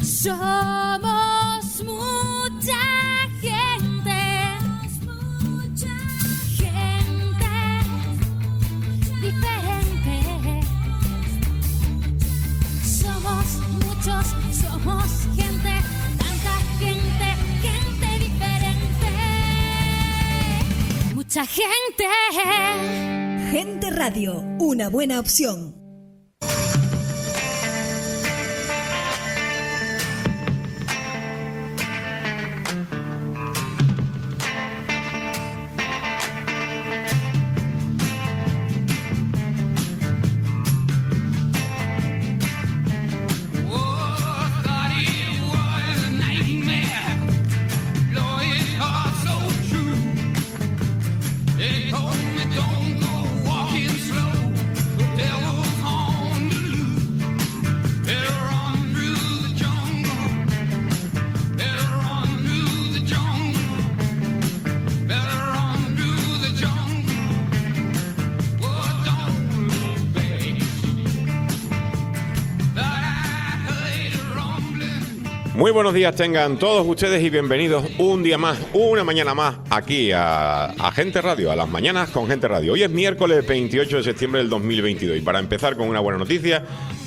Somos mucha gente, gente diferente. Somos muchos, somos gente, tanta gente, gente diferente. Mucha gente. Gente Radio, una buena opción. Muy buenos días tengan todos ustedes y bienvenidos un día más, una mañana más aquí a Gente Radio, a las mañanas con Gente Radio. Hoy es miércoles 28 de septiembre del 2022 y para empezar con una buena noticia,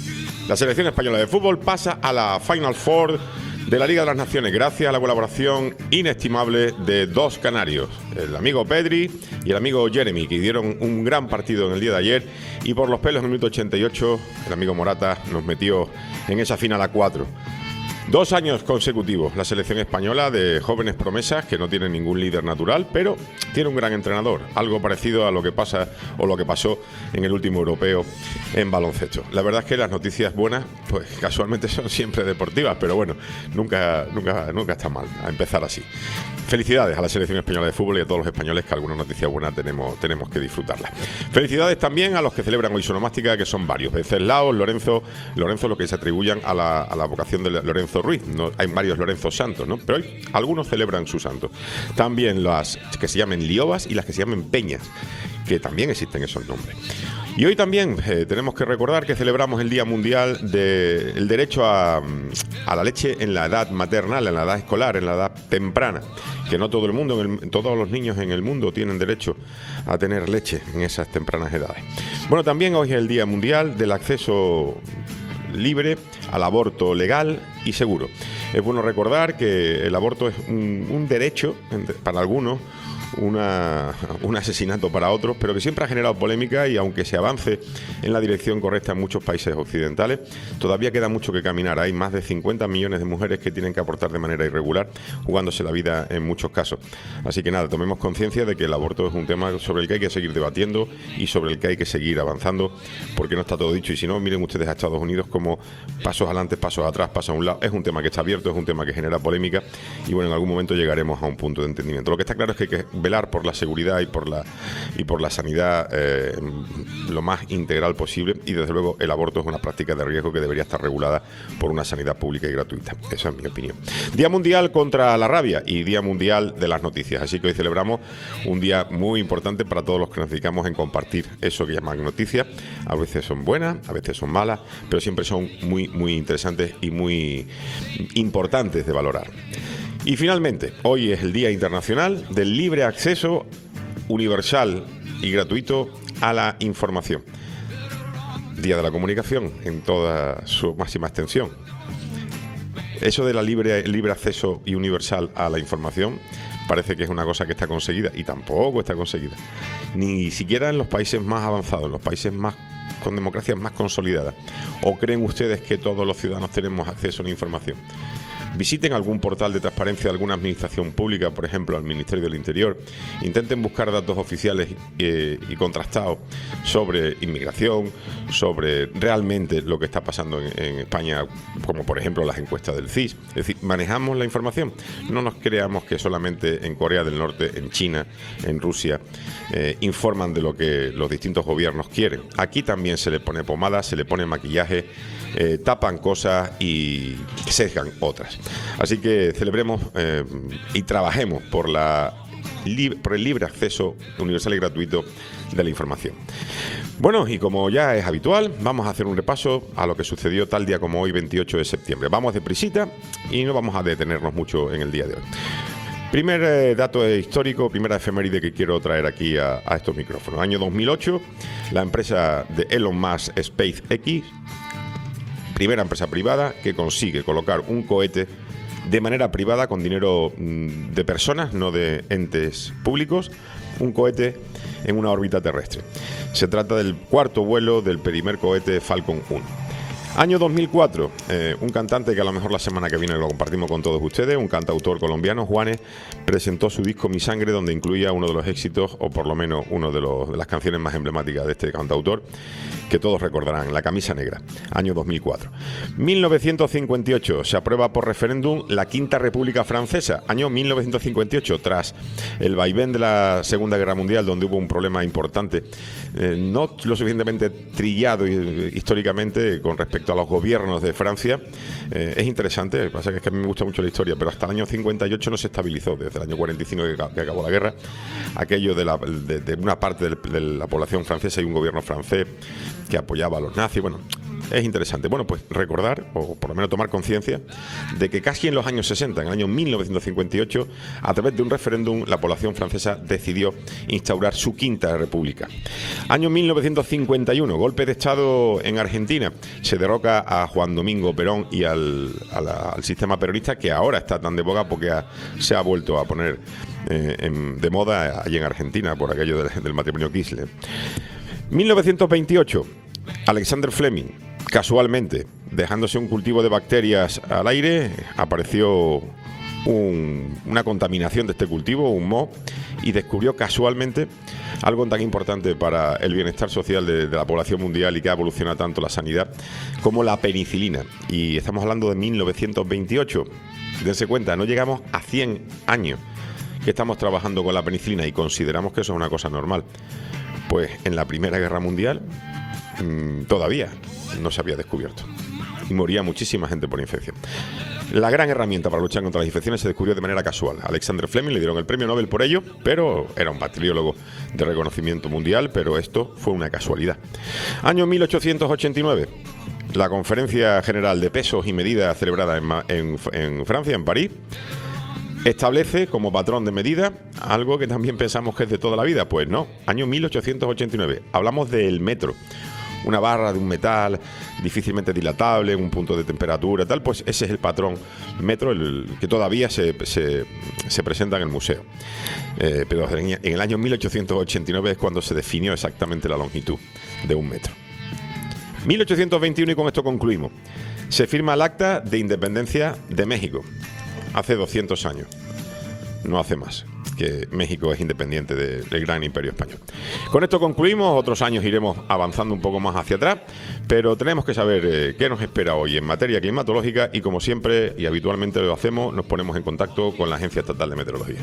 la selección española de fútbol pasa a la Final Four de la Liga de las Naciones gracias a la colaboración inestimable de dos canarios, el amigo Pedri y el amigo Jeremy, que dieron un gran partido en el día de ayer y por los pelos en el minuto 88 el amigo Morata nos metió en esa final a 4. 2 años consecutivos la selección española de jóvenes promesas que no tienen ningún líder natural, pero tiene un gran entrenador, algo parecido a lo que pasa o lo que pasó en el último europeo en baloncesto. La verdad es que las noticias buenas, pues casualmente son siempre deportivas, pero bueno, nunca está mal a empezar así. Felicidades a la selección española de fútbol y a todos los españoles que alguna noticia buena tenemos que disfrutarla. Felicidades también a los que celebran hoy su onomástica, que son varios. Venceslao, Lorenzo, lo que se atribuyan a la vocación de Lorenzo Ruiz. No, hay varios Lorenzo Santos, ¿no? Pero hoy algunos celebran su santo. También las que se llamen Liobas y las que se llamen Peñas, que también existen esos nombres. Y hoy también tenemos que recordar que celebramos el Día Mundial del derecho a la leche en la edad maternal, en la edad escolar, en la edad temprana. Que no todo el mundo, todos los niños en el mundo tienen derecho a tener leche en esas tempranas edades. Bueno, también hoy es el Día Mundial del acceso libre al aborto legal y seguro. Es bueno recordar que el aborto es un derecho para algunos, un asesinato para otros, pero que siempre ha generado polémica y aunque se avance en la dirección correcta en muchos países occidentales, todavía queda mucho que caminar. Hay más de 50 millones de mujeres que tienen que abortar de manera irregular, jugándose la vida en muchos casos. Así que nada, tomemos conciencia de que el aborto es un tema sobre el que hay que seguir debatiendo y sobre el que hay que seguir avanzando, porque no está todo dicho. Y si no, miren ustedes a Estados Unidos como pasos adelante, pasos atrás, pasos a un lado. Es un tema que está abierto, es un tema que genera polémica y bueno, en algún momento llegaremos a un punto de entendimiento. Lo que está claro es que hay que velar por la seguridad y por la sanidad lo más integral posible y desde luego el aborto es una práctica de riesgo que debería estar regulada por una sanidad pública y gratuita. Esa es mi opinión. Día Mundial contra la rabia y Día Mundial de las noticias, así que hoy celebramos un día muy importante para todos los que nos dedicamos en compartir eso que llaman noticias. A veces son buenas, a veces son malas, pero siempre son muy, muy interesantes y muy importantes de valorar. Y finalmente, hoy es el Día Internacional del Libre Acceso Universal y Gratuito a la Información. Día de la Comunicación en toda su máxima extensión. Eso de la libre acceso y universal a la información parece que es una cosa que está conseguida y tampoco está conseguida. Ni siquiera en los países más avanzados, en los países más con democracias más consolidadas. ¿O creen ustedes que todos los ciudadanos tenemos acceso a la información? Visiten algún portal de transparencia de alguna administración pública, por ejemplo, al Ministerio del Interior. Intenten buscar datos oficiales y contrastados sobre inmigración, sobre realmente lo que está pasando en España, como por ejemplo las encuestas del CIS. Es decir, manejamos la información. No nos creamos que solamente en Corea del Norte, en China, en Rusia, informan de lo que los distintos gobiernos quieren. Aquí también se le pone pomada, se le pone maquillaje, tapan cosas y sesgan otras. Así que celebremos y trabajemos por el libre acceso universal y gratuito de la información. Bueno, y como ya es habitual, vamos a hacer un repaso a lo que sucedió tal día como hoy, 28 de septiembre. Vamos deprisita y no vamos a detenernos mucho en el día de hoy. Primer dato histórico, primera efeméride que quiero traer aquí a estos micrófonos. Año 2008, la empresa de Elon Musk, SpaceX, primera empresa privada que consigue colocar un cohete de manera privada con dinero de personas, no de entes públicos, un cohete en una órbita terrestre. Se trata del cuarto vuelo del primer cohete Falcon 1. Año 2004, un cantante que a lo mejor la semana que viene lo compartimos con todos ustedes, un cantautor colombiano, Juanes, presentó su disco Mi Sangre, donde incluía uno de los éxitos, o por lo menos uno de las canciones más emblemáticas de este cantautor, que todos recordarán, La camisa negra, año 2004. 1958, se aprueba por referéndum la Quinta República Francesa, año 1958, tras el vaivén de la Segunda Guerra Mundial, donde hubo un problema importante, no lo suficientemente trillado históricamente con respecto a los gobiernos de Francia. Es interesante, lo que pasa es que a mí me gusta mucho la historia, pero hasta el año 58 no se estabilizó, desde el año 45 que acabó la guerra, aquello de una parte de la población francesa y un gobierno francés que apoyaba a los nazis. Bueno, es interesante. Bueno, pues recordar, o por lo menos tomar conciencia, de que casi en los años 60, en el año 1958, a través de un referéndum, la población francesa decidió instaurar su Quinta República. Año 1951, golpe de Estado en Argentina. Se derroca a Juan Domingo Perón y al sistema peronista, que ahora está tan de boga porque se ha vuelto a poner de moda allí en Argentina por aquello del matrimonio Kirchner. 1928, Alexander Fleming, casualmente, dejándose un cultivo de bacterias al aire, apareció una contaminación de este cultivo, un moho, y descubrió casualmente algo tan importante para el bienestar social de la población mundial y que ha evolucionado tanto la sanidad como la penicilina. Y estamos hablando de 1928. Dense cuenta, no llegamos a 100 años que estamos trabajando con la penicilina y consideramos que eso es una cosa normal. Pues en la Primera Guerra Mundial todavía no se había descubierto y moría muchísima gente por infección. La gran herramienta para luchar contra las infecciones se descubrió de manera casual. A Alexander Fleming le dieron el premio Nobel por ello, pero era un bacteriólogo de reconocimiento mundial, pero esto fue una casualidad. Año 1889, la Conferencia General de Pesos y Medidas celebrada en Francia, en París, establece como patrón de medida algo que también pensamos que es de toda la vida. Pues no, año 1889. Hablamos del metro. Una barra de un metal difícilmente dilatable, un punto de temperatura, tal. Pues ese es el patrón metro, el que todavía se presenta en el museo. Pero en el año 1889 es cuando se definió exactamente la longitud de un metro. 1821, y con esto concluimos. Se firma el Acta de Independencia de México. Hace 200 años, no hace más, que México es independiente del gran imperio español. Con esto concluimos, otros años iremos avanzando un poco más hacia atrás, pero tenemos que saber qué nos espera hoy en materia climatológica y, como siempre y habitualmente lo hacemos, nos ponemos en contacto con la Agencia Estatal de Meteorología.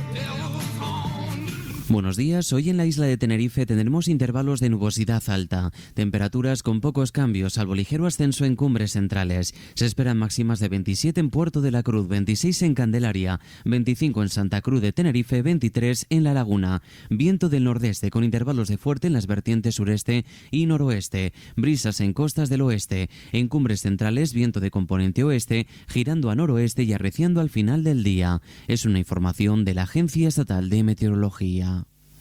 Buenos días, hoy en la isla de Tenerife tendremos intervalos de nubosidad alta, temperaturas con pocos cambios, salvo ligero ascenso en cumbres centrales. Se esperan máximas de 27 en Puerto de la Cruz, 26 en Candelaria, 25 en Santa Cruz de Tenerife, 23 en La Laguna. Viento del nordeste con intervalos de fuerte en las vertientes sureste y noroeste, brisas en costas del oeste. En cumbres centrales, viento de componente oeste, girando a noroeste y arreciando al final del día. Es una información de la Agencia Estatal de Meteorología.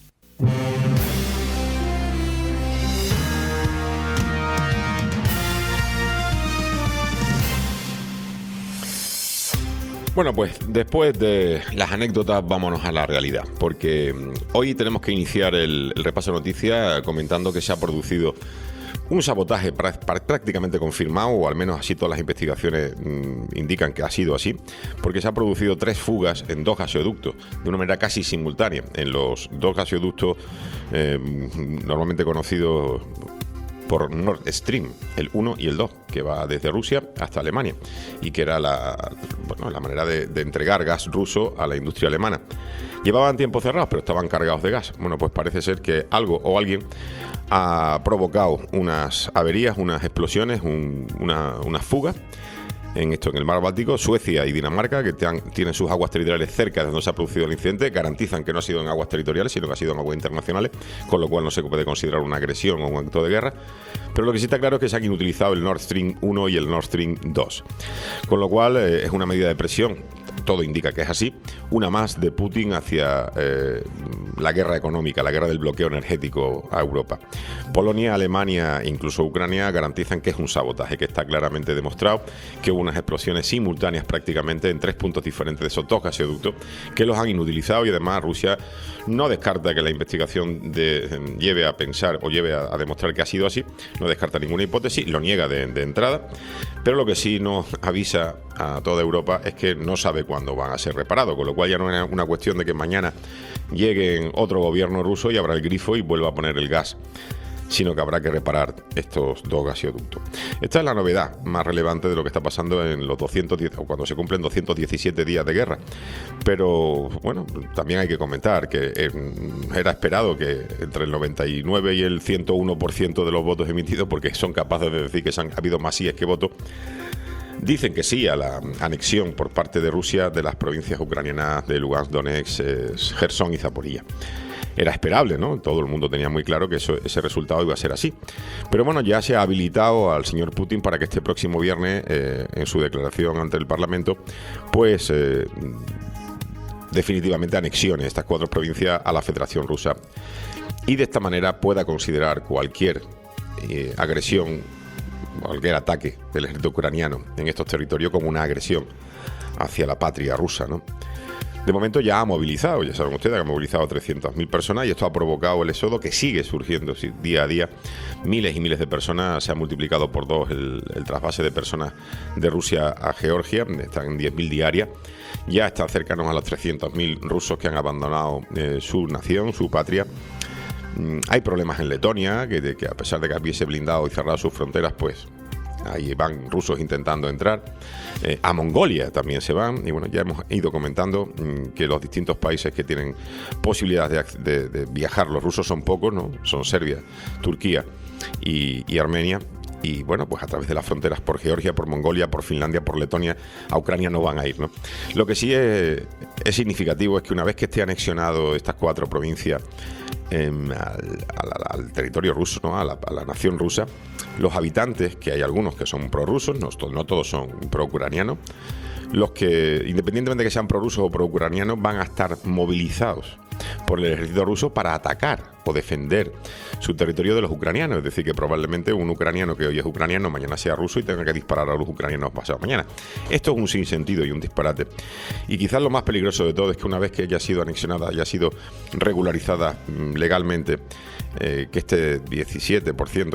Bueno, pues después de las anécdotas vámonos a la realidad, porque hoy tenemos que iniciar el repaso de noticias comentando que se ha producido un sabotaje prácticamente confirmado, o al menos así todas las investigaciones indican que ha sido así, porque se han producido 3 fugas en 2 gasoductos de una manera casi simultánea, en los 2 gasoductos normalmente conocidos por Nord Stream, el 1 y el 2, que va desde Rusia hasta Alemania, y que era la manera de entregar gas ruso a la industria alemana. Llevaban tiempo cerrados, pero estaban cargados de gas. Bueno, pues parece ser que algo o alguien ha provocado unas averías, unas explosiones, unas fugas en el mar Báltico. Suecia y Dinamarca, que tienen sus aguas territoriales cerca de donde se ha producido el incidente, garantizan que no ha sido en aguas territoriales, sino que ha sido en aguas internacionales, con lo cual no se puede considerar una agresión o un acto de guerra. Pero lo que sí está claro es que se han inutilizado el Nord Stream 1 y el Nord Stream 2. Con lo cual es una medida de presión, todo indica que es así, una más de Putin hacia la guerra económica, la guerra del bloqueo energético a Europa. Polonia, Alemania e incluso Ucrania garantizan que es un sabotaje, que está claramente demostrado, que hubo unas explosiones simultáneas prácticamente en 3 puntos diferentes de esos 2 gasoductos que los han inutilizado, y además Rusia no descarta que la investigación lleve a pensar o lleve a demostrar que ha sido así, no descarta ninguna hipótesis, lo niega de entrada, pero lo que sí nos avisa a toda Europa es que no sabe cuándo van a ser reparados, con lo cual ya no es una cuestión de que mañana llegue otro gobierno ruso y abra el grifo y vuelva a poner el gas, sino que habrá que reparar estos 2 gasoductos. Esta es la novedad más relevante de lo que está pasando en los 210, o cuando se cumplen 217 días de guerra. Pero bueno, también hay que comentar que era esperado que entre el 99 y el 101% de los votos emitidos, porque son capaces de decir que ha habido más síes que votos, dicen que sí a la anexión por parte de Rusia de las provincias ucranianas de Lugansk, Donetsk, Gerson y Zaporilla. Era esperable, ¿no? Todo el mundo tenía muy claro que ese resultado iba a ser así. Pero bueno, ya se ha habilitado al señor Putin para que este próximo viernes, en su declaración ante el Parlamento, pues definitivamente anexione estas 4 provincias a la Federación Rusa, y de esta manera pueda considerar cualquier agresión, cualquier ataque del ejército ucraniano en estos territorios como una agresión hacia la patria rusa, ¿no? De momento ya ha movilizado, ya saben ustedes que ha movilizado 300.000 personas, y esto ha provocado el éxodo que sigue surgiendo día a día. Miles y miles de personas, se ha multiplicado por 2 el trasvase de personas de Rusia a Georgia, están en 10.000 diarias. Ya están cercanos a los 300.000 rusos que han abandonado su nación, su patria. Hay problemas en Letonia, que a pesar de que hubiese blindado y cerrado sus fronteras, pues ahí van rusos intentando entrar. A Mongolia también se van, y bueno, ya hemos ido comentando que los distintos países que tienen posibilidades de viajar los rusos son pocos, ¿no? Son Serbia, Turquía y Armenia. Y bueno, pues a través de las fronteras por Georgia, por Mongolia, por Finlandia, por Letonia, a Ucrania no van a ir, ¿no? Lo que sí es significativo es que una vez que esté anexionado estas 4 provincias al territorio ruso, ¿no? a la nación rusa, los habitantes, que hay algunos que son prorrusos, no todos son pro-ucranianos, los que, independientemente de que sean prorrusos o pro-ucranianos, van a estar movilizados por el ejército ruso para atacar o defender su territorio de los ucranianos. Es decir, que probablemente un ucraniano que hoy es ucraniano mañana sea ruso y tenga que disparar a los ucranianos pasado mañana. Esto es un sinsentido y un disparate. Y quizás lo más peligroso de todo es que una vez que haya sido anexionada, haya sido regularizada legalmente, que este 17%,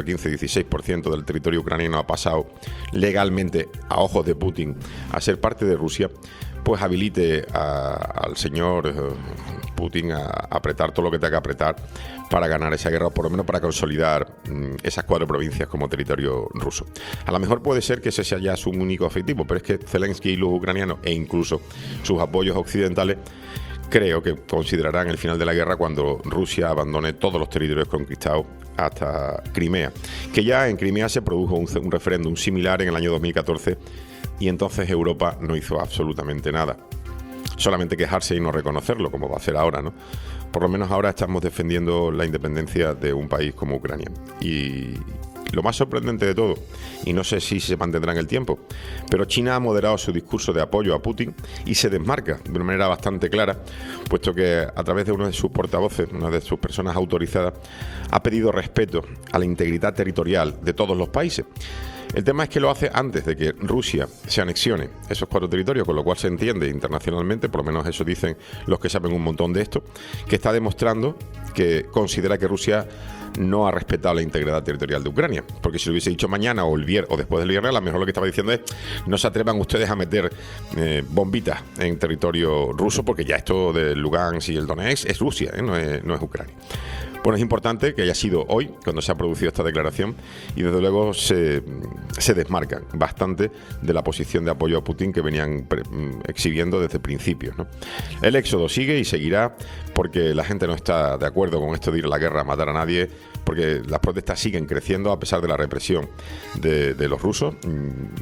15-16% del territorio ucraniano ha pasado legalmente a ojos de Putin a ser parte de Rusia, pues habilite al señor Putin a apretar todo lo que tenga que apretar para ganar esa guerra, o por lo menos para consolidar esas 4 provincias como territorio ruso. A lo mejor puede ser que ese sea ya su único objetivo, pero es que Zelensky y los ucranianos, e incluso sus apoyos occidentales, creo que considerarán el final de la guerra cuando Rusia abandone todos los territorios conquistados hasta Crimea, que ya en Crimea se produjo un referéndum similar en el año 2014, y entonces Europa no hizo absolutamente nada. Solamente quejarse y no reconocerlo, como va a hacer ahora, ¿no? Por lo menos ahora estamos defendiendo la independencia de un país como Ucrania. Y lo más sorprendente de todo, y no sé si se mantendrá en el tiempo, pero China ha moderado su discurso de apoyo a Putin y se desmarca de una manera bastante clara, puesto que a través de uno de sus portavoces, una de sus personas autorizadas, ha pedido respeto a la integridad territorial de todos los países. El tema es que lo hace antes de que Rusia se anexione esos 4 territorios, con lo cual se entiende internacionalmente, por lo menos eso dicen los que saben un montón de esto, que está demostrando que considera que Rusia no ha respetado la integridad territorial de Ucrania, porque si lo hubiese dicho mañana o después del viernes, a lo mejor lo que estaba diciendo es: no se atrevan ustedes a meter bombitas en territorio ruso, porque ya esto de Lugansk y el Donetsk es Rusia, no es Ucrania. Bueno, es importante que haya sido hoy cuando se ha producido esta declaración, y desde luego se desmarcan bastante de la posición de apoyo a Putin que venían exhibiendo desde principios, ¿no? El éxodo sigue y seguirá, porque la gente no está de acuerdo con esto de ir a la guerra a matar a nadie, porque las protestas siguen creciendo a pesar de la represión de los rusos.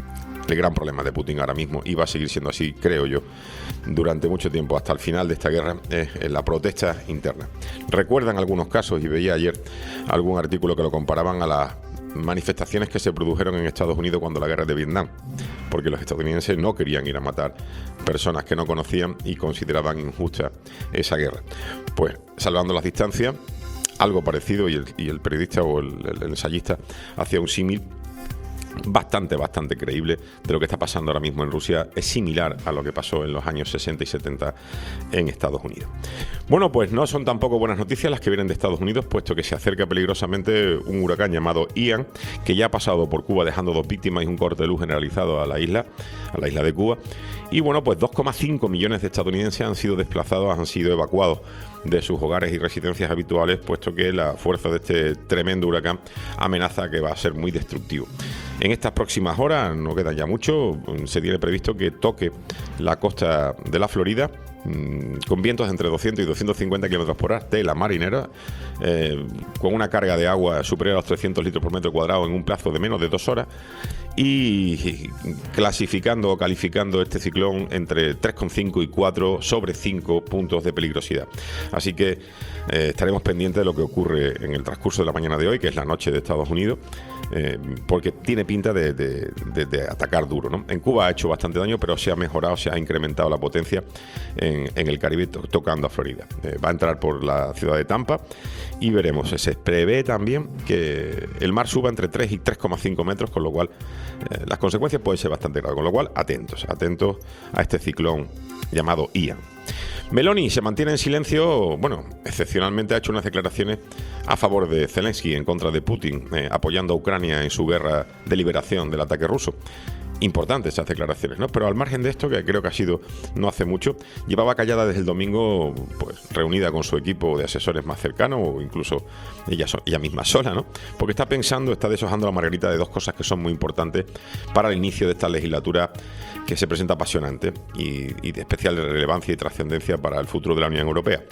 el gran problema de Putin ahora mismo, y va a seguir siendo así, creo yo, durante mucho tiempo, hasta el final de esta guerra, es la protesta interna. Recuerdan algunos casos, y veía ayer algún artículo que lo comparaban a las manifestaciones que se produjeron en Estados Unidos cuando la guerra de Vietnam, porque los estadounidenses no querían ir a matar personas que no conocían y consideraban injusta esa guerra. Pues, salvando las distancias, algo parecido, y el periodista o el ensayista hacía un símil bastante creíble de lo que está pasando ahora mismo en Rusia. Es similar a lo que pasó en los años 60 y 70 en Estados Unidos. Bueno, pues no son tampoco buenas noticias las que vienen de Estados Unidos, puesto que se acerca peligrosamente un huracán llamado Ian, que ya ha pasado por Cuba dejando 2 víctimas y un corte de luz generalizado a la isla de Cuba. Y bueno, pues 2,5 millones de estadounidenses han sido desplazados, han sido evacuados de sus hogares y residencias habituales, puesto que la fuerza de este tremendo huracán amenaza que va a ser muy destructivo. En estas próximas horas, no queda ya mucho, se tiene previsto que toque la costa de la Florida, con vientos entre 200 y 250 kilómetros por hora, tela marinera, con una carga de agua superior a los 300 litros por metro cuadrado en un plazo de menos de 2 horas, y clasificando o calificando este ciclón entre 3,5 y 4 sobre 5 puntos de peligrosidad. Así que estaremos pendientes de lo que ocurre en el transcurso de la mañana de hoy, que es la noche de Estados Unidos, porque tiene pinta de atacar duro, ¿no? En Cuba ha hecho bastante daño, pero se ha mejorado, se ha incrementado la potencia en el Caribe, tocando a Florida. Va a entrar por la ciudad de Tampa y veremos. Se prevé también que el mar suba entre 3 y 3,5 metros, con lo cual las consecuencias pueden ser bastante graves. Con lo cual, atentos a este ciclón llamado Ian. Meloni se mantiene en silencio. Bueno, excepcionalmente ha hecho unas declaraciones a favor de Zelensky, en contra de Putin, apoyando a Ucrania en su guerra de liberación del ataque ruso. Importantes esas declaraciones, ¿no? Pero al margen de esto, que creo que ha sido no hace mucho, llevaba callada desde el domingo, pues reunida con su equipo de asesores más cercanos, o incluso ella misma sola, ¿no? Porque está deshojando la margarita de 2 cosas que son muy importantes para el inicio de esta legislatura, que se presenta apasionante y de especial relevancia y trascendencia para el futuro de la Unión Europea.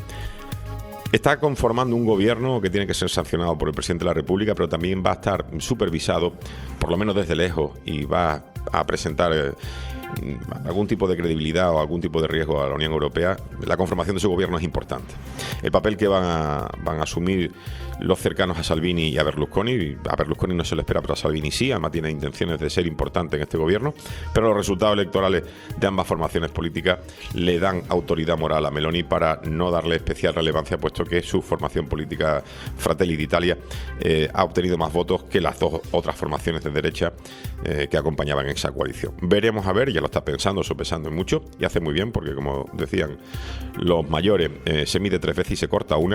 Está conformando un gobierno que tiene que ser sancionado por el presidente de la República, pero también va a estar supervisado, por lo menos desde lejos, y va a presentar algún tipo de credibilidad o algún tipo de riesgo a la Unión Europea. La conformación de su gobierno es importante. El papel que van a asumir los cercanos a Salvini y a Berlusconi no se le espera, pero a Salvini sí, además tiene intenciones de ser importante en este gobierno, pero los resultados electorales de ambas formaciones políticas le dan autoridad moral a Meloni para no darle especial relevancia, puesto que su formación política, Fratelli d'Italia, ha obtenido más votos que las 2 otras formaciones de derecha que acompañaban en esa coalición. Veremos a ver, ya lo está pensando, sopesando mucho, y hace muy bien, porque como decían los mayores, se mide 3 veces y se corta una,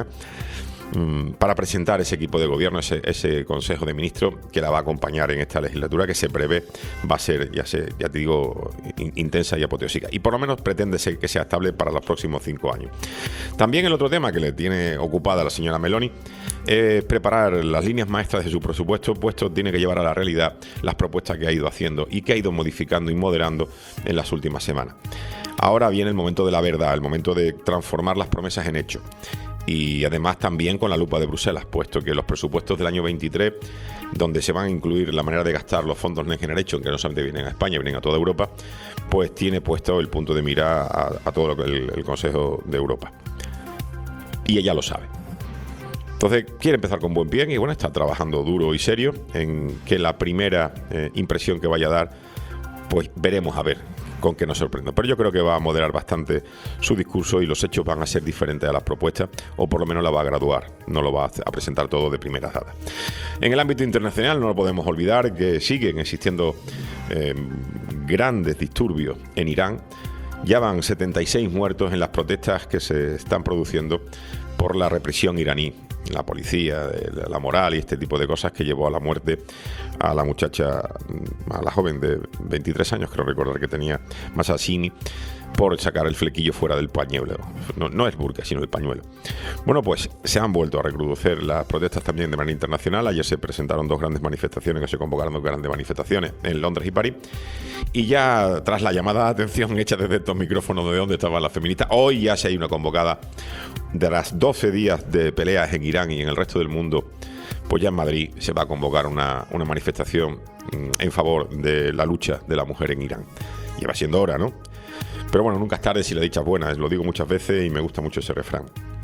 para presentar ese equipo de gobierno, ese Consejo de Ministros que la va a acompañar en esta legislatura, que se prevé va a ser, ya te digo, intensa y apoteósica, y por lo menos pretende ser que sea estable para los próximos 5 años. También el otro tema que le tiene ocupada a la señora Meloni es preparar las líneas maestras de su presupuesto, puesto tiene que llevar a la realidad las propuestas que ha ido haciendo y que ha ido modificando y moderando en las últimas semanas. Ahora viene el momento de la verdad, el momento de transformar las promesas en hechos. Y además también con la lupa de Bruselas, puesto que los presupuestos del año 23, donde se van a incluir la manera de gastar los fondos Next Generation, que no solamente vienen a España, vienen a toda Europa, pues tiene puesto el punto de mira a todo lo que el Consejo de Europa. Y ella lo sabe. Entonces quiere empezar con buen pie y bueno, está trabajando duro y serio en que la primera impresión que vaya a dar, pues veremos a ver con qué nos sorprende. Pero yo creo que va a moderar bastante su discurso y los hechos van a ser diferentes a las propuestas, o por lo menos la va a graduar, no lo va a presentar todo de primera data. En el ámbito internacional no lo podemos olvidar que siguen existiendo grandes disturbios en Irán. Ya van 76 muertos en las protestas que se están produciendo por la represión iraní, la policía, la moral y este tipo de cosas, que llevó a la muerte a la muchacha, a la joven de 23 años, creo recordar que tenía, Mahsa Amini, por sacar el flequillo fuera del pañuelo. No es burka, sino el pañuelo. Bueno, pues se han vuelto a recrudecer las protestas también de manera internacional. Ayer se presentaron 2 grandes manifestaciones, que se convocaron 2 grandes manifestaciones en Londres y París. Y ya tras la llamada de atención hecha desde estos micrófonos de donde estaban las feministas, hoy ya se hay una convocada de las 12 días de peleas en Irán y en el resto del mundo pues ya en Madrid se va a convocar una manifestación en favor de la lucha de la mujer en Irán. Lleva siendo hora, ¿no? Pero bueno, nunca es tarde si la dicha es buena, lo digo muchas veces y me gusta mucho ese refrán.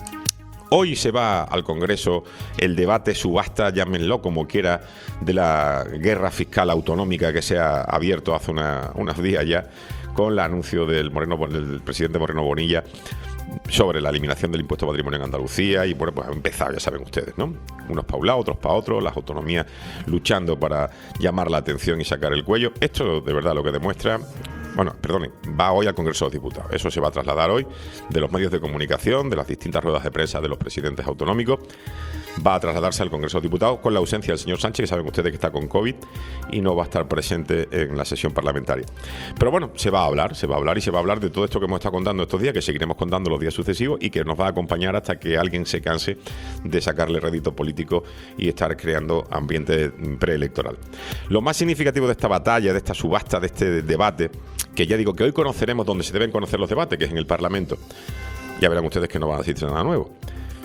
Hoy se va al Congreso el debate, subasta, llámenlo como quiera, de la guerra fiscal autonómica que se ha abierto hace unos días ya, con el anuncio del presidente Moreno Bonilla sobre la eliminación del impuesto de patrimonio en Andalucía. Y bueno, pues ha empezado, ya saben ustedes, ¿no? Unos para un lado, otros para otro, las autonomías luchando para llamar la atención y sacar el cuello. Esto de verdad lo que demuestra... Bueno, perdonen, va hoy al Congreso de los Diputados. Eso se va a trasladar hoy de los medios de comunicación, de las distintas ruedas de prensa de los presidentes autonómicos. Va a trasladarse al Congreso de los Diputados con la ausencia del señor Sánchez, que saben ustedes que está con COVID y no va a estar presente en la sesión parlamentaria. Pero bueno, se va a hablar y se va a hablar de todo esto que hemos estado contando estos días, que seguiremos contando los días sucesivos y que nos va a acompañar hasta que alguien se canse de sacarle rédito político y estar creando ambiente preelectoral. Lo más significativo de esta batalla, de esta subasta, de este debate, que ya digo que hoy conoceremos donde se deben conocer los debates, que es en el Parlamento. Ya verán ustedes que no van a decir nada nuevo.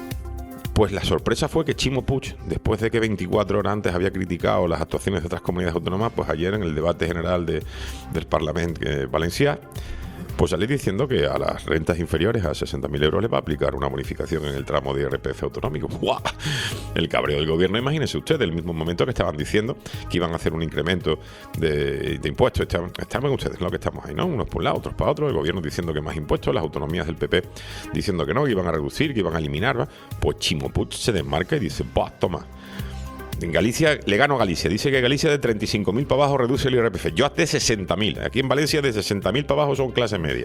Pues la sorpresa fue que Chimo Puig, después de que 24 horas antes había criticado las actuaciones de otras comunidades autónomas, pues ayer en el debate general del Parlamento Valencià, pues salí diciendo que a las rentas inferiores a 60.000 euros les va a aplicar una bonificación en el tramo de IRPF autonómico. ¡Buah! El cabreo del gobierno, imagínense ustedes, el mismo momento que estaban diciendo que iban a hacer un incremento de impuestos. Estaban ustedes, lo que estamos ahí, ¿no? Unos por un lado, otros para otro, el gobierno diciendo que más impuestos, las autonomías del PP diciendo que no, que iban a reducir, que iban a eliminar, ¿va? Pues Chimo Puig se desmarca y dice, ¡buah, toma! En Galicia, le gano a Galicia. Dice que Galicia de 35.000 para abajo reduce el IRPF. Yo hasta de 60.000. Aquí en Valencia de 60.000 para abajo son clase media.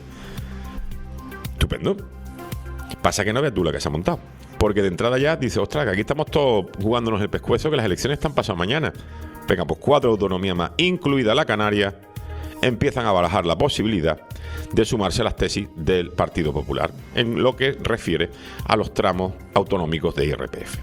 Estupendo. Pasa que no veas tú la que se ha montado. Porque de entrada ya dice, ostras, que aquí estamos todos jugándonos el pescuezo, que las elecciones están pasado mañana. Venga, pues 4 autonomías más, incluida la Canaria, empiezan a barajar la posibilidad de sumarse a las tesis del Partido Popular en lo que refiere a los tramos autonómicos de IRPF.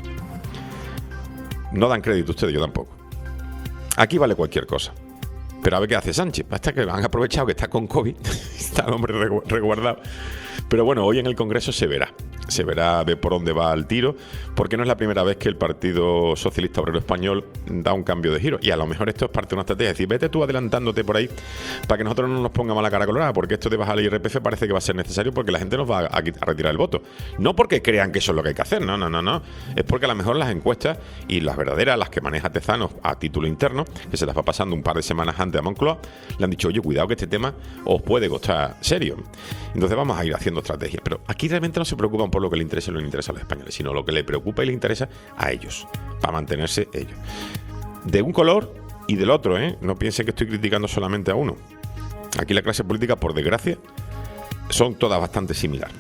No dan crédito ustedes, yo tampoco. Aquí vale cualquier cosa. Pero a ver qué hace Sánchez. Hasta que han aprovechado que está con COVID. Está el hombre resguardado. Pero bueno, hoy en el Congreso se verá. Se verá de por dónde va el tiro, porque no es la primera vez que el Partido Socialista Obrero Español da un cambio de giro. Y a lo mejor esto es parte de una estrategia. Es decir, vete tú adelantándote por ahí para que nosotros no nos pongamos la cara colorada, porque esto de bajar el IRPF parece que va a ser necesario porque la gente nos va a retirar el voto. No porque crean que eso es lo que hay que hacer, no. Es porque a lo mejor las encuestas y las verdaderas, las que maneja Tezanos a título interno, que se las va pasando un par de semanas antes a Moncloa, le han dicho, oye, cuidado que este tema os puede costar serio. Entonces vamos a ir haciendo estrategias. Pero aquí realmente no se preocupan por lo que le interesa y no le interesa a los españoles, sino lo que le preocupa y le interesa a ellos, para mantenerse ellos. De un color y del otro, ¿eh? No piensen que estoy criticando solamente a uno. Aquí la clase política, por desgracia, son todas bastante similares.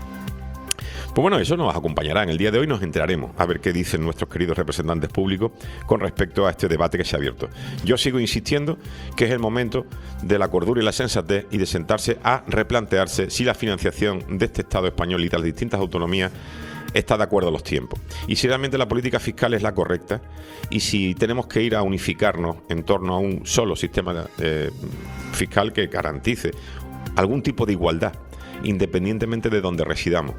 Pues bueno, eso nos acompañará. En el día de hoy nos enteraremos a ver qué dicen nuestros queridos representantes públicos con respecto a este debate que se ha abierto. Yo sigo insistiendo que es el momento de la cordura y la sensatez y de sentarse a replantearse si la financiación de este Estado español y de las distintas autonomías está de acuerdo a los tiempos. Y si realmente la política fiscal es la correcta y si tenemos que ir a unificarnos en torno a un solo sistema fiscal que garantice algún tipo de igualdad, independientemente de donde residamos.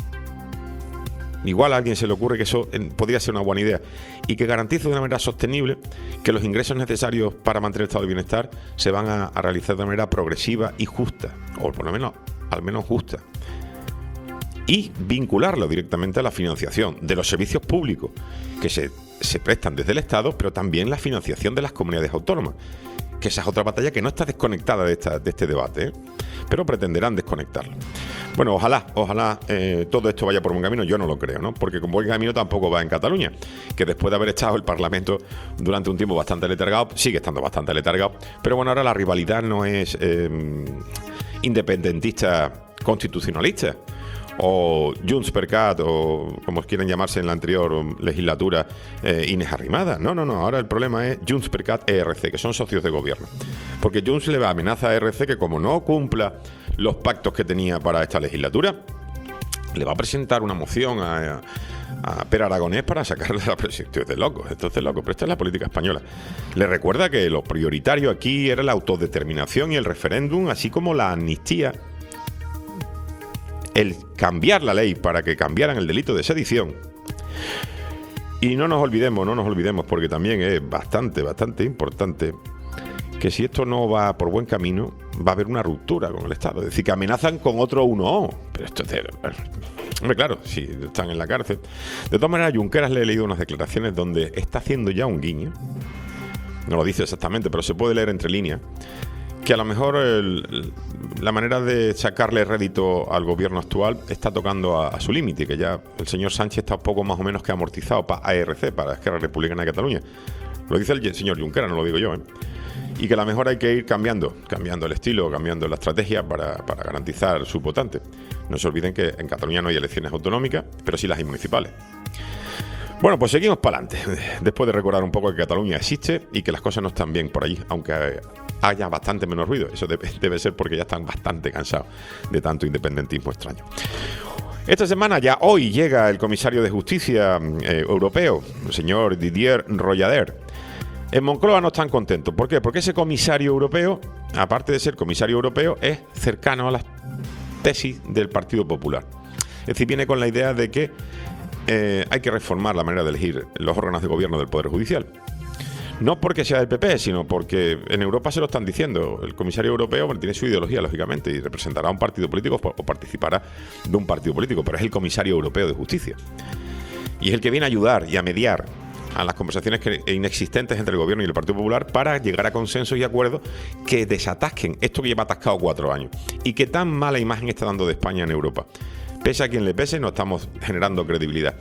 Igual a alguien se le ocurre que eso podría ser una buena idea y que garantice de una manera sostenible que los ingresos necesarios para mantener el estado de bienestar se van a realizar de una manera progresiva y justa, o por lo menos, al menos justa. Y vincularlo directamente a la financiación de los servicios públicos que se prestan desde el Estado, pero también la financiación de las comunidades autónomas, que esa es otra batalla que no está desconectada de este debate, ¿eh? Pero pretenderán desconectarlo. Bueno, ojalá todo esto vaya por buen camino. Yo no lo creo, ¿no? Porque con buen camino tampoco va en Cataluña, que después de haber estado el Parlamento durante un tiempo bastante letargado, sigue estando bastante letargado, pero bueno, ahora la rivalidad no es independentista constitucionalista o Junts per Cat, o como quieren llamarse en la anterior legislatura, Inés Arrimada. No, ahora el problema es Junts per Cat e ERC, que son socios de gobierno. Porque Junts le va a amenazar a ERC que como no cumpla los pactos que tenía para esta legislatura, le va a presentar una moción a Pere Aragonés para sacarle la presión. Esto es de loco, pero esta es la política española. Le recuerda que lo prioritario aquí era la autodeterminación y el referéndum, así como la amnistía. El cambiar la ley para que cambiaran el delito de sedición Y no nos olvidemos, porque también es bastante importante que si esto no va por buen camino, va a haber una ruptura con el Estado. Es decir, que amenazan con otro 1O. Pero esto es... Hombre, claro, sí, están en la cárcel. De todas maneras, a Junqueras le he leído unas declaraciones donde está haciendo ya un guiño. No lo dice exactamente, pero se puede leer entre líneas. Que a lo mejor la manera de sacarle rédito al gobierno actual está tocando a su límite, que ya el señor Sánchez está un poco más o menos que amortizado para ARC, para Esquerra Republicana de Cataluña. Lo dice el señor Junqueras, no lo digo yo, ¿eh? Y que a lo mejor hay que ir cambiando el estilo, cambiando la estrategia para garantizar su votante. No se olviden que en Cataluña no hay elecciones autonómicas, pero sí las hay municipales. Bueno, pues seguimos para adelante, después de recordar un poco que Cataluña existe y que las cosas no están bien por allí, aunque haya bastante menos ruido. Eso debe ser porque ya están bastante cansados de tanto independentismo extraño. Esta semana, ya hoy, llega el comisario de Justicia europeo, el señor Didier Reynders. En Moncloa no están contentos. ¿Por qué? Porque ese comisario europeo, aparte de ser comisario europeo, es cercano a las tesis del Partido Popular. Es decir, viene con la idea de que hay que reformar la manera de elegir los órganos de gobierno del Poder Judicial. No porque sea del PP, sino porque en Europa se lo están diciendo. El comisario europeo tiene su ideología, lógicamente, y representará a un partido político o participará de un partido político, pero es el comisario europeo de justicia. Y es el que viene a ayudar y a mediar a las conversaciones inexistentes entre el gobierno y el Partido Popular para llegar a consensos y acuerdos que desatasquen esto que lleva atascado 4 años y que tan mala imagen está dando de España en Europa. Pese a quien le pese, no estamos generando credibilidad.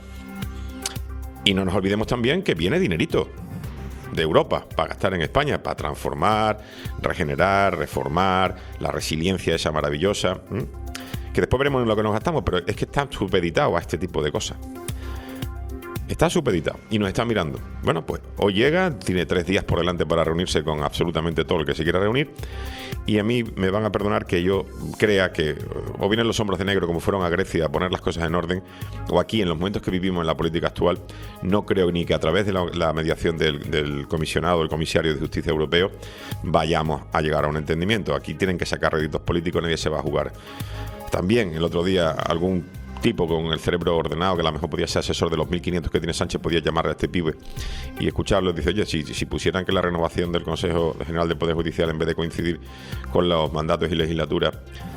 Y no nos olvidemos también que viene dinerito de Europa para gastar en España, para transformar, regenerar, reformar, la resiliencia esa maravillosa, que después veremos en lo que nos gastamos, pero es que está supeditado a este tipo de cosas. Está supeditado y nos está mirando. Bueno, pues hoy llega, tiene 3 días por delante para reunirse con absolutamente todo el que se quiera reunir, y a mí me van a perdonar que yo crea que o vienen los hombros de negro como fueron a Grecia a poner las cosas en orden, o aquí en los momentos que vivimos en la política actual, no creo ni que a través de la mediación del comisionado, el comisario de Justicia Europeo, vayamos a llegar a un entendimiento. Aquí tienen que sacar réditos políticos, nadie se va a jugar. También el otro día algún tipo con el cerebro ordenado, que a lo mejor podía ser asesor de los 1.500 que tiene Sánchez, podía llamar a este pibe y escucharlo. Dice, oye, si pusieran que la renovación del Consejo General del Poder Judicial, en vez de coincidir con los mandatos y legislaturas,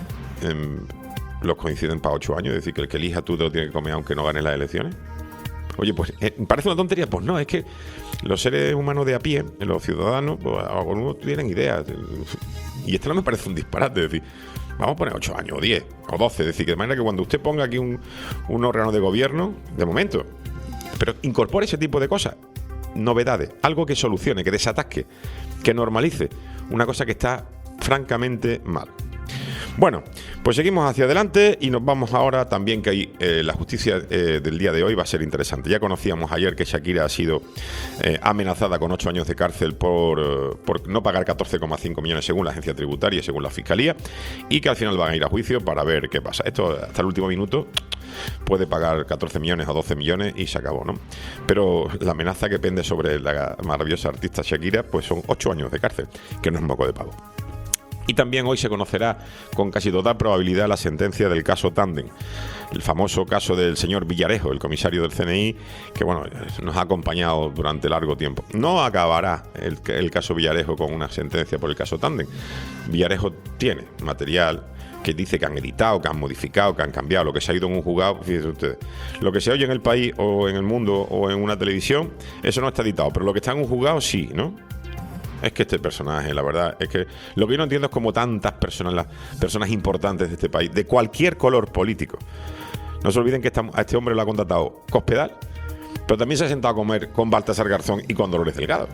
los coinciden para 8 años, es decir, que el que elija tú te lo tienes que comer aunque no ganes las elecciones. Oye, pues parece una tontería. Pues no, es que los seres humanos de a pie, los ciudadanos, pues algunos tienen ideas. Y esto no me parece un disparate, es decir, vamos a poner 8 años, o 10, o 12. Es decir, que de manera que cuando usted ponga aquí un órgano de gobierno, de momento, pero incorpore ese tipo de cosas, novedades, algo que solucione, que desatasque, que normalice una cosa que está francamente mal. Bueno, pues seguimos hacia adelante y nos vamos ahora también, que hay la justicia del día de hoy va a ser interesante. Ya conocíamos ayer que Shakira ha sido amenazada con 8 años de cárcel por no pagar 14,5 millones según la agencia tributaria y según la fiscalía, y que al final van a ir a juicio para ver qué pasa. Esto hasta el último minuto puede pagar 14 millones o 12 millones y se acabó, ¿no? Pero la amenaza que pende sobre la maravillosa artista Shakira, pues son 8 años de cárcel, que no es moco de pavo. Y también hoy se conocerá con casi total probabilidad la sentencia del caso Tandem, el famoso caso del señor Villarejo, el comisario del CNI, que bueno, nos ha acompañado durante largo tiempo. No acabará el caso Villarejo con una sentencia por el caso Tandem. Villarejo tiene material que dice que han editado, que han modificado, que han cambiado, lo que se ha ido en un juzgado. Fíjense ustedes, lo que se oye en el país o en el mundo o en una televisión, eso no está editado, pero lo que está en un juzgado sí, ¿no? Es que este personaje, la verdad, es que lo que yo no entiendo es cómo tantas personas, las personas importantes de este país, de cualquier color político, no se olviden que a este hombre lo ha contratado Cospedal, pero también se ha sentado a comer con Baltasar Garzón y con Dolores Delgado.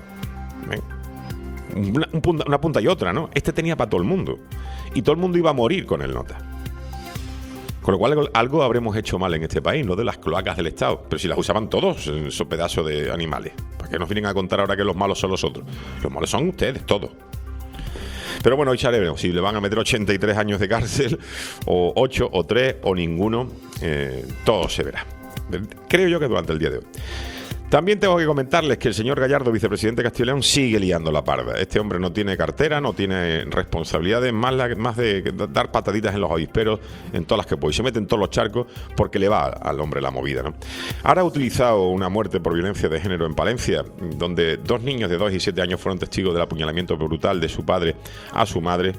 Una punta y otra, ¿no? Este tenía para todo el mundo. Y todo el mundo iba a morir con el nota. Con lo cual algo habremos hecho mal en este país, no de las cloacas del Estado. Pero si las usaban todos, esos pedazos de animales. ¿Para qué nos vienen a contar ahora que los malos son los otros? Los malos son ustedes, todos. Pero bueno, hoy sabemos si le van a meter 83 años de cárcel, o 8, o 3, o ninguno. Todo se verá. Creo yo que durante el día de hoy. También tengo que comentarles que el señor Gallardo, vicepresidente de Castilla y León, sigue liando la parda. Este hombre no tiene cartera, no tiene responsabilidades, más de dar pataditas en los avisperos en todas las que puede. Se mete en todos los charcos porque le va al hombre la movida, ¿no? Ahora ha utilizado una muerte por violencia de género en Palencia, donde 2 niños de 2 y 7 años fueron testigos del apuñalamiento brutal de su padre a su madre.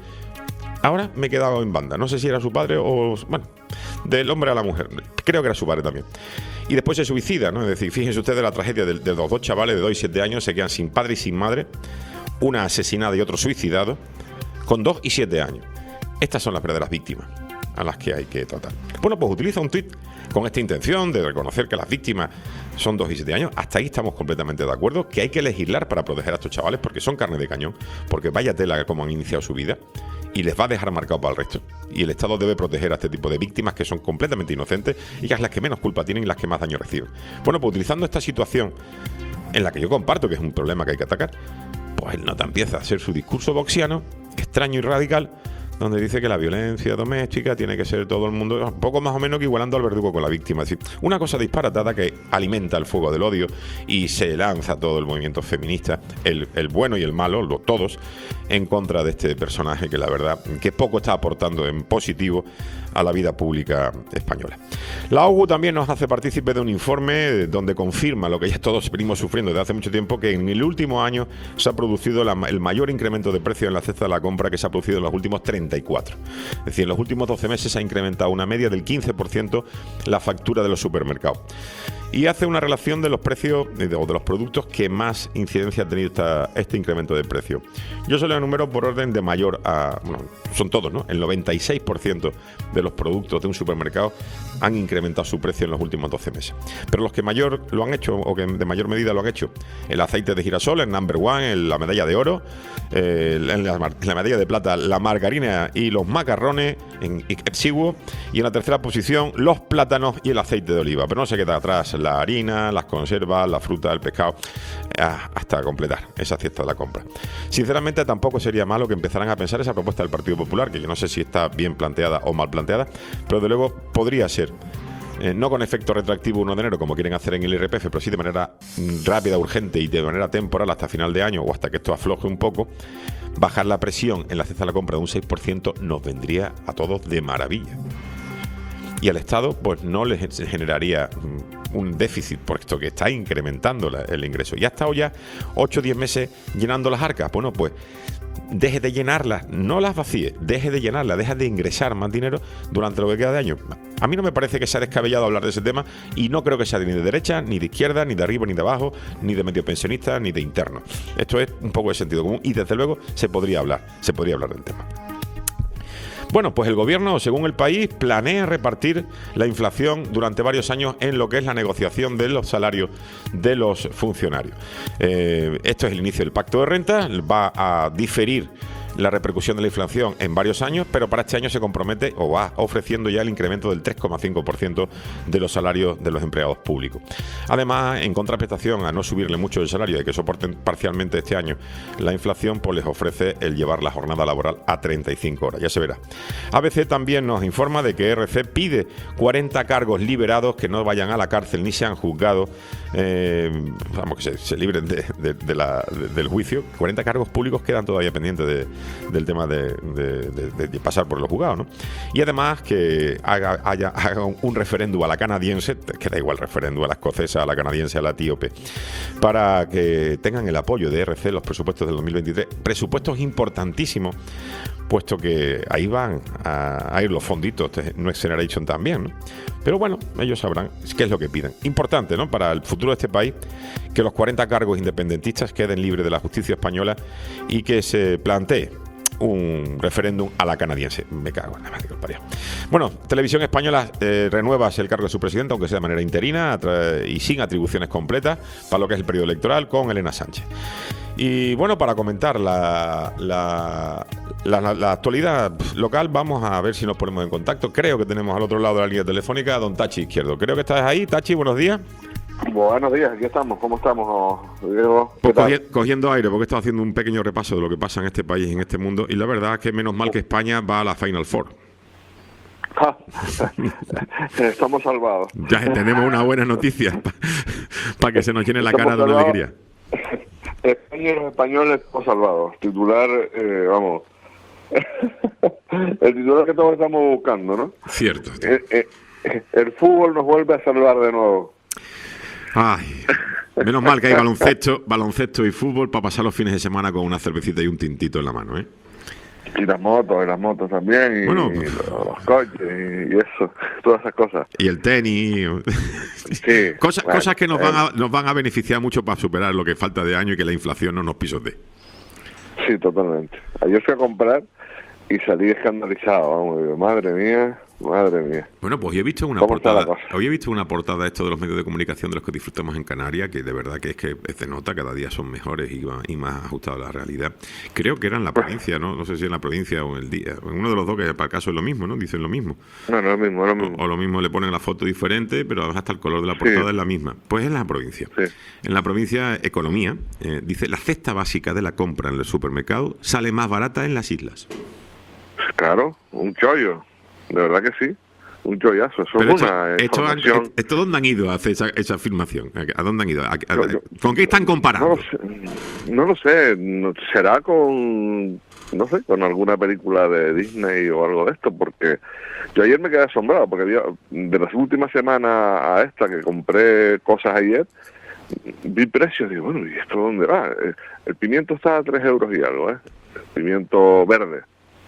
Ahora me he quedado en banda. No sé si era su padre o... Bueno, del hombre a la mujer. Creo que era su padre también. Y después se suicida, ¿no? Es decir, fíjense ustedes la tragedia de los 2 chavales de 2 y 7 años, se quedan sin padre y sin madre, una asesinada y otro suicidado, con 2 y 7 años. Estas son las verdaderas víctimas a las que hay que tratar. Bueno, pues utiliza un tuit con esta intención de reconocer que las víctimas son 2 y 7 años. Hasta ahí estamos completamente de acuerdo, que hay que legislar para proteger a estos chavales porque son carne de cañón, porque vaya tela como han iniciado su vida y les va a dejar marcado para el resto. Y el Estado debe proteger a este tipo de víctimas que son completamente inocentes y que es las que menos culpa tienen y las que más daño reciben. Bueno, pues utilizando esta situación en la que yo comparto que es un problema que hay que atacar, pues el nota empieza a hacer su discurso boxiano, extraño y radical, donde dice que la violencia doméstica tiene que ser todo el mundo, un poco más o menos que igualando al verdugo con la víctima. Es decir, una cosa disparatada que alimenta el fuego del odio y se lanza todo el movimiento feminista, el bueno y el malo, todos, en contra de este personaje que la verdad que poco está aportando en positivo a la vida pública española. La OGU también nos hace partícipe de un informe donde confirma lo que ya todos venimos sufriendo desde hace mucho tiempo, que en el último año se ha producido el mayor incremento de precio en la cesta de la compra que se ha producido en los últimos 34. Es decir, en los últimos 12 meses se ha incrementado una media del 15% la factura de los supermercados. Y hace una relación de los precios o de los productos que más incidencia ha tenido este incremento de precio. Yo se lo enumero por orden de mayor a... Bueno, son todos, ¿no? El 96% de los productos de un supermercado han incrementado su precio en los últimos 12 meses. Pero los que mayor lo han hecho, o que de mayor medida lo han hecho, el aceite de girasol, el number one, la medalla de oro, la medalla de plata, la margarina y los macarrones en exiguo, y en la tercera posición los plátanos y el aceite de oliva. Pero no se queda atrás la harina, las conservas, la fruta, el pescado, hasta completar esa cesta de la compra. Sinceramente, tampoco sería malo que empezaran a pensar esa propuesta del Partido Popular, que yo no sé si está bien planteada o mal planteada, pero de luego podría ser, no con efecto retroactivo 1 de enero como quieren hacer en el IRPF, pero sí de manera rápida, urgente y de manera temporal hasta final de año o hasta que esto afloje un poco. Bajar la presión en la cesta de la compra de un 6% nos vendría a todos de maravilla. Y al Estado pues no les generaría un déficit, puesto que está incrementando el ingreso. Y ha estado ya 8 o 10 meses llenando las arcas. Bueno, pues deje de llenarlas, no las vacíe, deje de llenarlas, deje de ingresar más dinero durante lo que queda de año. A mí no me parece que sea descabellado hablar de ese tema y no creo que sea ni de derecha, ni de izquierda, ni de arriba, ni de abajo, ni de medio pensionista, ni de interno. Esto es un poco de sentido común y desde luego se podría hablar del tema. Bueno, pues el gobierno, según El País, planea repartir la inflación durante varios años en lo que es la negociación de los salarios de los funcionarios. Esto es el inicio del pacto de renta, va a diferir la repercusión de la inflación en varios años, pero para este año se compromete o va ofreciendo ya el incremento del 3,5% de los salarios de los empleados públicos. Además, en contraprestación a no subirle mucho el salario y que soporten parcialmente este año la inflación, pues les ofrece el llevar la jornada laboral a 35 horas, ya se verá. ABC también nos informa de que RC pide 40 cargos liberados que no vayan a la cárcel ni sean juzgados, vamos, que se libren del juicio. 40 cargos públicos quedan todavía pendientes del tema de pasar por los juzgados, ¿no? Y además que haga un referéndum a la canadiense, que da igual referéndum a la escocesa, a la canadiense, a la etíope, para que tengan el apoyo de RC los presupuestos del 2023, presupuestos importantísimos, puesto que ahí van a ir los fonditos de Next Generation también, ¿no? Pero bueno, ellos sabrán qué es lo que piden. Importante, ¿no?, para el futuro de este país, que los 40 cargos independentistas queden libres de la justicia española y que se plantee un referéndum a la canadiense. Me cago en la madre que os parió. Bueno, Televisión Española renueva el cargo de su presidente, aunque sea de manera interina y sin atribuciones completas para lo que es el periodo electoral, con Elena Sánchez. Y bueno, para comentar la actualidad local, vamos a ver si nos ponemos en contacto. Creo que tenemos al otro lado de la línea telefónica a don Tachi Izquierdo. Creo que estás ahí. Tachi, buenos días. Buenos días, aquí estamos. ¿Cómo estamos, Diego? Pues cogiendo aire, porque he estado haciendo un pequeño repaso de lo que pasa en este país y en este mundo, y la verdad es que menos mal que España va a la Final Four. Estamos salvados. Ya tenemos una buena noticia para que se nos llene la Estamos cara de una salvados. alegría. España y los españoles estamos salvados. Titular, vamos. El titular que todos estamos buscando, ¿no? Cierto. El fútbol nos vuelve a salvar de nuevo. Ay, menos mal que hay baloncesto y fútbol para pasar los fines de semana con una cervecita y un tintito en la mano, ¿eh? Y las motos también, y, Bueno, y los coches, y eso, todas esas cosas. Y el tenis. Sí, Cosas que nos van a beneficiar mucho para superar lo que falta de año y que la inflación no nos pisotee. Sí, totalmente. Ayer fui a comprar y salí escandalizado, vamos, digo, madre mía. Bueno, pues hoy he visto una ¿Cómo está la portada. cosa? Hoy he visto una portada esto de los medios de comunicación de los que disfrutamos en Canarias, que de verdad que es de nota, cada día son mejores y más ajustados a la realidad. Creo que era en la provincia, ¿no? No sé si en la provincia o en el día. En uno de los dos, que para el caso es lo mismo, ¿no? Dicen lo mismo. No, no es lo mismo, O lo mismo le ponen la foto diferente, pero hasta el color de la portada es la misma. Pues en la provincia. Sí. En la provincia, Economía, dice, la cesta básica de la compra en el supermercado sale más barata en las islas. Claro, un chollo, de verdad que sí, un chollazo, eso Pero es una información... ¿Esto dónde han ido a hacer esa afirmación? ¿A dónde han ido? ¿Con qué están comparando? No lo sé, será con, no sé, con alguna película de Disney o algo de esto, porque yo ayer me quedé asombrado, porque de las últimas semanas a esta que compré cosas ayer, vi precios, digo, bueno, ¿y esto dónde va? El pimiento está a 3 euros y algo, el pimiento verde.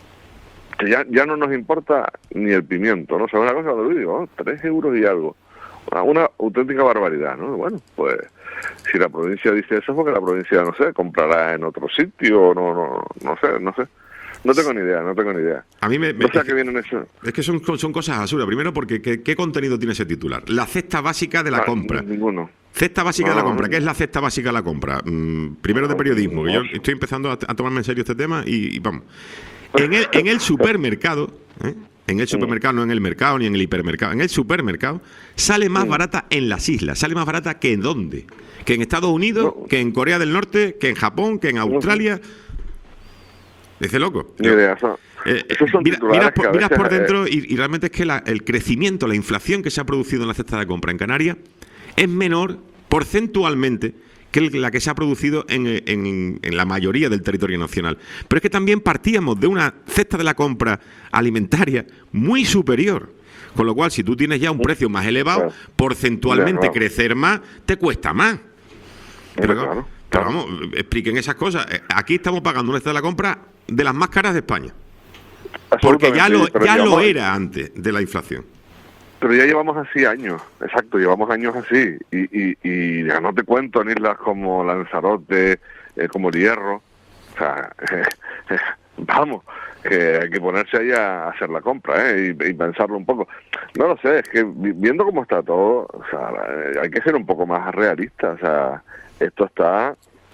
Que ya no nos importa ni el pimiento, ¿no? O sea, una cosa lo digo, ¿no? 3 euros y algo. Una auténtica barbaridad, ¿no? Bueno, pues si la provincia dice eso, porque la provincia, no sé, comprará en otro sitio, no sé. No tengo ni idea. A mí no sé a qué vienen eso. Es que son cosas basura. Primero, porque ¿qué contenido tiene ese titular? La cesta básica de la compra. Ninguno. Cesta básica de la compra. ¿Qué es la cesta básica de la compra? Primero de periodismo, que yo estoy empezando a tomarme en serio este tema y vamos. En el supermercado, en el supermercado, no en el mercado ni en el hipermercado, en el supermercado sale más barata en las islas. Sale más barata que en dónde. Que en Estados Unidos, que en Corea del Norte, que en Japón, que en Australia. Dice loco. Ni idea. Esos son Miras titulares por dentro y realmente es que el crecimiento, la inflación que se ha producido en la cesta de compra en Canarias es menor porcentualmente que la que se ha producido en la mayoría del territorio nacional. Pero es que también partíamos de una cesta de la compra alimentaria muy superior. Con lo cual, si tú tienes ya un precio más elevado, porcentualmente crecer más te cuesta más. Pero vamos, expliquen esas cosas. Aquí estamos pagando una cesta de la compra de las más caras de España. Porque ya lo era antes de la inflación. Pero ya llevamos así años, exacto, llevamos años así. Y ya no te cuento en islas como Lanzarote, como el Hierro. O sea, vamos, que hay que ponerse ahí a hacer la compra, y pensarlo un poco. No lo sé, es que viendo cómo está todo, o sea, hay que ser un poco más realista. O sea, esto está,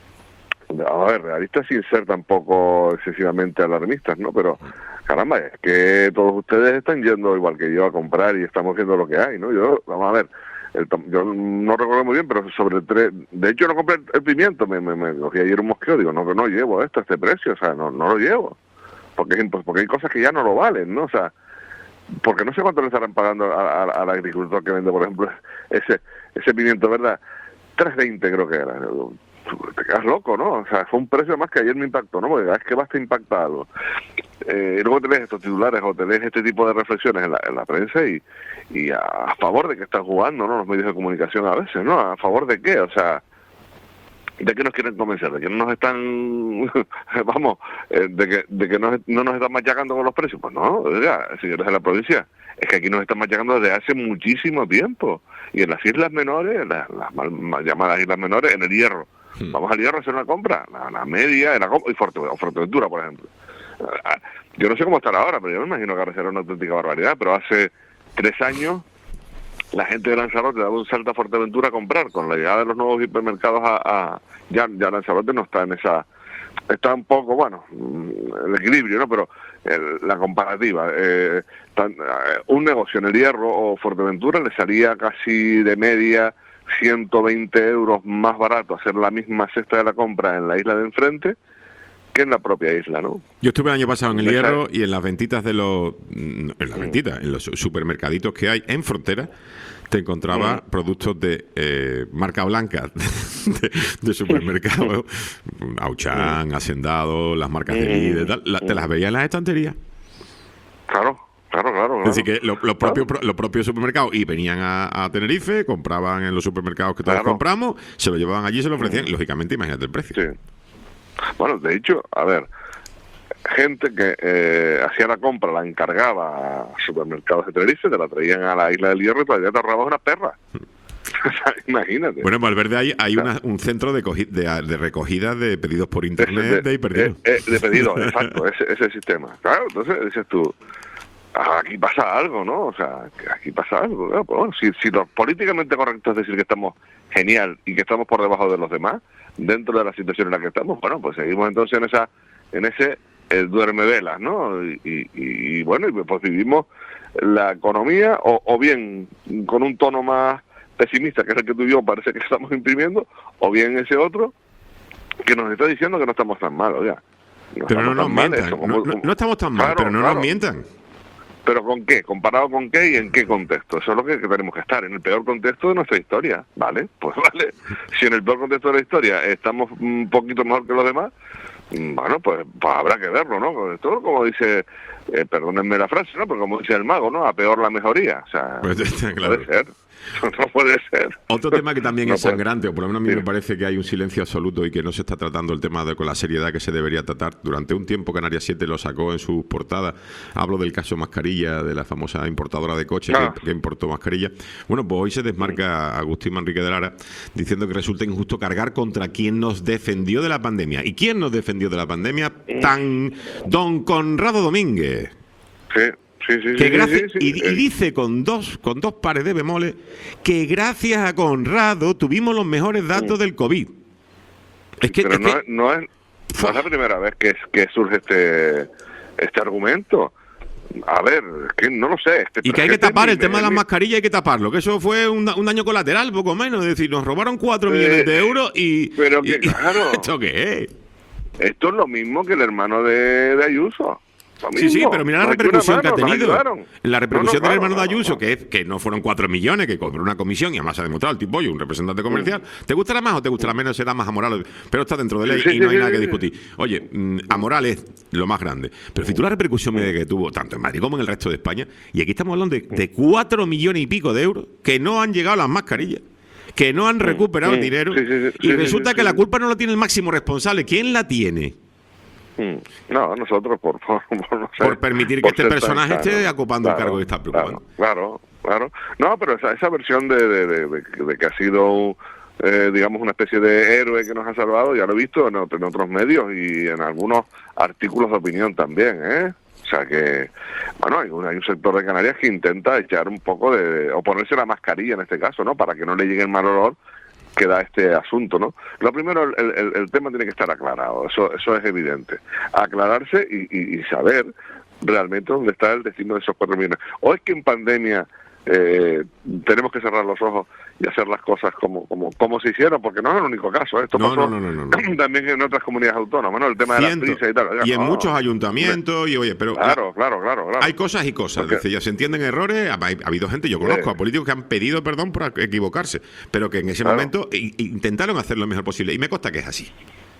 a ver, realista sin ser tampoco excesivamente alarmistas, ¿no? Pero caramba, es que todos ustedes están yendo igual que yo a comprar y estamos viendo lo que hay, ¿no? Vamos a ver, yo no recuerdo muy bien, pero sobre 3, de hecho no compré el pimiento, me cogí ayer un mosqueo, digo, no llevo esto a este precio, o sea, no lo llevo, porque hay cosas que ya no lo valen, ¿no? O sea, porque no sé cuánto le estarán pagando al agricultor que vende, por ejemplo, ese pimiento, ¿verdad? 3,20 creo que era. Te quedas loco, ¿no? O sea, fue un precio más que ayer me impactó, ¿no? Porque es que basta impacta algo. Y luego te lees estos titulares o te lees este tipo de reflexiones en la prensa y a favor de que están jugando, ¿no? Los medios de comunicación a veces, ¿no? ¿A favor de qué? O sea, ¿de qué nos quieren convencer? ¿De que no nos están, vamos, de que no nos están machacando con los precios? Pues no, oiga, señores de la provincia, es que aquí nos están machacando desde hace muchísimo tiempo. Y en las islas menores, las mal llamadas islas menores, en el Hierro. Vamos al Hierro a hacer una compra, la media, y Fuerteventura, por ejemplo. Yo no sé cómo estará ahora, pero yo me imagino que ahora será una auténtica barbaridad, pero hace 3 años la gente de Lanzarote daba un salto a Fuerteventura a comprar. Con la llegada de los nuevos hipermercados ya Lanzarote no está en esa... Está un poco, bueno, el equilibrio, ¿no? Pero la comparativa. Un negocio en el Hierro o Fuerteventura le salía casi de media 120 euros más barato hacer la misma cesta de la compra en la isla de enfrente que en la propia isla, ¿no? Yo estuve el año pasado en el Deja- Hierro y en las ventitas de los... En las ventitas, en los supermercaditos que hay en frontera, te encontraba productos de marca blanca de supermercados, Auchan, Hacendado, las marcas de Lidl, tal, te las veías en las estanterías. Claro. Es decir, que los propios supermercados y venían a Tenerife, compraban en los supermercados que todos Claro. compramos, se lo llevaban allí y se lo ofrecían. Lógicamente, imagínate el precio. Sí. Bueno, de hecho, a ver, gente que hacía la compra, la encargaba a supermercados de Tenerife, te la traían a la isla del Hierro y todavía te ahorrabas una perra. O sea, imagínate. Bueno, en Valverde hay un centro de recogida de pedidos por internet de hiperdinos. De pedidos, exacto, ese sistema. Claro, entonces dices tú, aquí pasa algo, ¿no? O sea, que aquí pasa algo. ¿No? Pues bueno, si lo políticamente correcto es decir que estamos genial y que estamos por debajo de los demás, dentro de la situación en la que estamos, bueno, pues seguimos entonces en ese duerme velas, ¿no? Y bueno, y pues vivimos la economía o bien con un tono más pesimista, que es el que tú y yo parece que estamos imprimiendo, o bien ese otro que nos está diciendo que no estamos tan mal, oiga. Pero no nos mientan. No estamos tan mal, pero no nos mientan. ¿Pero con qué? ¿Comparado con qué y en qué contexto? Eso es lo que tenemos que estar, en el peor contexto de nuestra historia, ¿vale? Pues vale. Si en el peor contexto de la historia estamos un poquito mejor que los demás, bueno, pues habrá que verlo, ¿no? Esto como dice, perdónenme la frase, ¿no? Pero como dice el mago, ¿no? A peor la mejoría. O sea, Pues está claro. puede ser. No puede ser. Otro tema que también No es puede. sangrante, o por lo menos a mí Sí. me parece que hay un silencio absoluto y que no se está tratando el tema con la seriedad que se debería tratar. Durante un tiempo Canarias 7 lo sacó en sus portadas. Hablo del caso Mascarilla, de la famosa importadora de coches que importó mascarilla. Bueno, pues hoy se desmarca Agustín Manrique de Lara diciendo que resulta injusto cargar contra quien nos defendió de la pandemia. ¿Y quién nos defendió de la pandemia? Don Conrado Domínguez. Sí. Sí. Y dice con dos pares de bemoles que gracias a Conrado tuvimos los mejores datos del COVID. Pero no es la primera vez que surge este argumento. A ver, es que no lo sé. Y que hay que tapar el tema de las mascarillas, hay que taparlo, que eso fue un daño colateral, poco menos. Es decir, nos robaron 4 millones de euros y... Pero que claro. ¿Esto qué es? Esto es lo mismo que el hermano de Ayuso. Sí, pero mira la repercusión que ha tenido. La repercusión del hermano de claro. Ayuso, que no fueron 4 millones, que cobró una comisión y además se ha demostrado el tipo, un representante comercial. ¿Te gustará más o te gustará menos? Será más amoral, pero está dentro de ley y no hay nada que discutir. Oye, amoral es lo más grande. Pero si tú la repercusión media que tuvo, tanto en Madrid como en el resto de España, y aquí estamos hablando de 4 millones y pico de euros que no han llegado a las mascarillas, que no han recuperado el dinero, y resulta que la culpa no la tiene el máximo responsable. ¿Quién la tiene? No, nosotros no sé, por permitir que este personaje esté ocupando el cargo que está preocupando. Claro. No, pero esa versión de que ha sido, digamos, una especie de héroe que nos ha salvado, ya lo he visto en otros medios y en algunos artículos de opinión también, ¿eh? O sea que, bueno, hay un sector de Canarias que intenta echar un poco o ponerse la mascarilla en este caso, ¿no? Para que no le llegue el mal olor que da este asunto, ¿no? Lo primero, el tema tiene que estar aclarado, eso es evidente. Aclararse y saber realmente dónde está el destino de esos 4 millones. O es que en pandemia tenemos que cerrar los ojos y hacer las cosas como se hicieron, porque no es el único caso. Esto pasó también en otras comunidades autónomas, ¿no? El tema de las prisas y tal. Y en muchos ayuntamientos, y oye, pero... Claro. Hay cosas y cosas. Es decir, ya se entienden errores. Ha habido gente, yo conozco a políticos que han pedido perdón por equivocarse, pero que en ese momento intentaron hacer lo mejor posible. Y me consta que es así.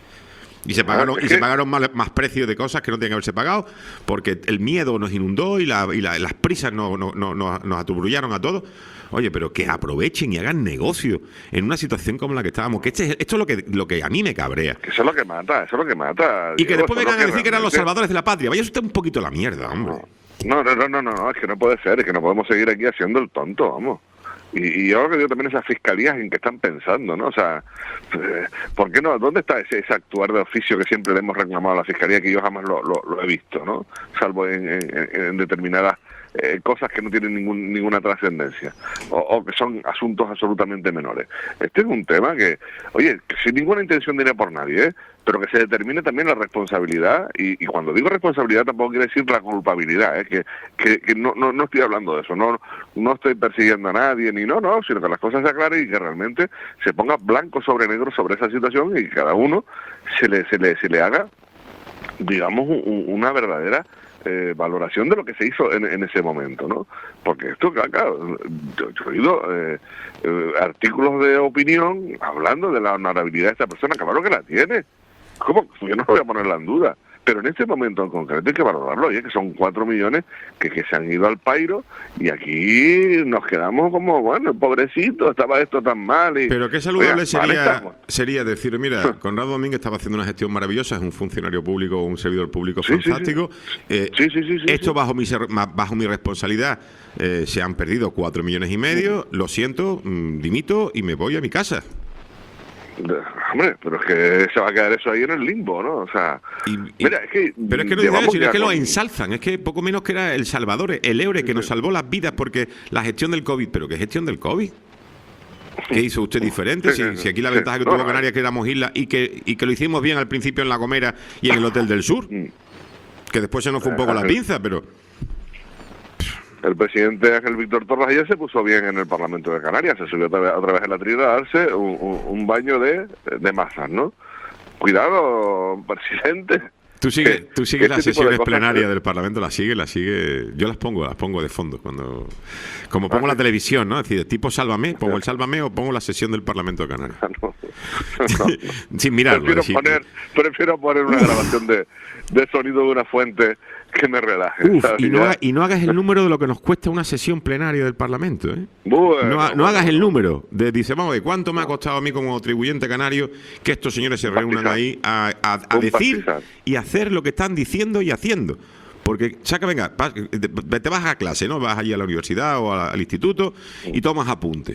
Y se pagaron más precios de cosas que no tenían que haberse pagado, porque el miedo nos inundó y las prisas nos aturullaron a todos. Oye, pero que aprovechen y hagan negocio en una situación como la que estábamos. Que esto es lo que a mí me cabrea. Que eso es lo que mata. Y que después vengan a decir que eran los salvadores de la patria. Vaya usted un poquito a la mierda, hombre. No, es que no puede ser, es que no podemos seguir aquí haciendo el tonto, vamos. Y yo creo que digo también esas fiscalías en que están pensando, ¿no? O sea, ¿por qué no? ¿Dónde está ese actuar de oficio que siempre le hemos reclamado a la fiscalía, que yo jamás lo he visto, ¿no? Salvo en determinadas cosas que no tienen ninguna trascendencia o que son asuntos absolutamente menores. Este es un tema que, oye, que sin ninguna intención de ir a por nadie, pero que se determine también la responsabilidad, y cuando digo responsabilidad tampoco quiere decir la culpabilidad, que no estoy hablando de eso, no estoy persiguiendo a nadie, sino que las cosas se aclaren y que realmente se ponga blanco sobre negro sobre esa situación y que cada uno se le haga digamos, una verdadera valoración de lo que se hizo en ese momento, ¿no? Porque esto, claro, yo he oído artículos de opinión hablando de la honorabilidad de esta persona, claro que la tiene. ¿Cómo? Yo no voy a ponerla en duda. Pero en este momento en concreto hay que valorarlo, oye, que son 4 millones que se han ido al pairo y aquí nos quedamos como, bueno, pobrecito, estaba esto tan mal. Pero qué saludable sería decir, mira, Conrado Domínguez estaba haciendo una gestión maravillosa, es un funcionario público, un servidor público fantástico. Esto bajo mi responsabilidad se han perdido 4,5 millones, lo siento, dimito y me voy a mi casa. Hombre, pero es que se va a quedar eso ahí en el limbo, ¿no? O sea, mira, es que... Pero es que no dicen eso, es que lo ensalzan, es que poco menos que era el Salvador, el héroe que nos salvó las vidas porque la gestión del COVID, ¿pero qué gestión del COVID? ¿Qué hizo usted diferente? Si aquí la ventaja que tuvo Canarias es que éramos islas y que lo hicimos bien al principio en La Gomera y en el Hotel del Sur, que después se nos fue un poco la pinza, pero... El presidente Ángel Víctor Torres ayer se puso bien en el Parlamento de Canarias, se subió otra vez a la tribuna a darse un baño de masas, ¿no? Cuidado, presidente. Tú sigues las sesiones plenarias del Parlamento, las sigue. Yo las pongo de fondo como pongo la televisión, ¿no? Es decir, tipo Sálvame, pongo el Sálvame o pongo la sesión del Parlamento de Canarias. No. Sin mirarlo. Prefiero poner una grabación de sonido de una fuente que me relaje. Y no hagas el número de lo que nos cuesta una sesión plenaria del Parlamento, ¿eh? Bueno, no hagas el número. Dice, vamos a ver, ¿cuánto me ha costado a mí como contribuyente canario que estos señores se reúnan ahí a decir y hacer lo que están diciendo y haciendo? Porque, venga, te vas a clase, ¿no? Vas allí a la universidad o al instituto y tomas apunte.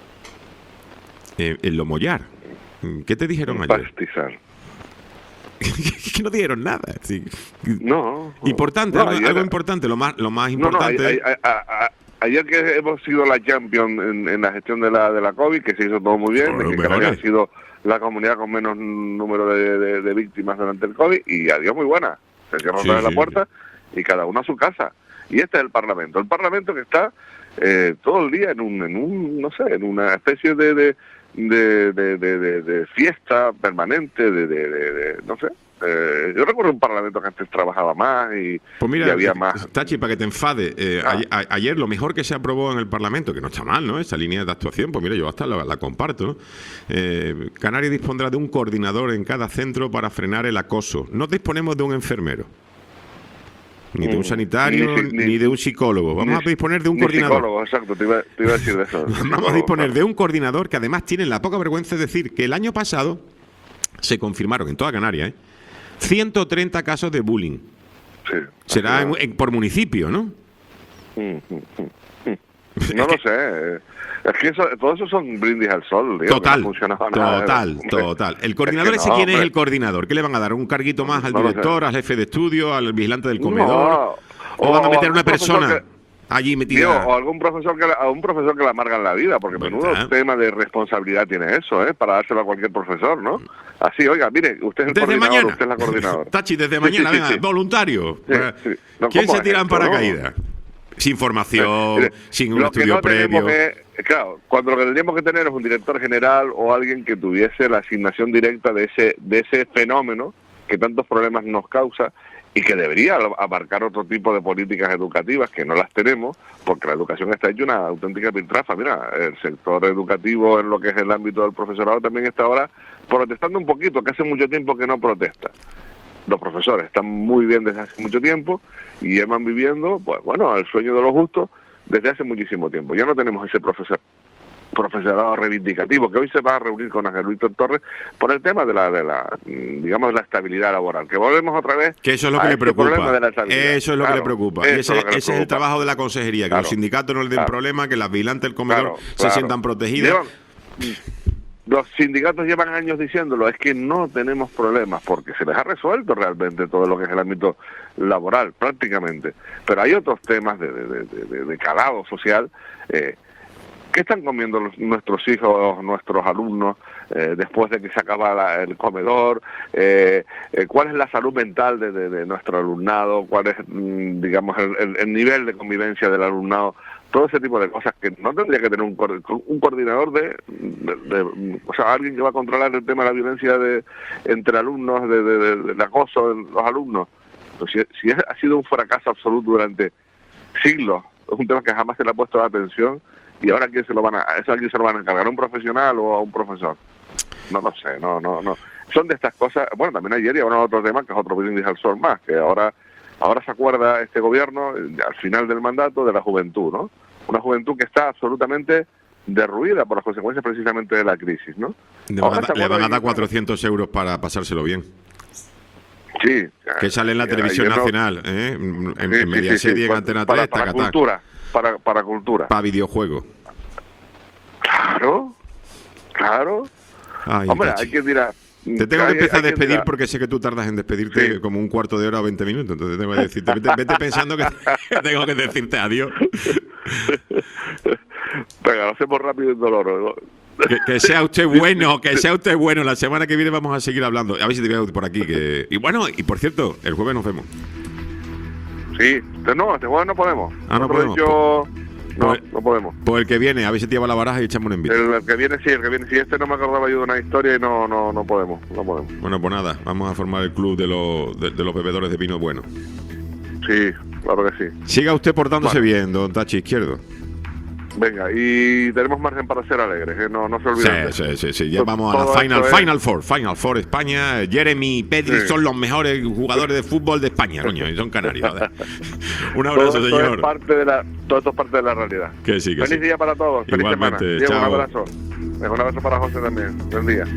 En Lomollar. ¿Qué te dijeron ayer? Pastizar. Que no dieron nada. Sí. No. Importante, algo importante, lo más importante. Ayer que hemos sido la champion en la gestión de la COVID, que se hizo todo muy bien, que Canarias ha sido la comunidad con menos número de víctimas durante el COVID, y adiós muy buena. Se cierra otra vez la puerta y cada uno a su casa. Y este es el Parlamento. El Parlamento que está todo el día en una especie de fiesta permanente, no sé. Yo recuerdo un Parlamento que antes trabajaba más y había más. Tachi, para que te enfade, ayer lo mejor que se aprobó en el Parlamento, que no está mal, ¿no? Esa línea de actuación, pues mira, yo hasta la comparto, ¿no? Canarias dispondrá de un coordinador en cada centro para frenar el acoso. No disponemos de un enfermero, ni de un sanitario, ni de un psicólogo. Vamos a disponer de un coordinador. Psicólogo, exacto, te iba a decir de eso. Vamos a disponer de un coordinador que además tiene la poca vergüenza de decir que el año pasado se confirmaron en toda Canarias 130 casos de bullying. Sí. Será por municipio, ¿no? No lo sé. Es que todo eso son brindis al sol. Digo, total. Que no funcionaba nada. Total. El coordinador ¿quién es el coordinador? ¿Qué le van a dar? ¿Un carguito más al director, al jefe de estudio, al vigilante del comedor? ¿O van a meter una persona allí metida? O a un profesor que le amargan la vida, porque menudo tema de responsabilidad tiene eso, para dárselo a cualquier profesor, ¿no? Así, oiga, mire, usted es el coordinador, usted es la coordinadora. Tachi, desde mañana, venga, voluntario. No, ¿quién se tira en paracaídas? Sin formación, sin un estudio previo. Claro, cuando lo que tendríamos que tener es un director general o alguien que tuviese la asignación directa de ese fenómeno que tantos problemas nos causa y que debería abarcar otro tipo de políticas educativas que no las tenemos, porque la educación está hecha una auténtica piltrafa. Mira, el sector educativo en lo que es el ámbito del profesorado también está ahora protestando un poquito, que hace mucho tiempo que no protesta. Los profesores están muy bien desde hace mucho tiempo y llevan viviendo, pues bueno, el sueño de los justos desde hace muchísimo tiempo. Ya no tenemos ese profesorado reivindicativo que hoy se va a reunir con Ángel Víctor Torres por el tema de la estabilidad laboral, que volvemos otra vez que eso es lo que le preocupa. Eso es lo que le preocupa. Y ese es el trabajo de la consejería, que los sindicatos no les den problema, que las vigilantes del comedor se sientan protegidas. Los sindicatos llevan años diciéndolo, es que no tenemos problemas, porque se les ha resuelto realmente todo lo que es el ámbito laboral, prácticamente. Pero hay otros temas de calado social que ¿Qué están comiendo nuestros hijos, nuestros alumnos, después de que se acaba el comedor? ¿Cuál es la salud mental de nuestro alumnado? ¿Cuál es, digamos, el nivel de convivencia del alumnado? Todo ese tipo de cosas que no tendría que tener un coordinador o sea, alguien que va a controlar el tema de la violencia entre alumnos, del acoso de los alumnos. Pues si ha sido un fracaso absoluto durante siglos, es un tema que jamás se le ha puesto atención, y ahora ¿quién se lo van a encargar? ¿A un profesional o a un profesor? No lo sé, no. Son de estas cosas. Bueno, también ayer y ahora otro tema, que es otro brindis al sol más, que ahora se acuerda este gobierno, al final del mandato, de la juventud, ¿no? Una juventud que está absolutamente derruida por las consecuencias precisamente de la crisis, ¿no? Le van a dar 400 euros para pasárselo bien. Sí. Que sale en la televisión nacional, en Mediaset y en Antena 3, para cultura. Para cultura. Para videojuegos. Claro. Ay, hombre, Tachi. hay que tirar. Te tengo que empezar a despedir porque sé que tú tardas en despedirte como un cuarto de hora o 20 minutos. Entonces tengo que decirte, vete pensando que tengo que decirte adiós. Venga, lo hacemos rápido y doloroso. Que sea usted bueno. La semana que viene vamos a seguir hablando. A ver si te veo por aquí. Y bueno, y por cierto, el jueves nos vemos. Sí, no, este jueves no podemos. No podemos. No podemos. Pues el que viene, a ver si te lleva la baraja y echamos un envío. El que viene sí. Este no me acordaba yo de una historia y no podemos. Bueno, pues nada, vamos a formar el club de los bebedores de vino bueno. Sí, claro que sí. Siga usted portándose bien, don Tachi Izquierdo. Venga, y tenemos margen para ser alegres, no se olviden. Sí. Ya vamos a la Final Four España. Jeremy, Pedri son los mejores jugadores de fútbol de España, coño, y son canarios. Un abrazo, todo señor. Todo esto es parte de la realidad. Que sí. Feliz día para todos. Igualmente, feliz semana. chao. Un abrazo. Un abrazo para José también. Buen día.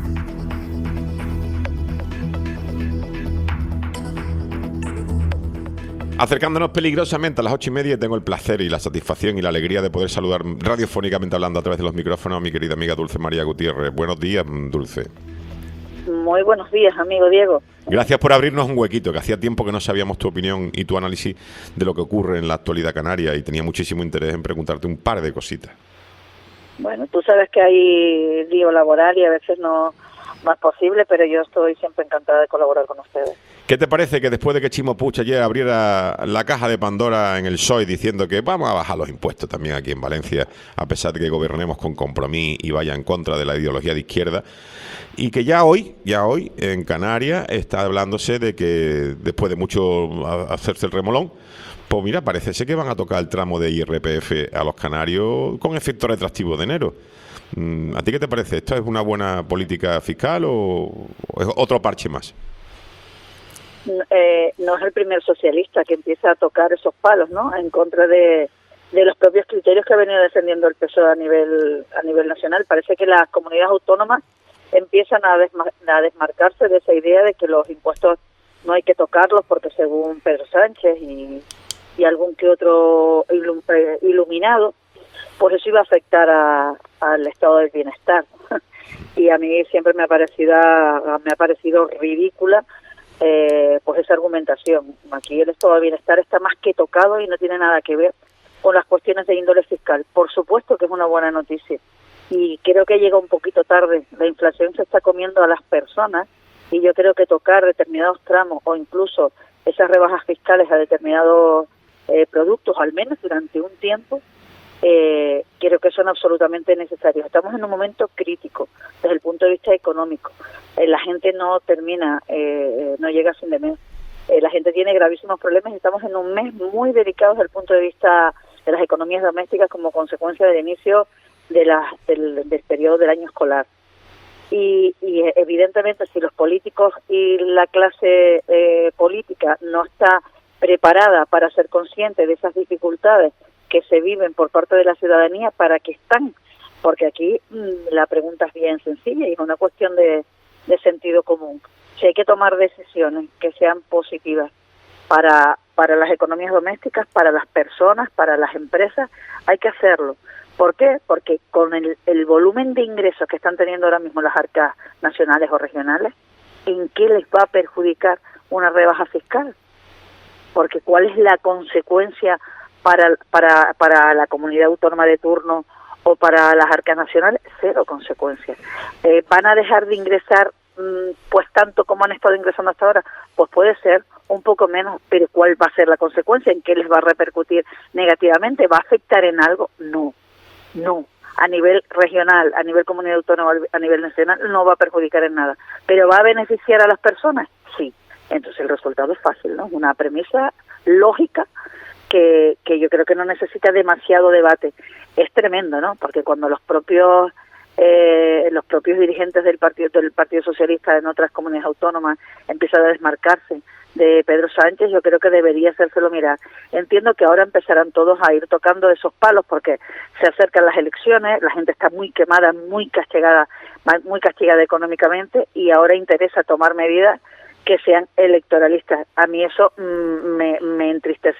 Acercándonos peligrosamente a las 8:30, tengo el placer y la satisfacción y la alegría de poder saludar radiofónicamente hablando a través de los micrófonos a mi querida amiga Dulce María Gutiérrez. Buenos días, Dulce. Muy buenos días, amigo Diego. Gracias por abrirnos un huequito, que hacía tiempo que no sabíamos tu opinión y tu análisis de lo que ocurre en la actualidad canaria y tenía muchísimo interés en preguntarte un par de cositas. Bueno, tú sabes que hay lío laboral y a veces no es posible, pero yo estoy siempre encantada de colaborar con ustedes. ¿Qué te parece que después de que Chimo Puig ayer abriera la caja de Pandora en el PSOE diciendo que vamos a bajar los impuestos también aquí en Valencia, a pesar de que gobernemos con compromiso y vaya en contra de la ideología de izquierda, y que ya hoy en Canarias está hablándose de que después de mucho hacerse el remolón, pues mira, parece ser que van a tocar el tramo de IRPF a los canarios con efecto retroactivo de enero. ¿A ti qué te parece? ¿Esto es una buena política fiscal o es otro parche más? No es el primer socialista que empieza a tocar esos palos, ¿no? En contra de los propios criterios que ha venido defendiendo el PSOE a nivel nacional. Parece que las comunidades autónomas empiezan a desmarcarse de esa idea de que los impuestos no hay que tocarlos porque según Pedro Sánchez y algún que otro iluminado, pues eso iba a afectar al estado del bienestar. Y a mí siempre me ha parecido ridícula pues esa argumentación. Aquí el estado del bienestar está más que tocado y no tiene nada que ver con las cuestiones de índole fiscal. Por supuesto que es una buena noticia y creo que llega un poquito tarde. La inflación se está comiendo a las personas y yo creo que tocar determinados tramos o incluso esas rebajas fiscales a determinados productos, al menos durante un tiempo, creo que son absolutamente necesarios. Estamos en un momento crítico desde el punto de vista económico. La gente no termina, no llega a fin de mes. La gente tiene gravísimos problemas y estamos en un mes muy delicado desde el punto de vista de las economías domésticas como consecuencia del inicio del periodo del año escolar. Y evidentemente si los políticos y la clase política no está preparada para ser consciente de esas dificultades que se viven por parte de la ciudadanía, ¿para qué están? Porque aquí la pregunta es bien sencilla y es una cuestión de sentido común. Si hay que tomar decisiones que sean positivas para las economías domésticas, para las personas, para las empresas, hay que hacerlo. ¿Por qué? Porque con el volumen de ingresos que están teniendo ahora mismo las arcas nacionales o regionales, ¿en qué les va a perjudicar una rebaja fiscal? Porque ¿cuál es la consecuencia para la comunidad autónoma de turno o para las arcas nacionales, cero consecuencias. ¿Van a dejar de ingresar pues tanto como han estado ingresando hasta ahora? Pues puede ser un poco menos, pero ¿cuál va a ser la consecuencia? ¿En qué les va a repercutir negativamente? ¿Va a afectar en algo? No. A nivel regional, a nivel comunidad autónoma, a nivel nacional, no va a perjudicar en nada. ¿Pero va a beneficiar a las personas? Sí. Entonces el resultado es fácil, ¿no? Una premisa lógica que yo creo que no necesita demasiado debate. Es tremendo, ¿no? Porque cuando los propios dirigentes del Partido Socialista en otras comunidades autónomas empiezan a desmarcarse de Pedro Sánchez, yo creo que debería hacérselo mirar. Entiendo que ahora empezarán todos a ir tocando esos palos porque se acercan las elecciones, la gente está muy quemada, muy castigada económicamente, y ahora interesa tomar medidas que sean electoralistas. A mí eso me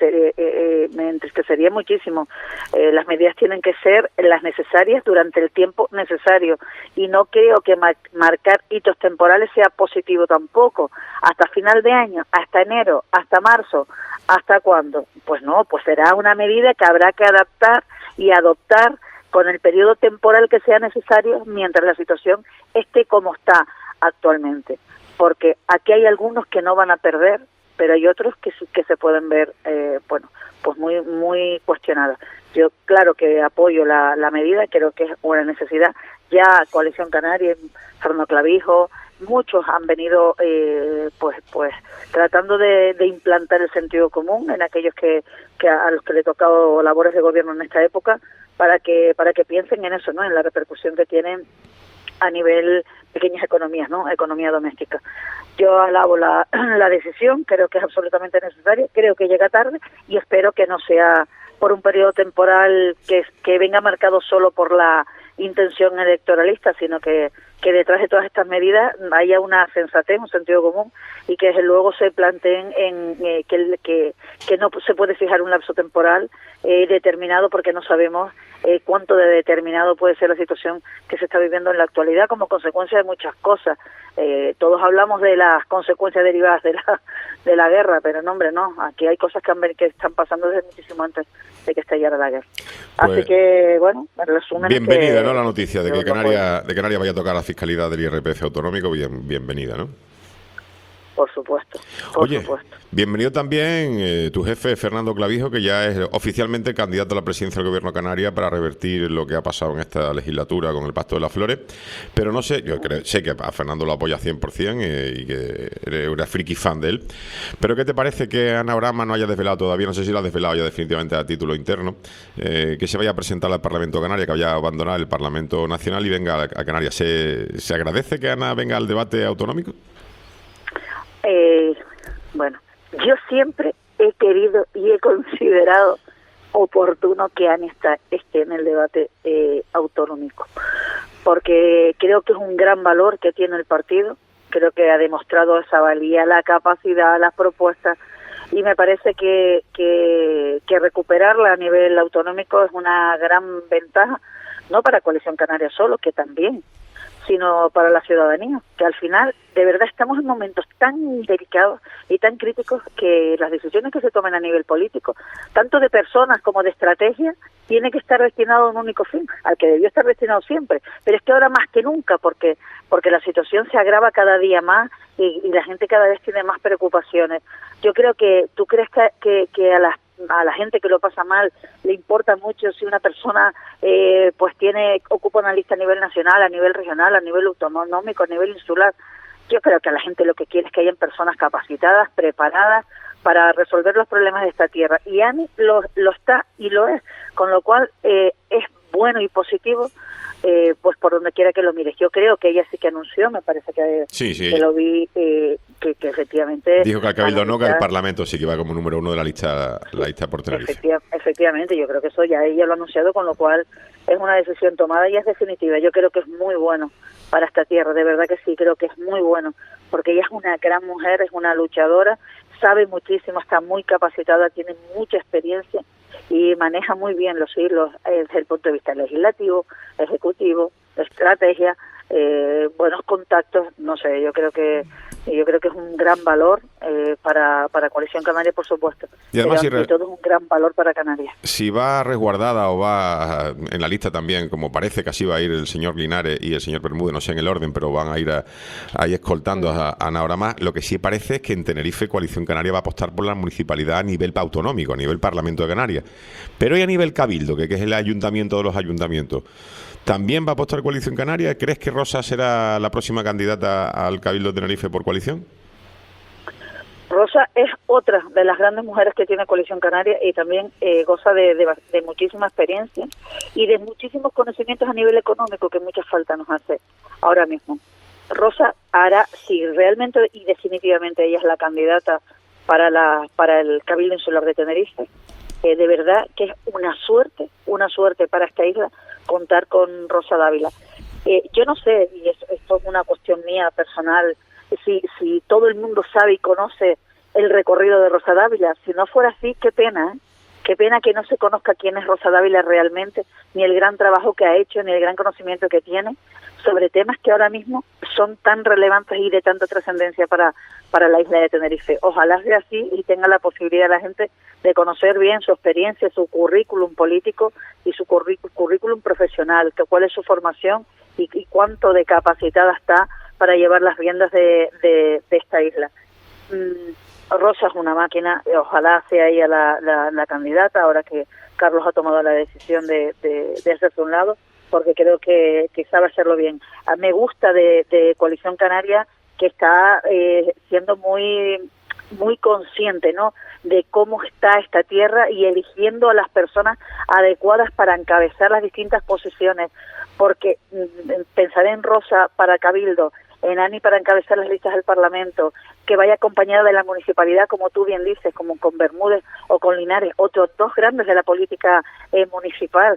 entristecería muchísimo. Las medidas tienen que ser las necesarias durante el tiempo necesario, y no creo que marcar hitos temporales sea positivo tampoco. Hasta final de año, hasta enero, hasta marzo, ¿hasta cuándo? Pues no, pues será una medida que habrá que adaptar y adoptar con el periodo temporal que sea necesario mientras la situación esté como está actualmente. Porque aquí hay algunos que no van a perder, pero hay otros que sí que se pueden ver, pues muy cuestionados. Yo, claro que apoyo la medida, creo que es una necesidad. Ya Coalición Canaria, Fernando Clavijo, muchos han venido, pues tratando de implantar el sentido común en aquellos que a los que le he tocado labores de gobierno en esta época, para que piensen en eso, ¿no? En la repercusión que tienen a nivel pequeñas economías, ¿no? Economía doméstica. Yo alabo la decisión, creo que es absolutamente necesaria, creo que llega tarde y espero que no sea por un periodo temporal que venga marcado solo por la intención electoralista, sino que detrás de todas estas medidas haya una sensatez, un sentido común, y que desde luego se planteen que no se puede fijar un lapso temporal determinado, porque no sabemos cuánto de determinado puede ser la situación que se está viviendo en la actualidad como consecuencia de muchas cosas. Todos hablamos de las consecuencias derivadas de la guerra, pero no, hombre, no. Aquí hay cosas que están pasando desde muchísimo antes de que estallara la guerra. Pues, así que, bueno, en resumen... Bienvenida, ¿no?, la noticia de que Canarias vaya a tocar la fiscalidad del IRPF autonómico. Bienvenida, ¿no? Por supuesto. Oye, bienvenido también tu jefe, Fernando Clavijo, que ya es oficialmente candidato a la presidencia del Gobierno canario para revertir lo que ha pasado en esta legislatura con el Pacto de las Flores. Pero no sé, sé que a Fernando lo apoya 100% y que eres una friki fan de él. Pero ¿qué te parece que Ana Brahma no haya desvelado todavía, no sé si lo ha desvelado ya definitivamente a título interno, que se vaya a presentar al Parlamento Canario, que vaya a abandonar el Parlamento Nacional y venga a Canarias? ¿Se agradece que Ana venga al debate autonómico? Bueno, yo siempre he querido y he considerado oportuno que Ana esté en el debate autonómico, porque creo que es un gran valor que tiene el partido, creo que ha demostrado esa valía, la capacidad, las propuestas, y me parece que recuperarla a nivel autonómico es una gran ventaja, no para Coalición Canaria solo, que también, sino para la ciudadanía, que al final de verdad estamos en momentos tan delicados y tan críticos que las decisiones que se tomen a nivel político, tanto de personas como de estrategia, tiene que estar destinado a un único fin, al que debió estar destinado siempre, pero es que ahora más que nunca, porque la situación se agrava cada día más y la gente cada vez tiene más preocupaciones. Yo creo que, ¿tú crees que a la gente que lo pasa mal le importa mucho si una persona pues ocupa una lista a nivel nacional, a nivel regional, a nivel autonómico, a nivel insular? Yo creo que a la gente lo que quiere es que hayan personas capacitadas, preparadas para resolver los problemas de esta tierra, y Ani lo está y lo es, con lo cual es bueno y positivo pues por donde quiera que lo mires. Yo creo que ella sí que anunció, me parece que lo vi, que efectivamente... Dijo que al Cabildo no, que al Parlamento sí que va como número 1 de la lista por Tenerife. Efectivamente, yo creo que eso ya ella lo ha anunciado, con lo cual es una decisión tomada y es definitiva. Yo creo que es muy bueno para esta tierra, de verdad que sí, creo que es muy bueno, porque ella es una gran mujer, es una luchadora, sabe muchísimo, está muy capacitada, tiene mucha experiencia y maneja muy bien los hilos desde el punto de vista legislativo, ejecutivo, estrategia, buenos contactos, no sé, yo creo que es un gran valor para Coalición Canaria, por supuesto. Y además, pero todo es un gran valor para Canarias. Si va resguardada o va en la lista también, como parece que así va a ir el señor Linares y el señor Bermúdez, no sé en el orden, pero van a ir ahí escoltando a Nahora Mas, lo que sí parece es que en Tenerife Coalición Canaria va a apostar por la municipalidad a nivel autonómico, a nivel Parlamento de Canarias. Pero y a nivel Cabildo, que es el ayuntamiento de los ayuntamientos, ¿también va a apostar Coalición Canaria? ¿Crees que Rosa será la próxima candidata al Cabildo de Tenerife por coalición? Rosa es otra de las grandes mujeres que tiene Coalición Canaria y también goza de muchísima experiencia y de muchísimos conocimientos a nivel económico que mucha falta nos hace ahora mismo. Rosa hará, si realmente y definitivamente ella es la candidata para el Cabildo Insular de Tenerife, de verdad que es una suerte para esta isla contar con Rosa Dávila. Yo no sé, y esto es una cuestión mía personal, si todo el mundo sabe y conoce el recorrido de Rosa Dávila. Si no fuera así, qué pena que no se conozca quién es Rosa Dávila realmente, ni el gran trabajo que ha hecho, ni el gran conocimiento que tiene sobre temas que ahora mismo son tan relevantes y de tanta trascendencia para la isla de Tenerife. Ojalá sea así y tenga la posibilidad la gente de conocer bien su experiencia, su currículum político y su currículum profesional, cuál es su formación y cuánto de capacitada está para llevar las riendas de esta isla. Rosa es una máquina, ojalá sea ella la candidata, ahora que Carlos ha tomado la decisión de hacerse a un lado, porque creo que sabe hacerlo bien. Me gusta de Coalición Canaria que está siendo muy consciente, ¿no?, de cómo está esta tierra y eligiendo a las personas adecuadas para encabezar las distintas posiciones, porque pensar en Rosa para Cabildo, en Ani para encabezar las listas del Parlamento, que vaya acompañada de la municipalidad, como tú bien dices, como con Bermúdez o con Linares, otros dos grandes de la política municipal.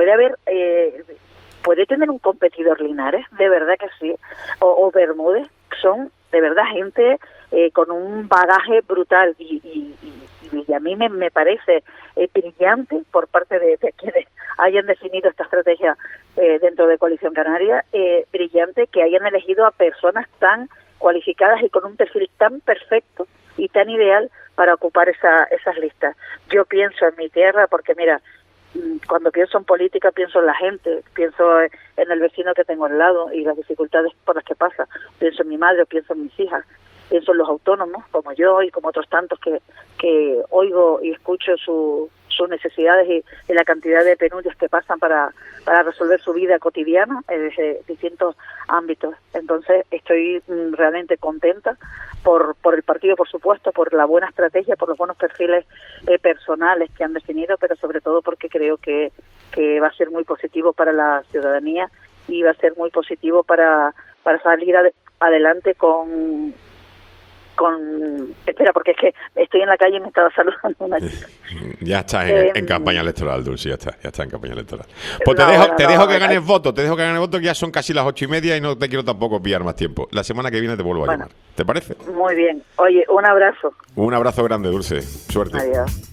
Puede tener un competidor Linares, de verdad que sí, o Bermúdez, son de verdad gente con un bagaje brutal y a mí me parece brillante por parte de quienes hayan definido esta estrategia dentro de Coalición Canaria, brillante que hayan elegido a personas tan cualificadas y con un perfil tan perfecto y tan ideal para ocupar esas listas. Yo pienso en mi tierra porque mira, cuando pienso en política pienso en la gente, pienso en el vecino que tengo al lado y las dificultades por las que pasa, pienso en mi madre, pienso en mis hijas, pienso en los autónomos como yo y como otros tantos que oigo y escucho sus necesidades y la cantidad de penurias que pasan para resolver su vida cotidiana desde distintos ámbitos. Entonces estoy realmente contenta por el partido, por supuesto, por la buena estrategia, por los buenos perfiles personales que han definido, pero sobre todo porque creo que va a ser muy positivo para la ciudadanía y va a ser muy positivo para salir adelante con espera, porque es que estoy en la calle y me estaba saludando una chica. Ya está en campaña electoral, Dulce, ya está en campaña electoral. Pues te dejo que ganes votos, que ya son casi las 8:30 y no te quiero tampoco pillar más tiempo. La semana que viene te vuelvo a llamar. ¿Te parece? Muy bien. Oye, un abrazo. Un abrazo grande, Dulce. Suerte. Adiós.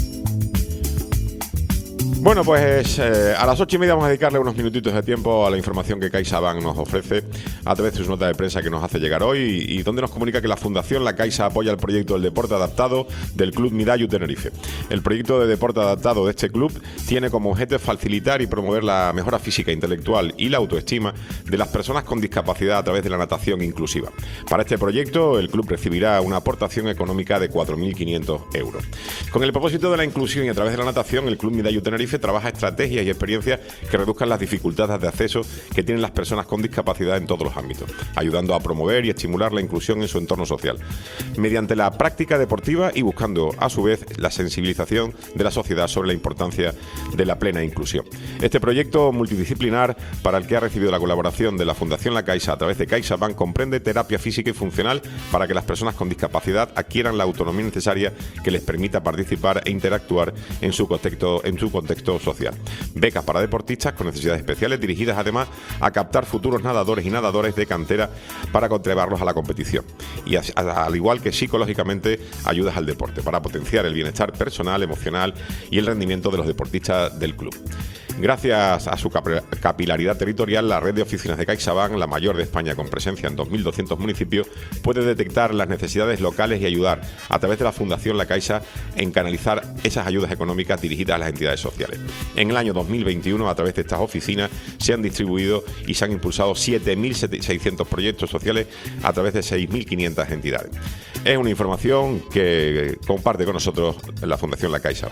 Bueno, pues a las 8:30 vamos a dedicarle unos minutitos de tiempo a la información que CaixaBank nos ofrece a través de sus notas de prensa que nos hace llegar hoy y donde nos comunica que la Fundación La Caixa apoya el proyecto del deporte adaptado del Club Midallo Tenerife. El proyecto de deporte adaptado de este club tiene como objeto facilitar y promover la mejora física, intelectual y la autoestima de las personas con discapacidad a través de la natación inclusiva. Para este proyecto, el club recibirá una aportación económica de 4.500 euros. Con el propósito de la inclusión y a través de la natación, el Club Midallo Tenerife trabaja estrategias y experiencias que reduzcan las dificultades de acceso que tienen las personas con discapacidad en todos los ámbitos, ayudando a promover y estimular la inclusión en su entorno social, mediante la práctica deportiva y buscando, a su vez, la sensibilización de la sociedad sobre la importancia de la plena inclusión. Este proyecto multidisciplinar, para el que ha recibido la colaboración de la Fundación La Caixa a través de CaixaBank, comprende terapia física y funcional para que las personas con discapacidad adquieran la autonomía necesaria que les permita participar e interactuar en su contexto social. Becas para deportistas con necesidades especiales dirigidas además a captar futuros nadadores y nadadoras de cantera para llevarlos a la competición. Y al igual que psicológicamente ayudas al deporte para potenciar el bienestar personal, emocional y el rendimiento de los deportistas del club. Gracias a su capilaridad territorial, la red de oficinas de CaixaBank, la mayor de España con presencia en 2.200 municipios, puede detectar las necesidades locales y ayudar a través de la Fundación La Caixa en canalizar esas ayudas económicas dirigidas a las entidades sociales. En el año 2021, a través de estas oficinas, se han distribuido y se han impulsado 7.600 proyectos sociales a través de 6.500 entidades. Es una información que comparte con nosotros la Fundación La Caixa.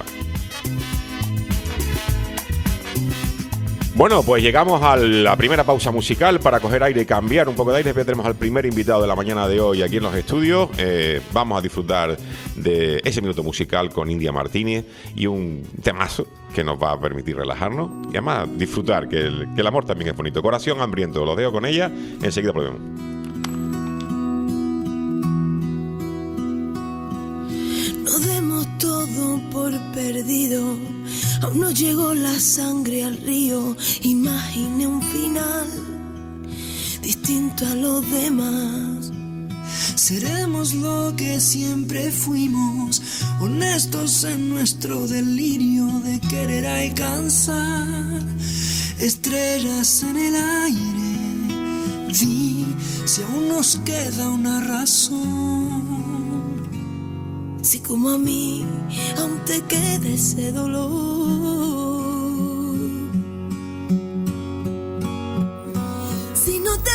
Bueno, pues llegamos a la primera pausa musical para coger aire y cambiar un poco de aire. Tenemos al primer invitado de la mañana de hoy aquí en los estudios. Vamos a disfrutar de ese minuto musical con India Martínez y un temazo que nos va a permitir relajarnos y además disfrutar, que el amor también es bonito. Corazón hambriento, lo dejo con ella, enseguida volvemos. No demos todo por perdido, aún no llegó la sangre al río. Imaginé un final distinto a los demás. Seremos lo que siempre fuimos, honestos en nuestro delirio de querer alcanzar estrellas en el aire. Di si aún nos queda una razón. Si como a mí aún te queda ese dolor. Si no te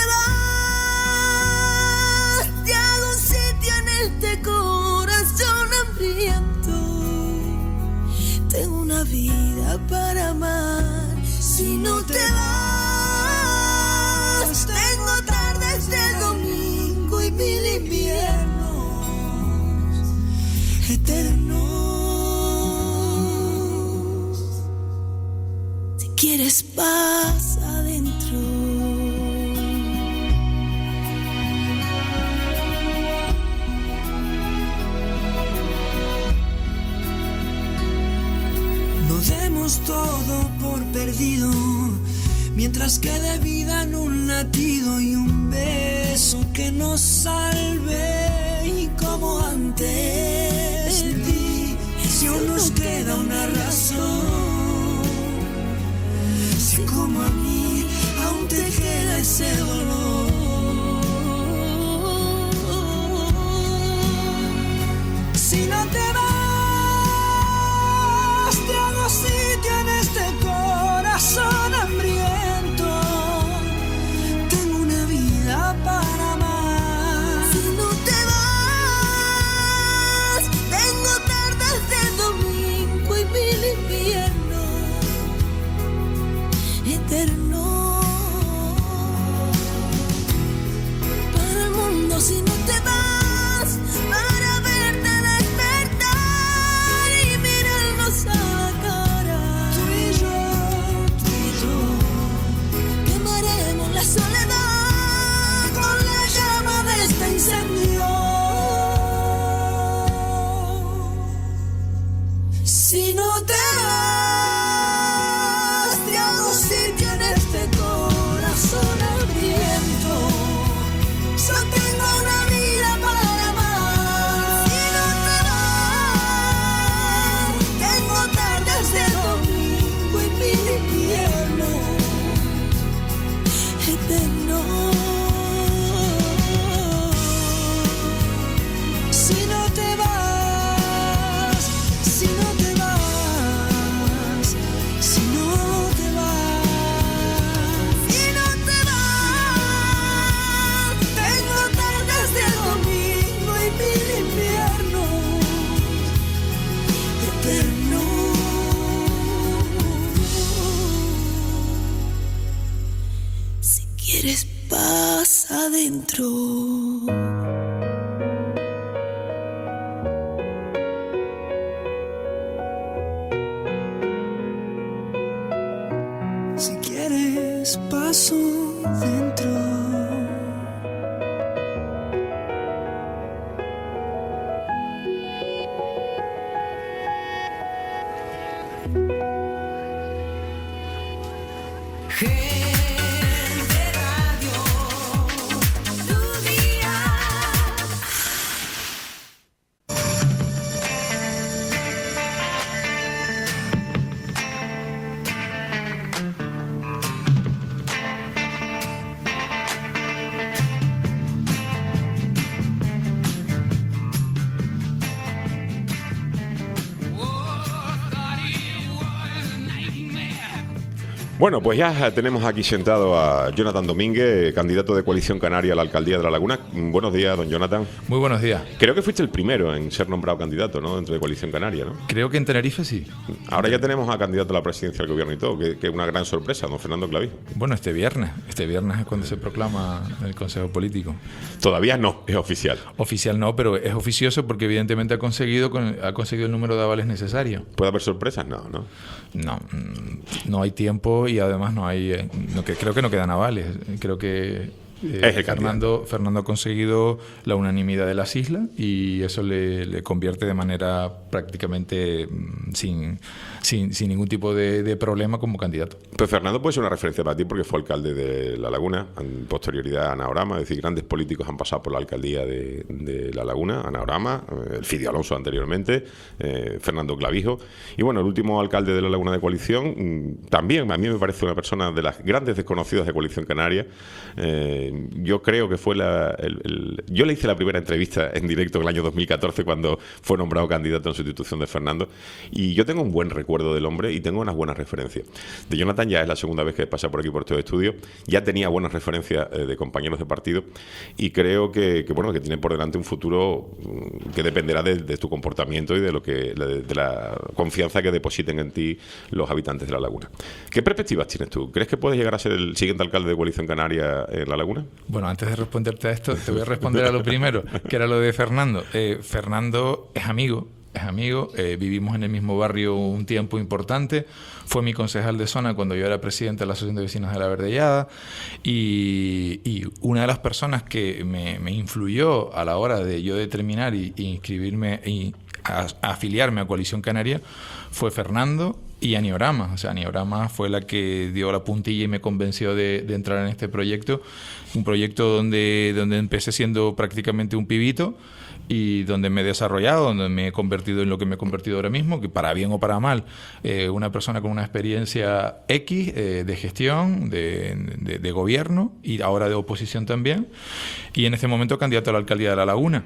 vas, te hago un sitio en este corazón hambriento. Tengo una vida para amar. Si no te vas, tengo tardes de domingo y 1000 inviernos eternos. Si quieres paz adentro. No demos todo por perdido, mientras quede vida en un latido y un beso que nos salve. Y como antes di, si aún nos queda una razón. Si como a mí aún te queda ese dolor. Si no te vas, te hago sitio en este corazón hambriento. Tengo una vida para amar. Si no te vas, tengo tardes de domingo y 1000 inviernos eternos. Para el mundo si no te vas, para verte despertar y mirarnos a la cara. Tú y yo, quemaremos la soledad con la llama de este incendio. Si no te vas, te hago sitio en este corazón hambriento. Yo tengo una vida para amar. Si no te vas, tengo tardes de domingo y 1000 inviernos eternos. Si no te vas, si no te vas, si no te vas, si no te vas, tengo tardes de domingo y 1000 inviernos eternos. Si quieres paz adentro. Si quieres paso dentro. Bueno, pues ya tenemos aquí sentado a Jonathan Domínguez, candidato de Coalición Canaria a la Alcaldía de La Laguna. Buenos días, don Jonathan. Muy buenos días. Creo que fuiste el primero en ser nombrado candidato, ¿no?, dentro de Coalición Canaria, ¿no? Creo que en Tenerife sí. Ahora ya tenemos a candidato a la presidencia del gobierno y todo, que es una gran sorpresa, don Fernando Clavijo. Bueno, este viernes es cuando se proclama el Consejo Político. Todavía no, es oficial. Oficial no, pero es oficioso porque evidentemente ha conseguido el número de avales necesarios. ¿Puede haber sorpresas? No, ¿no? No hay tiempo y además creo que no quedan avales. Creo que es el Fernando ha conseguido la unanimidad de las islas y eso le convierte de manera prácticamente sin ningún tipo de problema como candidato. Pues Fernando puede ser una referencia para ti porque fue alcalde de La Laguna, en posterioridad a Ana Orama, es decir, grandes políticos han pasado por la alcaldía de La Laguna, Ana Orama, el Fidio Alonso anteriormente, Fernando Clavijo, y bueno, el último alcalde de La Laguna de Coalición, también a mí me parece una persona de las grandes desconocidas de Coalición Canaria. Yo creo que fue yo le hice la primera entrevista en directo en el año 2014 cuando fue nombrado candidato en sustitución de Fernando, y yo tengo un buen recuerdo del hombre y tengo unas buenas referencias. De Jonathan ya es la segunda vez que pasa por aquí por estos estudios, ya tenía buenas referencias de compañeros de partido y creo que tiene por delante un futuro que dependerá de tu comportamiento y de la confianza que depositen en ti los habitantes de La Laguna. ¿Qué perspectivas tienes tú? ¿Crees que puedes llegar a ser el siguiente alcalde de Coalición Canaria en La Laguna? Bueno, antes de responderte a esto, te voy a responder a lo primero, que era lo de Fernando. Fernando es amigo, vivimos en el mismo barrio un tiempo importante, fue mi concejal de zona cuando yo era presidente de la Asociación de Vecinos de la Verdellada y una de las personas que me influyó a la hora de yo determinar y inscribirme y afiliarme a Coalición Canaria fue Fernando y Ana Orama. O sea, Ana Orama fue la que dio la puntilla y me convenció de entrar en este proyecto. Un proyecto donde empecé siendo prácticamente un pibito y donde me he desarrollado, donde me he convertido en lo que me he convertido ahora mismo, que para bien o para mal, una persona con una experiencia X de gestión, de gobierno y ahora de oposición también, y en este momento candidato a la alcaldía de La Laguna.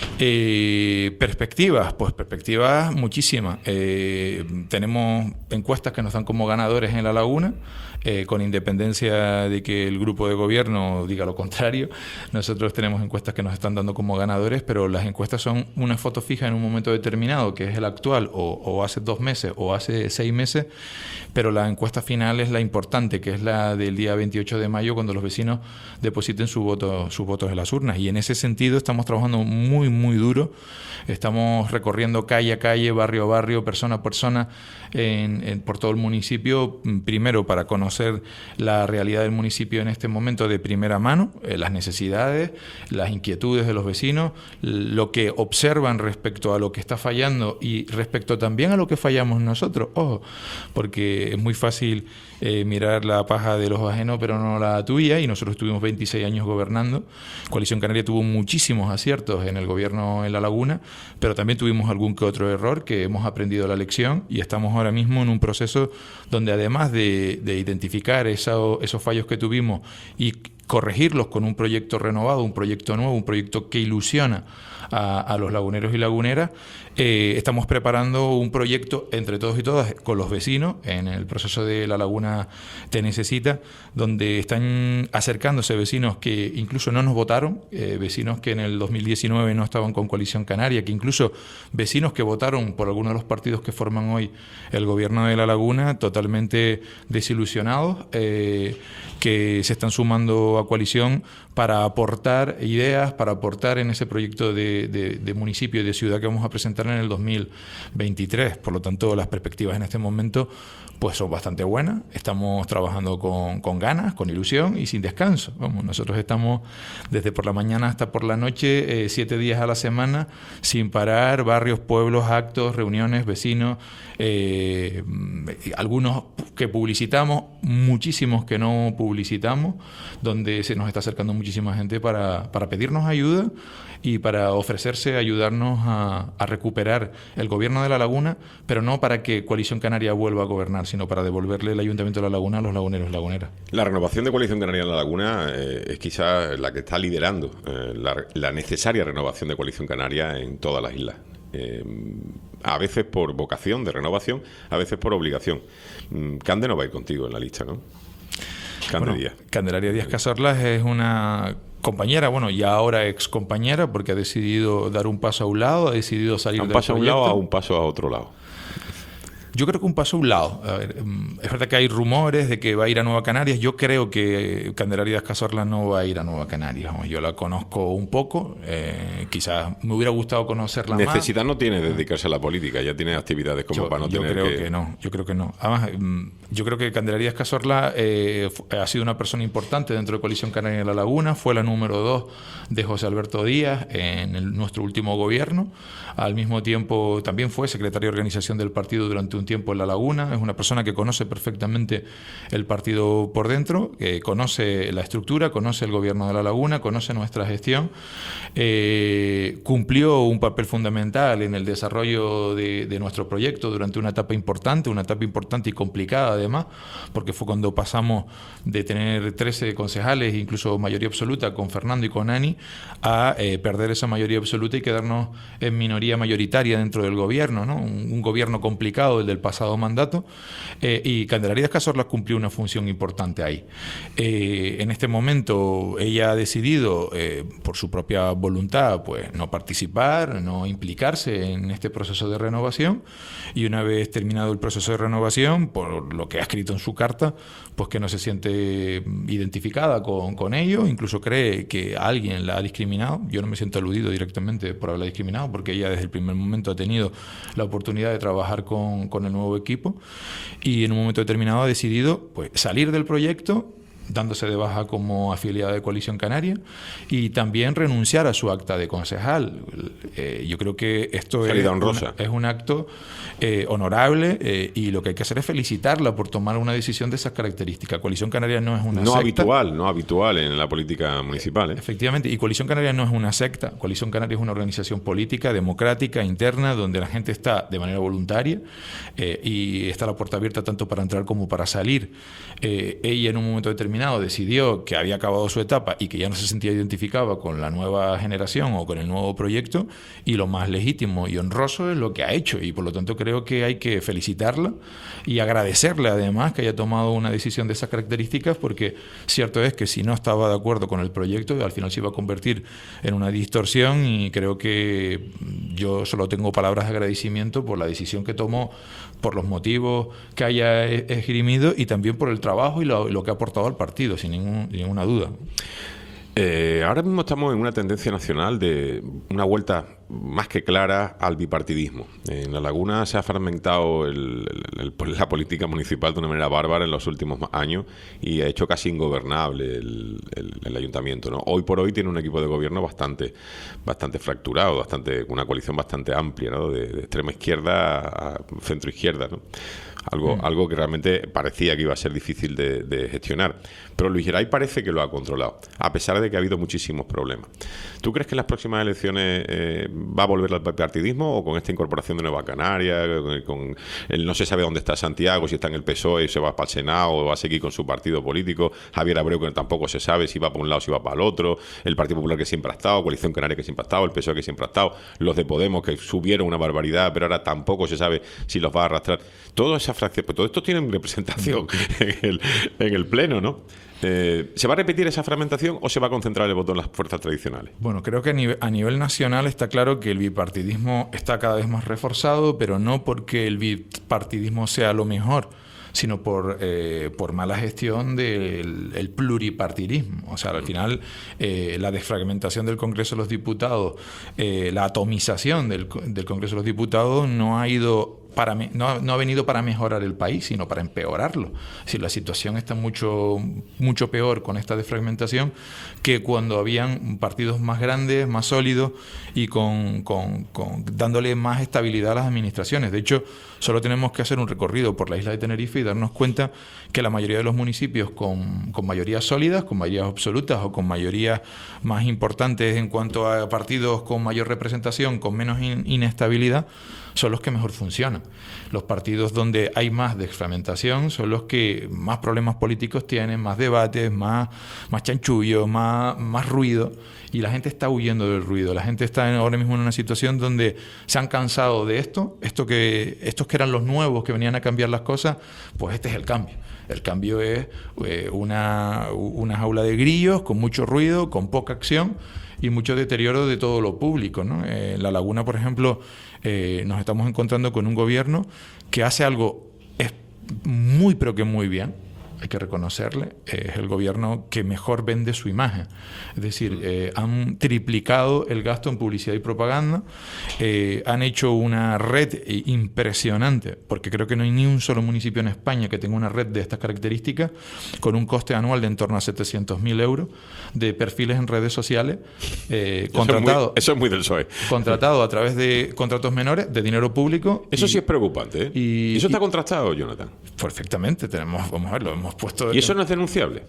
Perspectivas muchísimas. Tenemos encuestas que nos dan como ganadores en La Laguna, con independencia de que el grupo de gobierno diga lo contrario. Nosotros tenemos encuestas que nos están dando como ganadores, pero las encuestas son una foto fija en un momento determinado, que es el actual, o hace 2 meses, o hace 6 meses, pero la encuesta final es la importante, que es la del día 28 de mayo, cuando los vecinos depositen sus votos en las urnas. Y en ese sentido estamos trabajando muy, muy duro. Estamos recorriendo calle a calle, barrio a barrio, persona a persona, por todo el municipio, primero para conocer la realidad del municipio en este momento de primera mano, las necesidades, las inquietudes de los vecinos, lo que observan respecto a lo que está fallando y respecto también a lo que fallamos nosotros. Ojo, porque es muy fácil mirar la paja de los ajenos pero no la tuya, y nosotros estuvimos 26 años gobernando. Coalición Canaria tuvo muchísimos aciertos en el gobierno en La Laguna, pero también tuvimos algún que otro error que hemos aprendido la lección y estamos ahora mismo en un proceso donde, además de identificar esos fallos que tuvimos y corregirlos con un proyecto renovado, un proyecto nuevo, un proyecto que ilusiona a los laguneros y laguneras, estamos preparando un proyecto entre todos y todas con los vecinos en el proceso de La Laguna Te Necesita, donde están acercándose vecinos que incluso no nos votaron, vecinos que en el 2019 no estaban con Coalición Canaria, que incluso vecinos que votaron por algunos de los partidos que forman hoy el gobierno de La Laguna, totalmente desilusionados, que se están sumando a Coalición para aportar ideas, para aportar en ese proyecto de municipio y de ciudad que vamos a presentar en el 2023. Por lo tanto, las perspectivas en este momento pues son bastante buenas. Estamos trabajando con ganas, con ilusión y sin descanso. Vamos, nosotros estamos desde por la mañana hasta por la noche, 7 días a la semana, sin parar, barrios, pueblos, actos, reuniones, vecinos, algunos que publicitamos, muchísimos que no publicitamos, donde se nos está acercando muchísima gente para pedirnos ayuda y para ofrecerse a ayudarnos a recuperar el gobierno de La Laguna, pero no para que Coalición Canaria vuelva a gobernar, sino para devolverle el Ayuntamiento de La Laguna a los laguneros y laguneras. La renovación de Coalición Canaria en La Laguna es quizás la que está liderando la necesaria renovación de Coalición Canaria en todas las islas. A veces por vocación de renovación, a veces por obligación. Cande no va a ir contigo en la lista, ¿no? Díaz. Candelaria Díaz Casorlas es una compañera, bueno, y ahora ex compañera, porque ha decidido dar un paso a un lado, ha decidido salir del proyecto. ¿Un paso a un lado o un paso a otro lado? Yo creo que un paso a un lado. A ver, es verdad que hay rumores de que va a ir a Nueva Canarias. Yo creo que Candelaria Díaz Casorlas no va a ir a Nueva Canarias. Yo la conozco un poco. Quizás me hubiera gustado conocerla más. Necesidad no tiene de dedicarse a la política. Ya tiene actividades como para no tener Yo creo que no. Además, yo creo que Candelaria Díaz Casorlas ha sido una persona importante dentro de Coalición Canaria de la Laguna. Fue la número 2 de José Alberto Díaz en nuestro último gobierno. Al mismo tiempo, también fue secretaria de organización del partido durante un tiempo en La Laguna. Es una persona que conoce perfectamente el partido por dentro, que conoce la estructura, conoce el gobierno de La Laguna, conoce nuestra gestión. Cumplió un papel fundamental en el desarrollo de nuestro proyecto durante una etapa importante y complicada además, porque fue cuando pasamos de tener 13 concejales, incluso mayoría absoluta con Fernando y con Ani, a perder esa mayoría absoluta y quedarnos en minoría mayoritaria dentro del gobierno, ¿no? Un gobierno complicado, el del pasado mandato, y Candelaria Díaz Casorlas cumplió una función importante ahí. En este momento ella ha decidido, por su propia voluntad, pues no participar, no implicarse en este proceso de renovación, y una vez terminado el proceso de renovación, por lo que ha escrito en su carta, pues que no se siente identificada con ello, incluso cree que alguien la ha discriminado. Yo no me siento aludido directamente por haberla discriminado, porque ella desde el primer momento ha tenido la oportunidad de trabajar con el nuevo equipo, y en un momento determinado ha decidido pues salir del proyecto, dándose de baja como afiliada de Coalición Canaria, y también renunciar a su acta de concejal. Yo creo que esto es un acto honorable, y lo que hay que hacer es felicitarla por tomar una decisión de esas características. Coalición Canaria no es una secta. No habitual en la política municipal. Efectivamente, y Coalición Canaria no es una secta. Coalición Canaria es una organización política, democrática, interna, donde la gente está de manera voluntaria, y está la puerta abierta tanto para entrar como para salir. Ella en un momento determinado decidió que había acabado su etapa y que ya no se sentía identificada con la nueva generación o con el nuevo proyecto, y lo más legítimo y honroso es lo que ha hecho, y por lo tanto creo que hay que felicitarla y agradecerle además que haya tomado una decisión de esas características, porque cierto es que si no estaba de acuerdo con el proyecto, al final se iba a convertir en una distorsión, y creo que yo solo tengo palabras de agradecimiento por la decisión que tomó, por los motivos que haya esgrimido, y también por el trabajo y lo que ha aportado al partido, sin ninguna duda. Ahora mismo estamos en una tendencia nacional de una vuelta más que clara al bipartidismo. En La Laguna se ha fragmentado la política municipal de una manera bárbara en los últimos años, y ha hecho casi ingobernable el ayuntamiento, ¿no? Hoy por hoy tiene un equipo de gobierno bastante fracturado, una coalición bastante amplia, ¿no? De extrema izquierda a centro izquierda, ¿no? Algo que realmente parecía que iba a ser difícil de gestionar. Pero Luis Geray parece que lo ha controlado, a pesar de que ha habido muchísimos problemas. ¿Tú crees que en las próximas elecciones va a volver al partidismo, o con esta incorporación de Nueva Canaria, no se sabe dónde está Santiago, si está en el PSOE, se va para el Senado o va a seguir con su partido político? Javier Abreu, que tampoco se sabe si va para un lado o si va para el otro, el Partido Popular, que siempre ha estado, Coalición Canaria, que siempre ha estado, el PSOE, que siempre ha estado, los de Podemos, que subieron una barbaridad, pero ahora tampoco se sabe si los va a arrastrar. Toda esa fracción, pues todo esto tiene representación en el Pleno, ¿no? ¿Se va a repetir esa fragmentación o se va a concentrar el voto en las fuerzas tradicionales? Bueno, creo que a nivel nacional está claro que el bipartidismo está cada vez más reforzado, pero no porque el bipartidismo sea lo mejor, sino por mala gestión del pluripartidismo. O sea, al final, la desfragmentación del Congreso de los Diputados, la atomización del Congreso de los Diputados no ha venido para mejorar el país, sino para empeorarlo. Es decir, la situación está mucho peor con esta desfragmentación que cuando habían partidos más grandes, más sólidos, y dándole más estabilidad a las administraciones. De hecho, solo tenemos que hacer un recorrido por la isla de Tenerife y darnos cuenta que la mayoría de los municipios con mayorías sólidas, con mayorías absolutas o con mayorías más importantes en cuanto a partidos con mayor representación, con menos inestabilidad, son los que mejor funcionan. Los partidos donde hay más desfragmentación son los que más problemas políticos tienen, más debates, más chanchullo, más ruido, y la gente está huyendo del ruido. La gente está ahora mismo en una situación donde se han cansado de estos que eran los nuevos que venían a cambiar las cosas. Pues este es el cambio. El cambio es una jaula de grillos con mucho ruido, con poca acción y mucho deterioro de todo lo público, ¿no? En La Laguna, por ejemplo, nos estamos encontrando con un gobierno que hace algo muy, pero que muy bien. Hay que reconocerle, es el gobierno que mejor vende su imagen. Es decir, han triplicado el gasto en publicidad y propaganda, han hecho una red impresionante, porque creo que no hay ni un solo municipio en España que tenga una red de estas características, con un coste anual de en torno a 700.000 euros de perfiles en redes sociales, contratado. Eso es muy del PSOE. Contratado a través de contratos menores, de dinero público. Eso sí es preocupante, ¿eh? ¿Y eso está contrastado, Jonathan? Perfectamente, vamos a verlo, hemos puesto. ¿Y eso no es denunciable?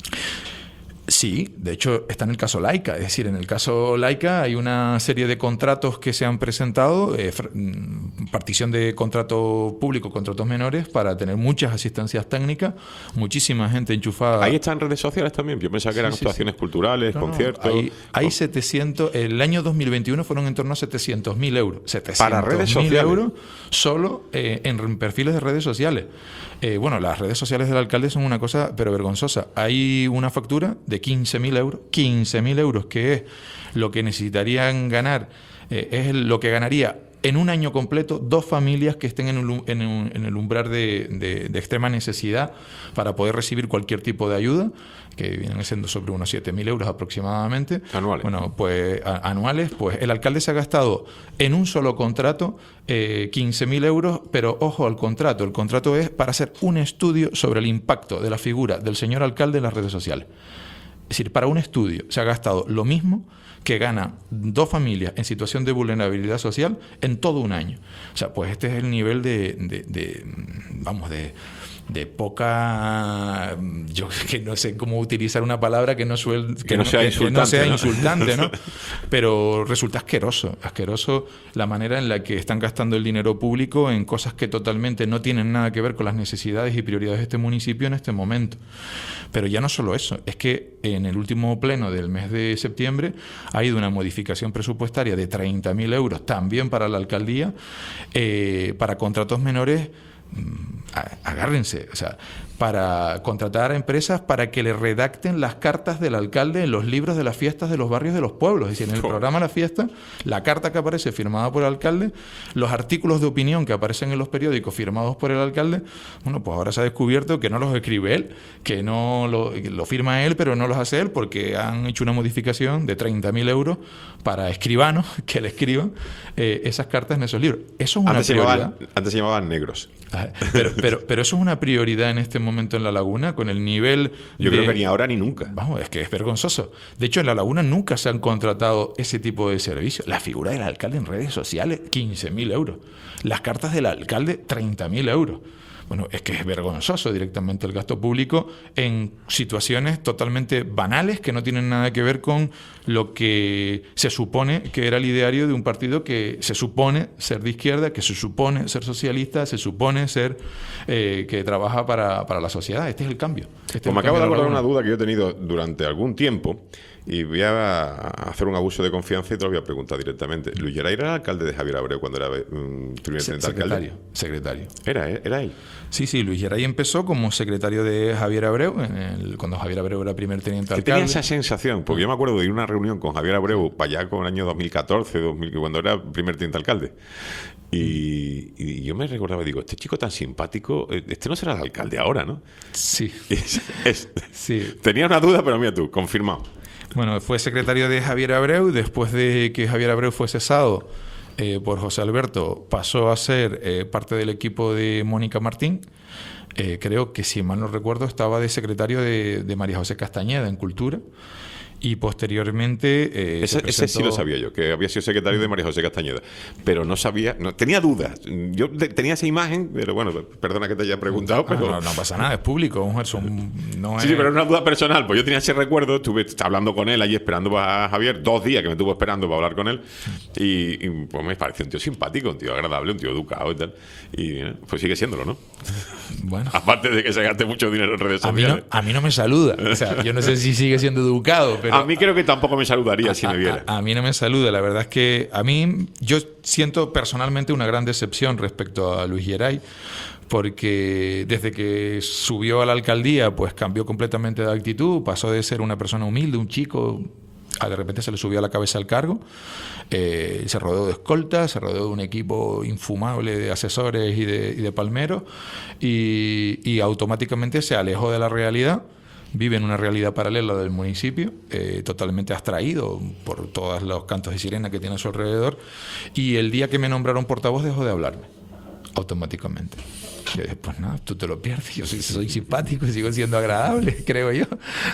Sí, de hecho está en el caso Laica. Es decir, en el caso Laica hay una serie de contratos que se han presentado, partición de contrato público, contratos menores, para tener muchas asistencias técnicas, muchísima gente enchufada. Ahí están redes sociales también. Yo pensaba que eran actuaciones culturales, conciertos. Hay 700, el año 2021 fueron en torno a 700.000 euros. 700.000 para redes sociales. Euros solo en perfiles de redes sociales. Bueno, las redes sociales del alcalde son una cosa pero vergonzosa. Hay una factura de 15.000 euros. 15.000 euros, que es lo que necesitarían ganar, es lo que ganaría en un año completo 2 familias que estén en el umbral de extrema necesidad para poder recibir cualquier tipo de ayuda, que vienen siendo sobre unos 7.000 euros aproximadamente. Anuales. Bueno, pues anuales, pues el alcalde se ha gastado en un solo contrato 15.000 euros, pero ojo al contrato. El contrato es para hacer un estudio sobre el impacto de la figura del señor alcalde en las redes sociales. Es decir, para un estudio se ha gastado lo mismo que gana 2 familias en situación de vulnerabilidad social en todo un año. O sea, pues este es el nivel de poca, yo que no sé cómo utilizar una palabra que no sea insultante, ¿no? Pero resulta asqueroso la manera en la que están gastando el dinero público en cosas que totalmente no tienen nada que ver con las necesidades y prioridades de este municipio en este momento. Pero ya no solo eso, es que en el último pleno del mes de septiembre ha ido una modificación presupuestaria de 30.000 euros también para la alcaldía, para contratos menores. Agárrense, o sea, para contratar a empresas para que le redacten las cartas del alcalde en los libros de las fiestas de los barrios de los pueblos. Es decir, en el programa La Fiesta, la carta que aparece firmada por el alcalde, los artículos de opinión que aparecen en los periódicos firmados por el alcalde, bueno, pues ahora se ha descubierto que no los escribe él, que no lo firma él, pero no los hace él, porque han hecho una modificación de 30.000 euros para escribanos que le escriban esas cartas en esos libros. Eso es una prioridad. Antes se llamaban negros. Pero eso es una prioridad en este momento en La Laguna, con el nivel. Yo creo que ni ahora ni nunca. Vamos, es que es vergonzoso. De hecho, en La Laguna nunca se han contratado ese tipo de servicios. La figura del alcalde en redes sociales, 15.000 euros. Las cartas del alcalde, 30.000 euros. Bueno, es que es vergonzoso directamente el gasto público en situaciones totalmente banales que no tienen nada que ver con lo que se supone que era el ideario de un partido que se supone ser de izquierda, que se supone ser socialista, se supone ser que trabaja para la sociedad. Este es el cambio. Me acabo de acordar una duda que yo he tenido durante algún tiempo y voy a hacer un abuso de confianza y te lo voy a preguntar directamente. ¿Luis Geray era el alcalde de Javier Abreu cuando era primer teniente alcalde? Secretario. ¿Era él? Sí, Luis Geray empezó como secretario de Javier Abreu, cuando Javier Abreu era primer teniente alcalde. Tenía esa sensación, porque yo me acuerdo de ir a una reunión con Javier Abreu para allá con el año 2014, cuando era primer teniente alcalde. Y yo me recordaba, digo, este chico tan simpático, este no será el alcalde ahora, ¿no? Sí. Sí. Tenía una duda, pero mira tú, confirmado. Bueno, fue secretario de Javier Abreu. Después de que Javier Abreu fue cesado por José Alberto, pasó a ser parte del equipo de Mónica Martín. Creo que, si mal no recuerdo, estaba de secretario de María José Castañeda en Cultura. Y posteriormente... Ese sí lo sabía yo, que había sido secretario de María José Castañeda, pero no sabía, tenía dudas. Yo tenía esa imagen, pero bueno, perdona que te haya preguntado, pero... No pasa nada, es público, mujer, Sí, pero es una duda personal, pues yo tenía ese recuerdo, estuve hablando con él allí esperando a Javier, 2 días que me estuvo esperando para hablar con él, y pues me pareció un tío simpático, un tío agradable, un tío educado y tal, y pues sigue siéndolo, ¿no? Bueno. Aparte de que se gaste mucho dinero en redes sociales. A mí no me saluda, o sea, yo no sé si sigue siendo educado, pero... A mí creo que tampoco me saludaría si me viera. A mí no me saluda, la verdad es que yo siento personalmente una gran decepción respecto a Luis Geray, porque desde que subió a la alcaldía pues cambió completamente de actitud, pasó de ser una persona humilde, un chico, de repente se le subió a la cabeza el cargo, se rodeó de escoltas, se rodeó de un equipo infumable de asesores y de palmeros, y automáticamente se alejó de la realidad. Vive en una realidad paralela del municipio, totalmente abstraído por todos los cantos de sirena que tiene a su alrededor, y el día que me nombraron portavoz dejó de hablarme, automáticamente. Yo dije, pues nada, tú te lo pierdes, yo soy simpático, sigo siendo agradable, creo yo.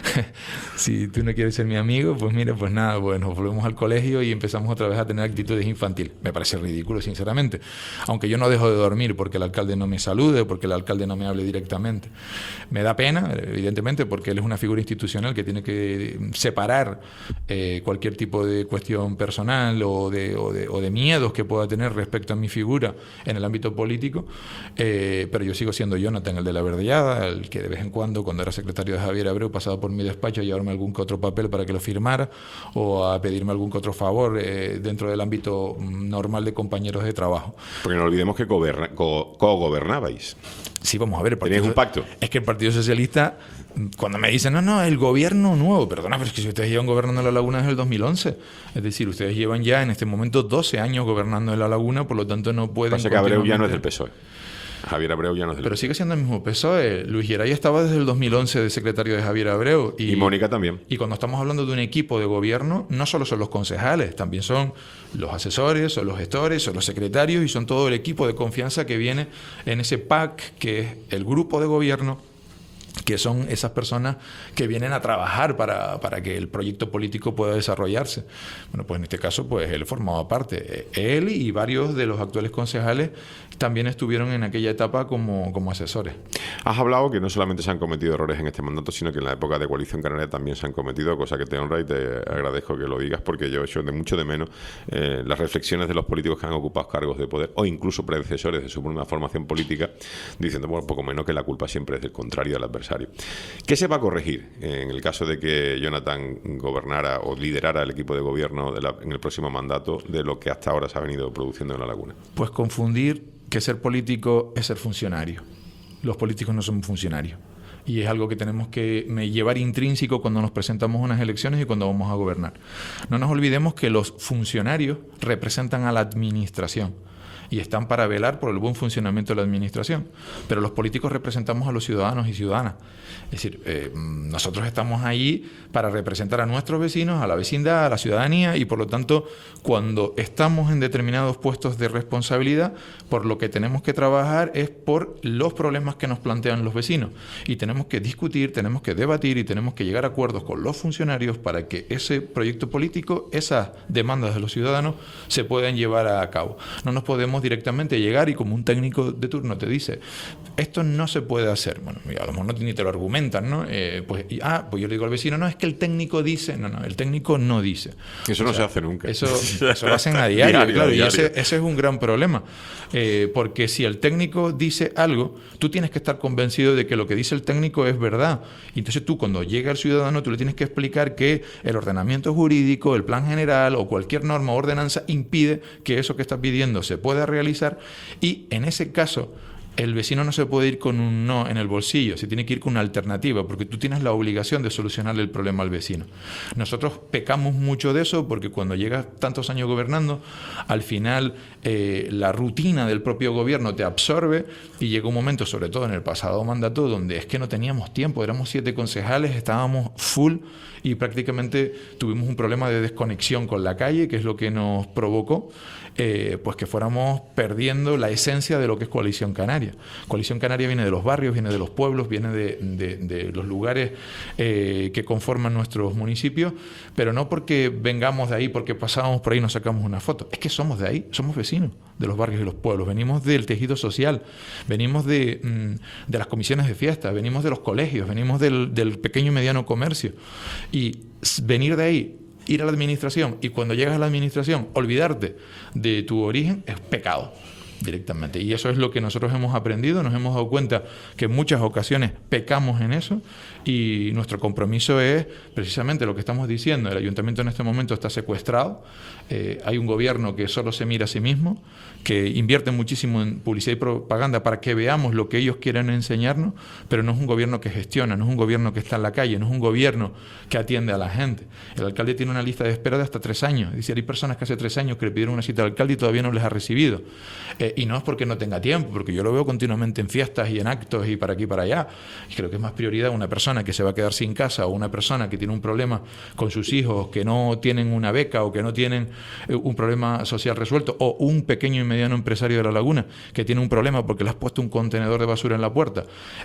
Si tú no quieres ser mi amigo, pues mira, pues nada, bueno, volvemos al colegio y empezamos otra vez a tener actitudes infantiles. Me parece ridículo, sinceramente. Aunque yo no dejo de dormir porque el alcalde no me salude, porque el alcalde no me hable directamente. Me da pena, evidentemente, porque él es una figura institucional que tiene que separar cualquier tipo de cuestión personal o de miedos que pueda tener respecto a mi figura en el ámbito político, pero yo sigo siendo Jonathan, el de la verdellada, el que de vez en cuando era secretario de Javier Abreu, pasaba por mi despacho a llevarme algún que otro papel para que lo firmara o a pedirme algún que otro favor dentro del ámbito normal de compañeros de trabajo. Porque no olvidemos que co-gobernabais. Sí, vamos a ver. ¿Tenéis un pacto? Es que el Partido Socialista, cuando me dicen, no, el gobierno nuevo, perdona, pero es que si ustedes llevan gobernando La Laguna desde el 2011, es decir, ustedes llevan ya en este momento 12 años gobernando en La Laguna, por lo tanto no pueden... Pasa que Abreu ya no es del PSOE. Javier Abreu ya no es del PSOE. Pero sigue siendo el mismo PSOE. Luis Geray estaba desde el 2011 de secretario de Javier Abreu. Y Mónica también. Y cuando estamos hablando de un equipo de gobierno, no solo son los concejales, también son los asesores, son los gestores, son los secretarios y son todo el equipo de confianza que viene en ese PAC, que es el grupo de gobierno, que son esas personas que vienen a trabajar para que el proyecto político pueda desarrollarse. Bueno, pues en este caso, pues él formaba parte. Él y varios de los actuales concejales también estuvieron en aquella etapa como asesores. Has hablado que no solamente se han cometido errores en este mandato, sino que en la época de Coalición Canaria también se han cometido, cosa que te honra y te agradezco que lo digas, porque yo echo mucho de menos las reflexiones de los políticos que han ocupado cargos de poder o incluso predecesores de su una formación política, diciendo, bueno, poco menos que la culpa siempre es del contrario del adversario. ¿Qué se va a corregir en el caso de que Jonathan gobernara o liderara el equipo de gobierno en el próximo mandato de lo que hasta ahora se ha venido produciendo en La Laguna? Pues confundir que ser político es ser funcionario. Los políticos no somos funcionarios. Y es algo que tenemos que llevar intrínseco cuando nos presentamos a unas elecciones y cuando vamos a gobernar. No nos olvidemos que los funcionarios representan a la administración y están para velar por el buen funcionamiento de la administración. Pero los políticos representamos a los ciudadanos y ciudadanas. Es decir, nosotros estamos ahí para representar a nuestros vecinos, a la vecindad, a la ciudadanía, y por lo tanto, cuando estamos en determinados puestos de responsabilidad, por lo que tenemos que trabajar es por los problemas que nos plantean los vecinos. Y tenemos que discutir, tenemos que debatir y tenemos que llegar a acuerdos con los funcionarios para que ese proyecto político, esas demandas de los ciudadanos, se puedan llevar a cabo. No nos podemos directamente llegar y como un técnico de turno te dice, esto no se puede hacer. Bueno, a lo mejor ni te lo argumentan, ¿no? Pues yo le digo al vecino, no, es que el técnico dice, no, el técnico no dice. Eso no se hace nunca. Eso lo hacen a diario, claro, diario. Y ese es un gran problema. Porque si el técnico dice algo, tú tienes que estar convencido de que lo que dice el técnico es verdad. Y entonces tú, cuando llega el ciudadano, tú le tienes que explicar que el ordenamiento jurídico, el plan general o cualquier norma o ordenanza impide que eso que estás pidiendo se pueda realizar, y en ese caso el vecino no se puede ir con un no en el bolsillo, se tiene que ir con una alternativa, porque tú tienes la obligación de solucionarle el problema al vecino. Nosotros pecamos mucho de eso, porque cuando llegas tantos años gobernando, al final la rutina del propio gobierno te absorbe, y llega un momento, sobre todo en el pasado mandato, donde es que no teníamos tiempo, éramos 7 concejales, estábamos full, y prácticamente tuvimos un problema de desconexión con la calle, que es lo que nos provocó pues que fuéramos perdiendo la esencia de lo que es Coalición Canaria. Canaria. Coalición Canaria viene de los barrios, viene de los pueblos, viene de los lugares que conforman nuestros municipios, pero no porque vengamos de ahí, porque pasábamos por ahí y nos sacamos una foto. Es que somos de ahí, somos vecinos de los barrios y los pueblos, venimos del tejido social, venimos de las comisiones de fiesta, venimos de los colegios, venimos del pequeño y mediano comercio. Y venir de ahí, ir a la administración, y cuando llegas a la administración olvidarte de tu origen, es pecado directamente. Y eso es lo que nosotros hemos aprendido, nos hemos dado cuenta que en muchas ocasiones pecamos en eso, y nuestro compromiso es precisamente lo que estamos diciendo. El ayuntamiento en este momento está secuestrado, hay un gobierno que solo se mira a sí mismo, que invierte muchísimo en publicidad y propaganda para que veamos lo que ellos quieren enseñarnos, pero no es un gobierno que gestiona, no es un gobierno que está en la calle, no es un gobierno que atiende a la gente. El alcalde tiene una lista de espera de hasta 3 años, es decir, hay personas que hace 3 años que le pidieron una cita al alcalde y todavía no les ha recibido. Y no es porque no tenga tiempo, porque yo lo veo continuamente en fiestas y en actos y para aquí y para allá. Y creo que es más prioridad una persona que se va a quedar sin casa, o una persona que tiene un problema con sus hijos, que no tienen una beca o que no tienen un problema social resuelto, o un pequeño y mediano empresario de La Laguna que tiene un problema porque le has puesto un contenedor de basura en la puerta,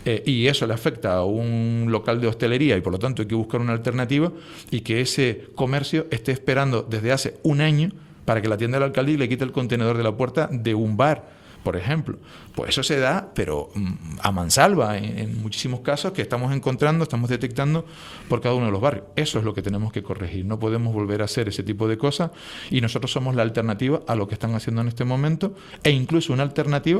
y eso le afecta a un local de hostelería, y por lo tanto hay que buscar una alternativa, y que ese comercio esté esperando desde hace 1 año para que la atienda el alcalde y le quite el contenedor de la puerta de un bar, por ejemplo. Pues eso se da, pero a mansalva, en muchísimos casos que estamos encontrando, estamos detectando por cada uno de los barrios. Eso es lo que tenemos que corregir. No podemos volver a hacer ese tipo de cosas, y nosotros somos la alternativa a lo que están haciendo en este momento, e incluso una alternativa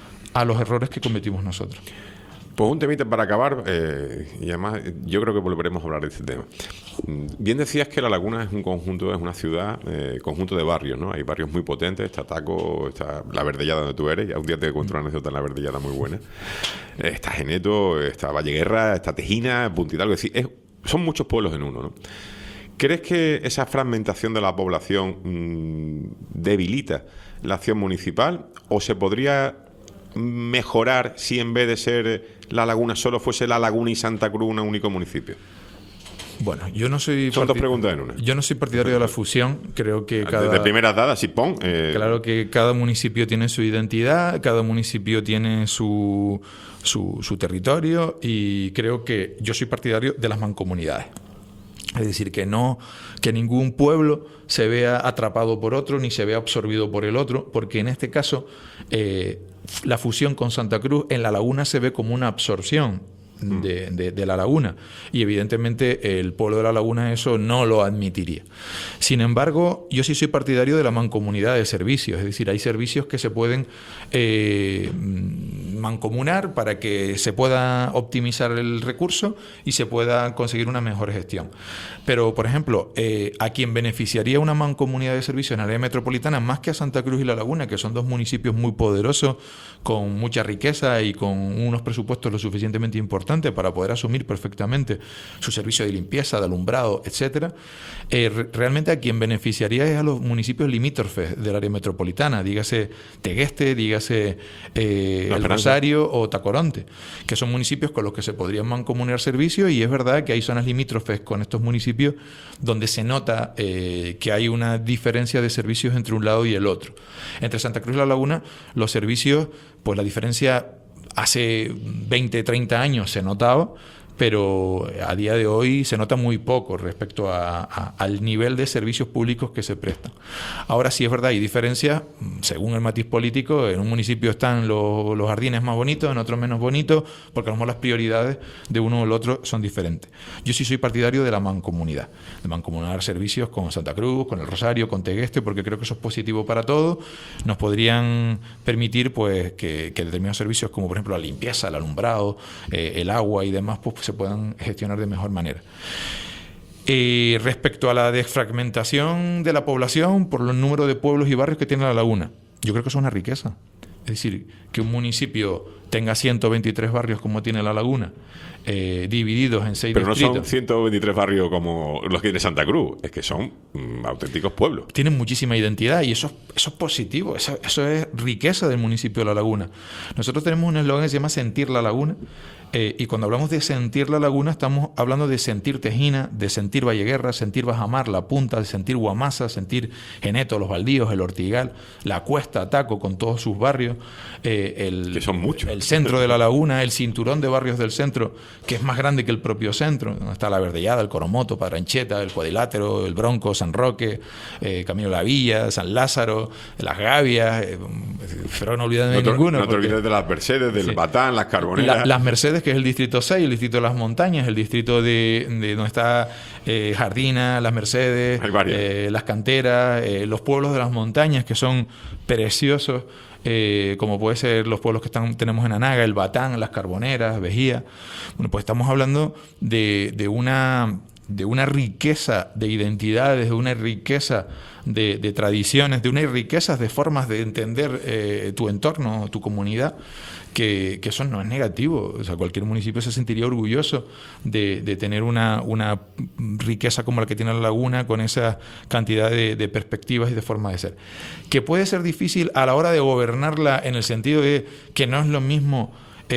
a los errores que cometimos nosotros. Pues un temita para acabar, y además yo creo que volveremos a hablar de este tema. Bien decías que La Laguna es un conjunto, es una ciudad, conjunto de barrios, ¿no? Hay barrios muy potentes, está Taco, está La Verdellada donde tú eres, y un día te cuento una anécdota en La Verdellada muy buena. Está Geneto, está Valleguerra, está Tejina, Puntidalgo, es decir, son muchos pueblos en uno, ¿no? ¿Crees que esa fragmentación de la población debilita la acción municipal, o se podría mejorar si en vez de ser La Laguna solo fuese La Laguna y Santa Cruz un único municipio? Bueno, yo no soy... Son 2 preguntas en una. Yo no soy partidario de la fusión. Creo que de primeras dadas, sí, pon... Claro que cada municipio tiene su identidad, cada municipio tiene su territorio, y creo que yo soy partidario de las mancomunidades. Es decir, que ningún pueblo se vea atrapado por otro ni se vea absorbido por el otro, porque en este caso la fusión con Santa Cruz en La Laguna se ve como una absorción de La Laguna, y evidentemente el pueblo de La Laguna eso no lo admitiría. Sin embargo, yo sí soy partidario de la mancomunidad de servicios, es decir, hay servicios que se pueden mancomunar para que se pueda optimizar el recurso y se pueda conseguir una mejor gestión. Pero, por ejemplo, a quien beneficiaría una mancomunidad de servicios en el área metropolitana, más que a Santa Cruz y La Laguna, que son 2 municipios muy poderosos, con mucha riqueza y con unos presupuestos lo suficientemente importantes para poder asumir perfectamente su servicio de limpieza, de alumbrado, etcétera, realmente a quien beneficiaría es a los municipios limítrofes del área metropolitana, dígase Tegueste, dígase El Rosario o Tacoronte, que son municipios con los que se podrían mancomunar servicios, y es verdad que hay zonas limítrofes con estos municipios donde se nota que hay una diferencia de servicios entre un lado y el otro. Entre Santa Cruz y La Laguna, los servicios, pues la diferencia hace 20, 30 años se notaba, pero a día de hoy se nota muy poco respecto al nivel de servicios públicos que se prestan. Ahora sí es verdad, hay diferencias según el matiz político. En un municipio están los jardines más bonitos, en otros menos bonitos, porque a lo mejor las prioridades de uno o el otro son diferentes. Yo sí soy partidario de la mancomunidad, de mancomunar servicios con Santa Cruz, con El Rosario, con Tegueste, porque creo que eso es positivo para todos. Nos podrían permitir pues que determinados servicios, como por ejemplo la limpieza, el alumbrado, el agua y demás, pues se puedan gestionar de mejor manera. Respecto a la desfragmentación de la población por el número de pueblos y barrios que tiene La Laguna, yo creo que eso es una riqueza. Es decir, que un municipio tenga 123 barrios como tiene La Laguna, divididos en 6 Pero distritos. no son 123 barrios como los que tiene Santa Cruz, es que son auténticos pueblos. Tienen muchísima identidad y eso es positivo, eso es riqueza del municipio de La Laguna. Nosotros tenemos un eslogan que se llama Sentir La Laguna, y cuando hablamos de sentir La Laguna estamos hablando de sentir Tejina, de sentir Valleguerra, sentir Bajamar, La Punta, de sentir Guamasa, sentir Geneto, Los Baldíos, El Ortigal, La Cuesta, Taco con todos sus barrios, que son muchos. el centro de La Laguna, el cinturón de barrios del centro, que es más grande que el propio centro, donde está La Verdellada, el Coromoto, Padrancheta, el Cuadrilátero, el Bronco, San Roque, Camino de la Villa, San Lázaro, Las Gavias, pero no olvidarme de ninguno. No te olvides de las Mercedes, del Batán, las Carboneras. Las Mercedes, que es el distrito 6, el distrito de las montañas, el distrito de donde está Jardina, las Mercedes, las Canteras, los pueblos de las montañas que son preciosos, como puede ser los pueblos que tenemos en Anaga, el Batán, las Carboneras, Vejía. Bueno, pues estamos hablando de una riqueza de identidades, de una riqueza de tradiciones, de unas riquezas de formas de entender tu entorno, tu comunidad, que eso no es negativo. O sea, cualquier municipio se sentiría orgulloso de tener una riqueza como la que tiene La Laguna, con esa cantidad de perspectivas y de formas de ser. Que puede ser difícil a la hora de gobernarla, en el sentido de que no es lo mismo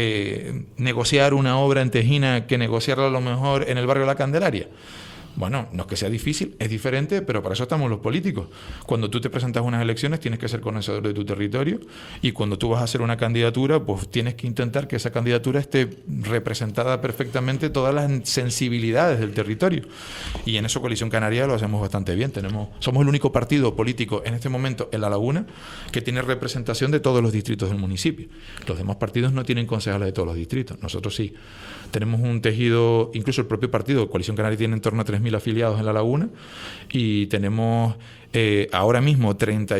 negociar una obra en Tejina que negociarla a lo mejor en el barrio La Candelaria. Bueno, no es que sea difícil, es diferente, pero para eso estamos los políticos. Cuando tú te presentas a unas elecciones tienes que ser conocedor de tu territorio, y cuando tú vas a hacer una candidatura, pues tienes que intentar que esa candidatura esté representada perfectamente todas las sensibilidades del territorio. Y en eso Coalición Canaria lo hacemos bastante bien. Somos el único partido político en este momento en La Laguna que tiene representación de todos los distritos del municipio. Los demás partidos no tienen concejales de todos los distritos, nosotros sí. Tenemos un tejido, incluso el propio partido, Coalición Canaria, tiene en torno a 3.000 afiliados en La Laguna, y tenemos ahora mismo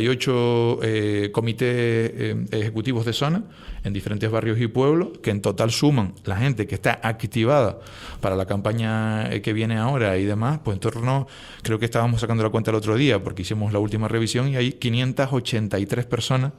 38 comités ejecutivos de zona en diferentes barrios y pueblos, que en total suman la gente que está activada para la campaña que viene ahora y demás, pues en torno, creo que estábamos sacando la cuenta el otro día porque hicimos la última revisión, y hay 583 personas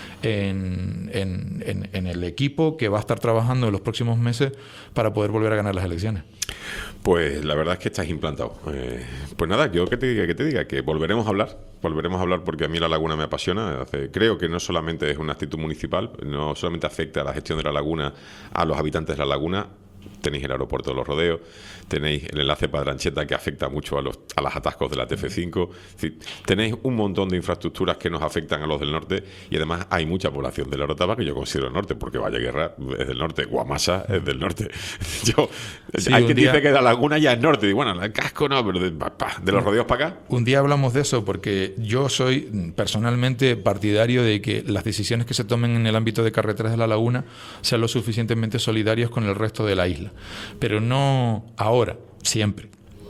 en el equipo que va a estar trabajando en los próximos meses para poder volver a ganar las elecciones. Pues la verdad es que estás implantado. Pues nada, yo que te diga, que volveremos a hablar porque a mí La Laguna me apasiona. Creo que no solamente es una actitud municipal, no solamente afecta a la gestión de La Laguna, a los habitantes de La Laguna. Tenéis el aeropuerto de Los Rodeos, tenéis el enlace Padrancheta, que afecta mucho a los atascos de la TF5. Es decir, tenéis un montón de infraestructuras que nos afectan a los del norte, y además hay mucha población de la Orotava que yo considero el norte, porque Valleguerra es del norte, Guamasa es del norte. Hay quien dice que La Laguna ya es norte, y bueno, el casco no, pero de Los Rodeos para acá. Un día hablamos de eso, porque yo soy personalmente partidario de que las decisiones que se tomen en el ámbito de carreteras de La Laguna sean lo suficientemente solidarios con el resto de la isla, pero no ahora, siempre.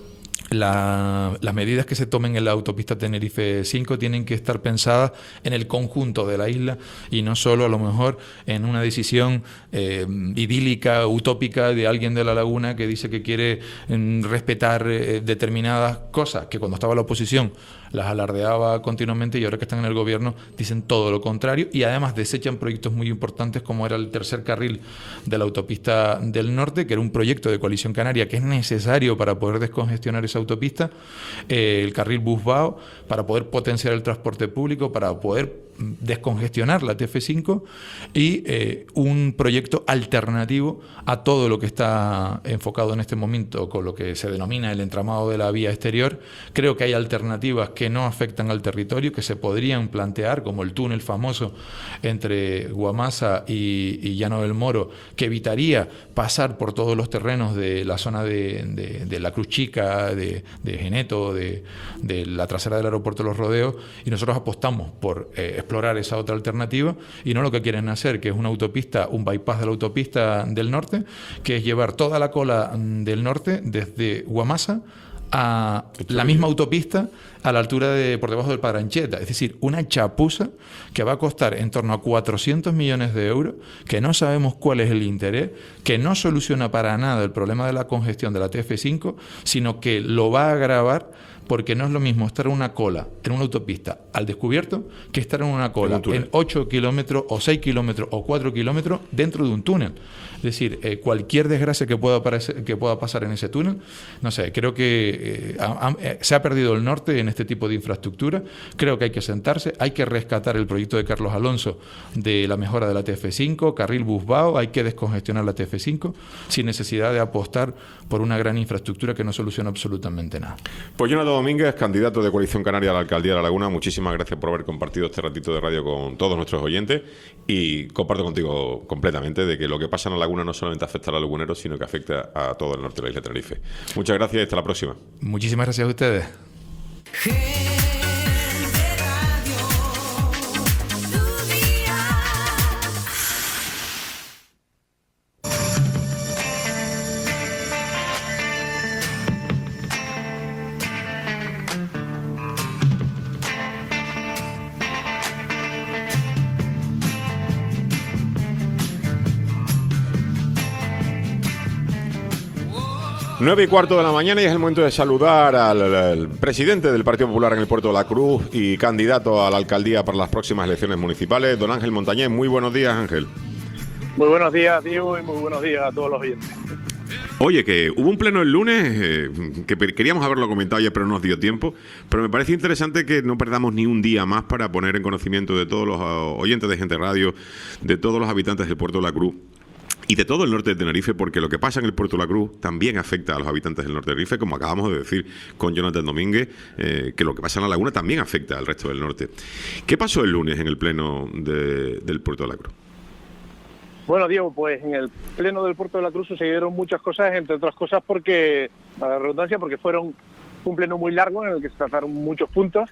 Las medidas que se tomen en la autopista Tenerife 5 tienen que estar pensadas en el conjunto de la isla, y no solo a lo mejor en una decisión idílica, utópica de alguien de La Laguna que dice que quiere respetar determinadas cosas que cuando estaba en la oposición las alardeaba continuamente, y ahora que están en el gobierno dicen todo lo contrario, y además desechan proyectos muy importantes como era el tercer carril de la autopista del norte, que era un proyecto de Coalición Canaria que es necesario para poder descongestionar esa autopista, el carril Busbao, para poder potenciar el transporte público, para poder descongestionar la TF5, y un proyecto alternativo a todo lo que está enfocado en este momento con lo que se denomina el entramado de la vía exterior. Creo que hay alternativas que no afectan al territorio, que se podrían plantear, como el túnel famoso entre Guamasa y Llano del Moro, que evitaría pasar por todos los terrenos de la zona de la Cruz Chica, de Geneto, de la trasera del aeropuerto de Los Rodeos, y nosotros apostamos por explorar esa otra alternativa, y no lo que quieren hacer, que es una autopista, un bypass de la autopista del norte, que es llevar toda la cola del norte desde Guamasa a la misma autopista a la altura por debajo del Padrancheta. Es decir, una chapuza que va a costar en torno a 400 millones de euros, que no sabemos cuál es el interés, que no soluciona para nada el problema de la congestión de la TF5, sino que lo va a agravar porque no es lo mismo estar en una cola, en una autopista al descubierto, que estar en una cola en 8 kilómetros o 6 kilómetros o 4 kilómetros dentro de un túnel. Es decir, cualquier desgracia que pueda pasar en ese túnel, no sé, creo que se ha perdido el norte en este tipo de infraestructura. Creo que hay que sentarse, hay que rescatar el proyecto de Carlos Alonso de la mejora de la TF5, carril Busbao, hay que descongestionar la TF5 sin necesidad de apostar por una gran infraestructura que no soluciona absolutamente nada. Pues Jonathan Domínguez, candidato de Coalición Canaria a la Alcaldía de La Laguna, muchísimas gracias por haber compartido este ratito de radio con todos nuestros oyentes, y comparto contigo completamente de que lo que pasa en La Laguna no solamente afecta a los laguneros, sino que afecta a todo el norte de la isla de Tenerife. Muchas gracias y hasta la próxima. Muchísimas gracias a ustedes. Nueve y cuarto de la mañana y es el momento de saludar al presidente del Partido Popular en el Puerto de la Cruz y candidato a la alcaldía para las próximas elecciones municipales, don Ángel Montañés. Muy buenos días, Ángel. Muy buenos días, Diego, y muy buenos días a todos los oyentes. Oye, que hubo un pleno el lunes, que queríamos haberlo comentado ayer, pero no nos dio tiempo, pero me parece interesante que no perdamos ni un día más para poner en conocimiento de todos los oyentes de Gente Radio, de todos los habitantes del Puerto de la Cruz y de todo el norte de Tenerife, porque lo que pasa en el Puerto de la Cruz también afecta a los habitantes del norte de Tenerife, como acabamos de decir con Jonathan Domínguez, que lo que pasa en La Laguna también afecta al resto del norte. ¿Qué pasó el lunes en el pleno del Puerto de la Cruz? Bueno, Diego, pues en el pleno del Puerto de la Cruz sucedieron muchas cosas, entre otras cosas porque, para la redundancia, porque fueron un pleno muy largo en el que se trataron muchos puntos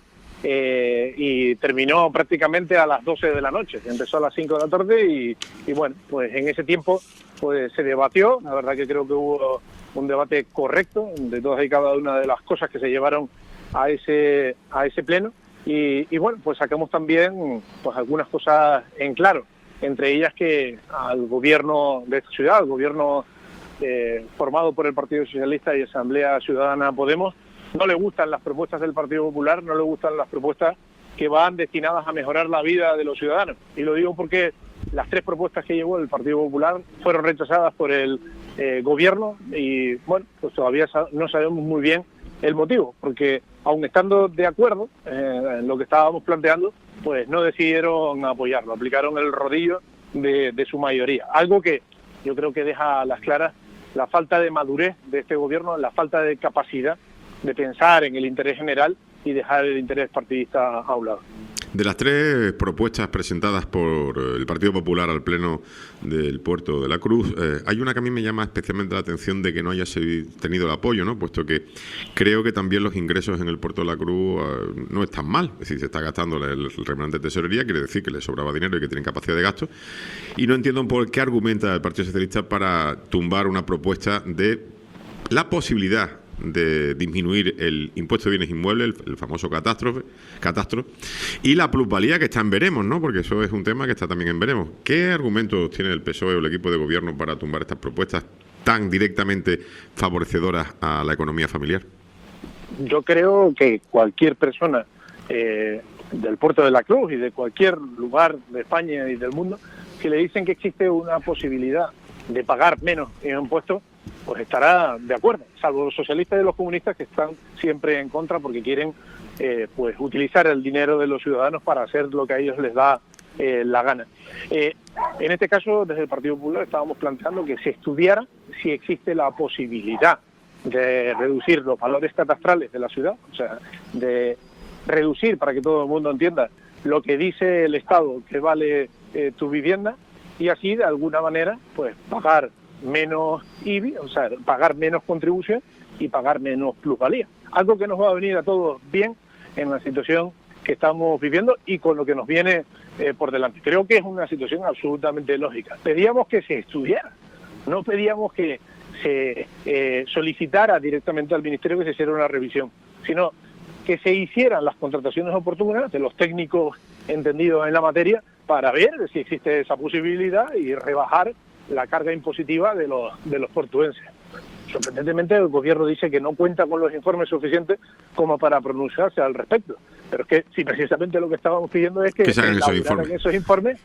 y terminó prácticamente a las 12 de la noche. Empezó a las 5 de la tarde y bueno, pues en ese tiempo pues se debatió. La verdad que creo que hubo un debate correcto de todas y cada una de las cosas que se llevaron a ese pleno y bueno, pues sacamos también pues algunas cosas en claro. Entre ellas que al gobierno de esta ciudad, al gobierno formado por el Partido Socialista y Asamblea Ciudadana Podemos, no le gustan las propuestas del Partido Popular, no le gustan las propuestas que van destinadas a mejorar la vida de los ciudadanos. Y lo digo porque las 3 propuestas que llevó el Partido Popular fueron rechazadas por el gobierno y, bueno, pues todavía no sabemos muy bien el motivo, porque aun estando de acuerdo en lo que estábamos planteando, pues no decidieron apoyarlo, aplicaron el rodillo de su mayoría. Algo que yo creo que deja a las claras la falta de madurez de este gobierno, la falta de capacidad de pensar en el interés general y dejar el interés partidista a un lado. De las 3 propuestas presentadas por el Partido Popular al Pleno del Puerto de la Cruz, hay una que a mí me llama especialmente la atención de que no haya tenido el apoyo, ¿no? Puesto que creo que también los ingresos en el Puerto de la Cruz no están mal. Es decir, se está gastando el remanente de tesorería, quiere decir que le sobraba dinero y que tienen capacidad de gasto. Y no entiendo por qué argumenta el Partido Socialista para tumbar una propuesta de la posibilidad de disminuir el impuesto de bienes inmuebles, el famoso catastro, y la plusvalía que está en veremos, ¿no? Porque eso es un tema que está también en veremos. ¿Qué argumentos tiene el PSOE o el equipo de gobierno para tumbar estas propuestas tan directamente favorecedoras a la economía familiar? Yo creo que cualquier persona del Puerto de la Cruz y de cualquier lugar de España y del mundo que le dicen que existe una posibilidad de pagar menos en impuestos, pues estará de acuerdo, salvo los socialistas y los comunistas que están siempre en contra porque quieren pues utilizar el dinero de los ciudadanos para hacer lo que a ellos les da la gana. En este caso, desde el Partido Popular estábamos planteando que se estudiara si existe la posibilidad de reducir los valores catastrales de la ciudad, o sea, de reducir, para que todo el mundo entienda, lo que dice el Estado que vale tu vivienda y así, de alguna manera, pues pagar menos IBI, o sea, pagar menos contribución y pagar menos plusvalía. Algo que nos va a venir a todos bien en la situación que estamos viviendo y con lo que nos viene por delante. Creo que es una situación absolutamente lógica. Pedíamos que se estudiara, no pedíamos que se solicitara directamente al Ministerio que se hiciera una revisión, sino que se hicieran las contrataciones oportunas de los técnicos entendidos en la materia para ver si existe esa posibilidad y rebajar la carga impositiva de los portuenses. sorprendentemente el gobierno dice que no cuenta con los informes suficientes como para pronunciarse al respecto. Pero es que si precisamente lo que estábamos pidiendo es que se hagan esos informes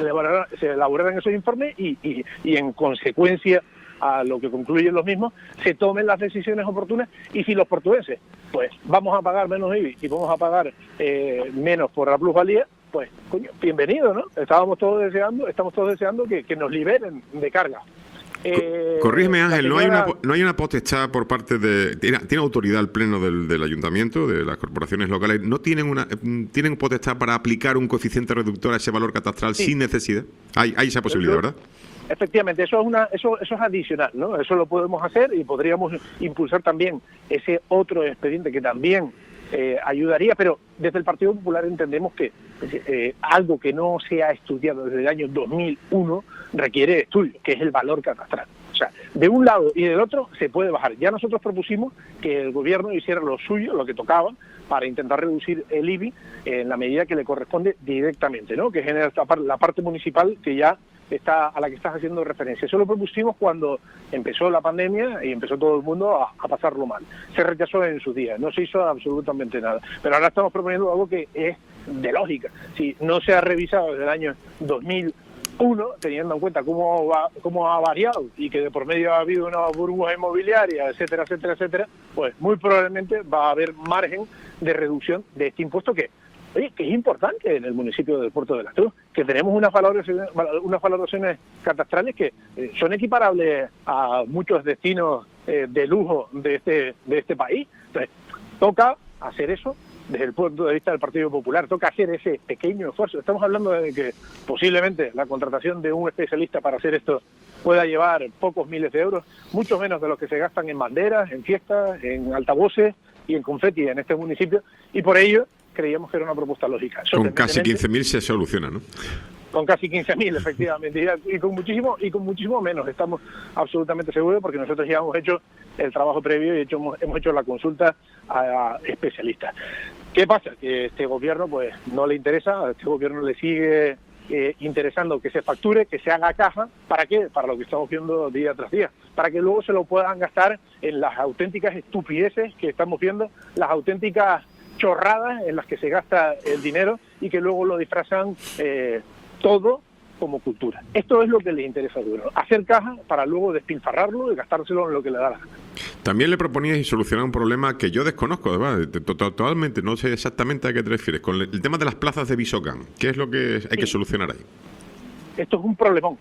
y en consecuencia a lo que concluyen los mismos, se tomen las decisiones oportunas. Y si los portugueses, pues vamos a pagar menos IBI y vamos a pagar menos por la plusvalía, pues coño, bienvenido, ¿no? Estamos todos deseando que nos liberen de carga. Corrígeme, Ángel, señora... no hay una potestad por parte de... Tiene autoridad el pleno del ayuntamiento, de las corporaciones locales, ¿no tienen potestad para aplicar un coeficiente reductor a ese valor catastral sin necesidad? Hay esa posibilidad, ¿verdad? Efectivamente, eso es adicional, ¿no? Eso lo podemos hacer y podríamos impulsar también ese otro expediente que también ayudaría, pero desde el Partido Popular entendemos que algo que no se ha estudiado desde el año 2001 requiere estudio, que es el valor catastral. O sea, de un lado y del otro se puede bajar. Ya nosotros propusimos que el gobierno hiciera lo suyo, lo que tocaba, para intentar reducir el IBI en la medida que le corresponde directamente, ¿no? Que genera la parte municipal que ya a la que estás haciendo referencia. Eso lo propusimos cuando empezó la pandemia y empezó todo el mundo a pasarlo mal. Se rechazó en su día, no se hizo absolutamente nada. Pero ahora estamos proponiendo algo que es de lógica. Si no se ha revisado desde el año 2001, teniendo en cuenta cómo ha variado y que de por medio ha habido una burbuja inmobiliaria, etcétera, etcétera, etcétera, pues muy probablemente va a haber margen de reducción de este impuesto que es importante en el municipio del Puerto de la Cruz, que tenemos unas valoraciones catastrales que son equiparables a muchos destinos de lujo de este país. Entonces, toca hacer eso desde el punto de vista del Partido Popular, toca hacer ese pequeño esfuerzo. Estamos hablando de que posiblemente la contratación de un especialista para hacer esto pueda llevar pocos miles de euros, mucho menos de los que se gastan en banderas, en fiestas, en altavoces y en confeti en este municipio, y por ello creíamos que era una propuesta lógica. Con casi 15.000 se soluciona, ¿no? Con casi 15.000, efectivamente, y con muchísimo menos, estamos absolutamente seguros, porque nosotros ya hemos hecho el trabajo previo y hemos hecho la consulta a especialistas. ¿Qué pasa? Que este gobierno pues no le interesa, a este gobierno le sigue interesando que se facture, que se haga caja. ¿Para qué? Para lo que estamos viendo día tras día, para que luego se lo puedan gastar en las auténticas estupideces que estamos viendo, las auténticas chorradas en las que se gasta el dinero y que luego lo disfrazan todo como cultura. Esto es lo que les interesa al gobierno, hacer caja para luego despilfarrarlo y gastárselo en lo que le da la gana. También le proponíais solucionar un problema que yo desconozco, además, totalmente, no sé exactamente a qué te refieres, con el tema de las plazas de Visocán. ¿Qué es lo que hay que solucionar ahí? Esto es un problemón,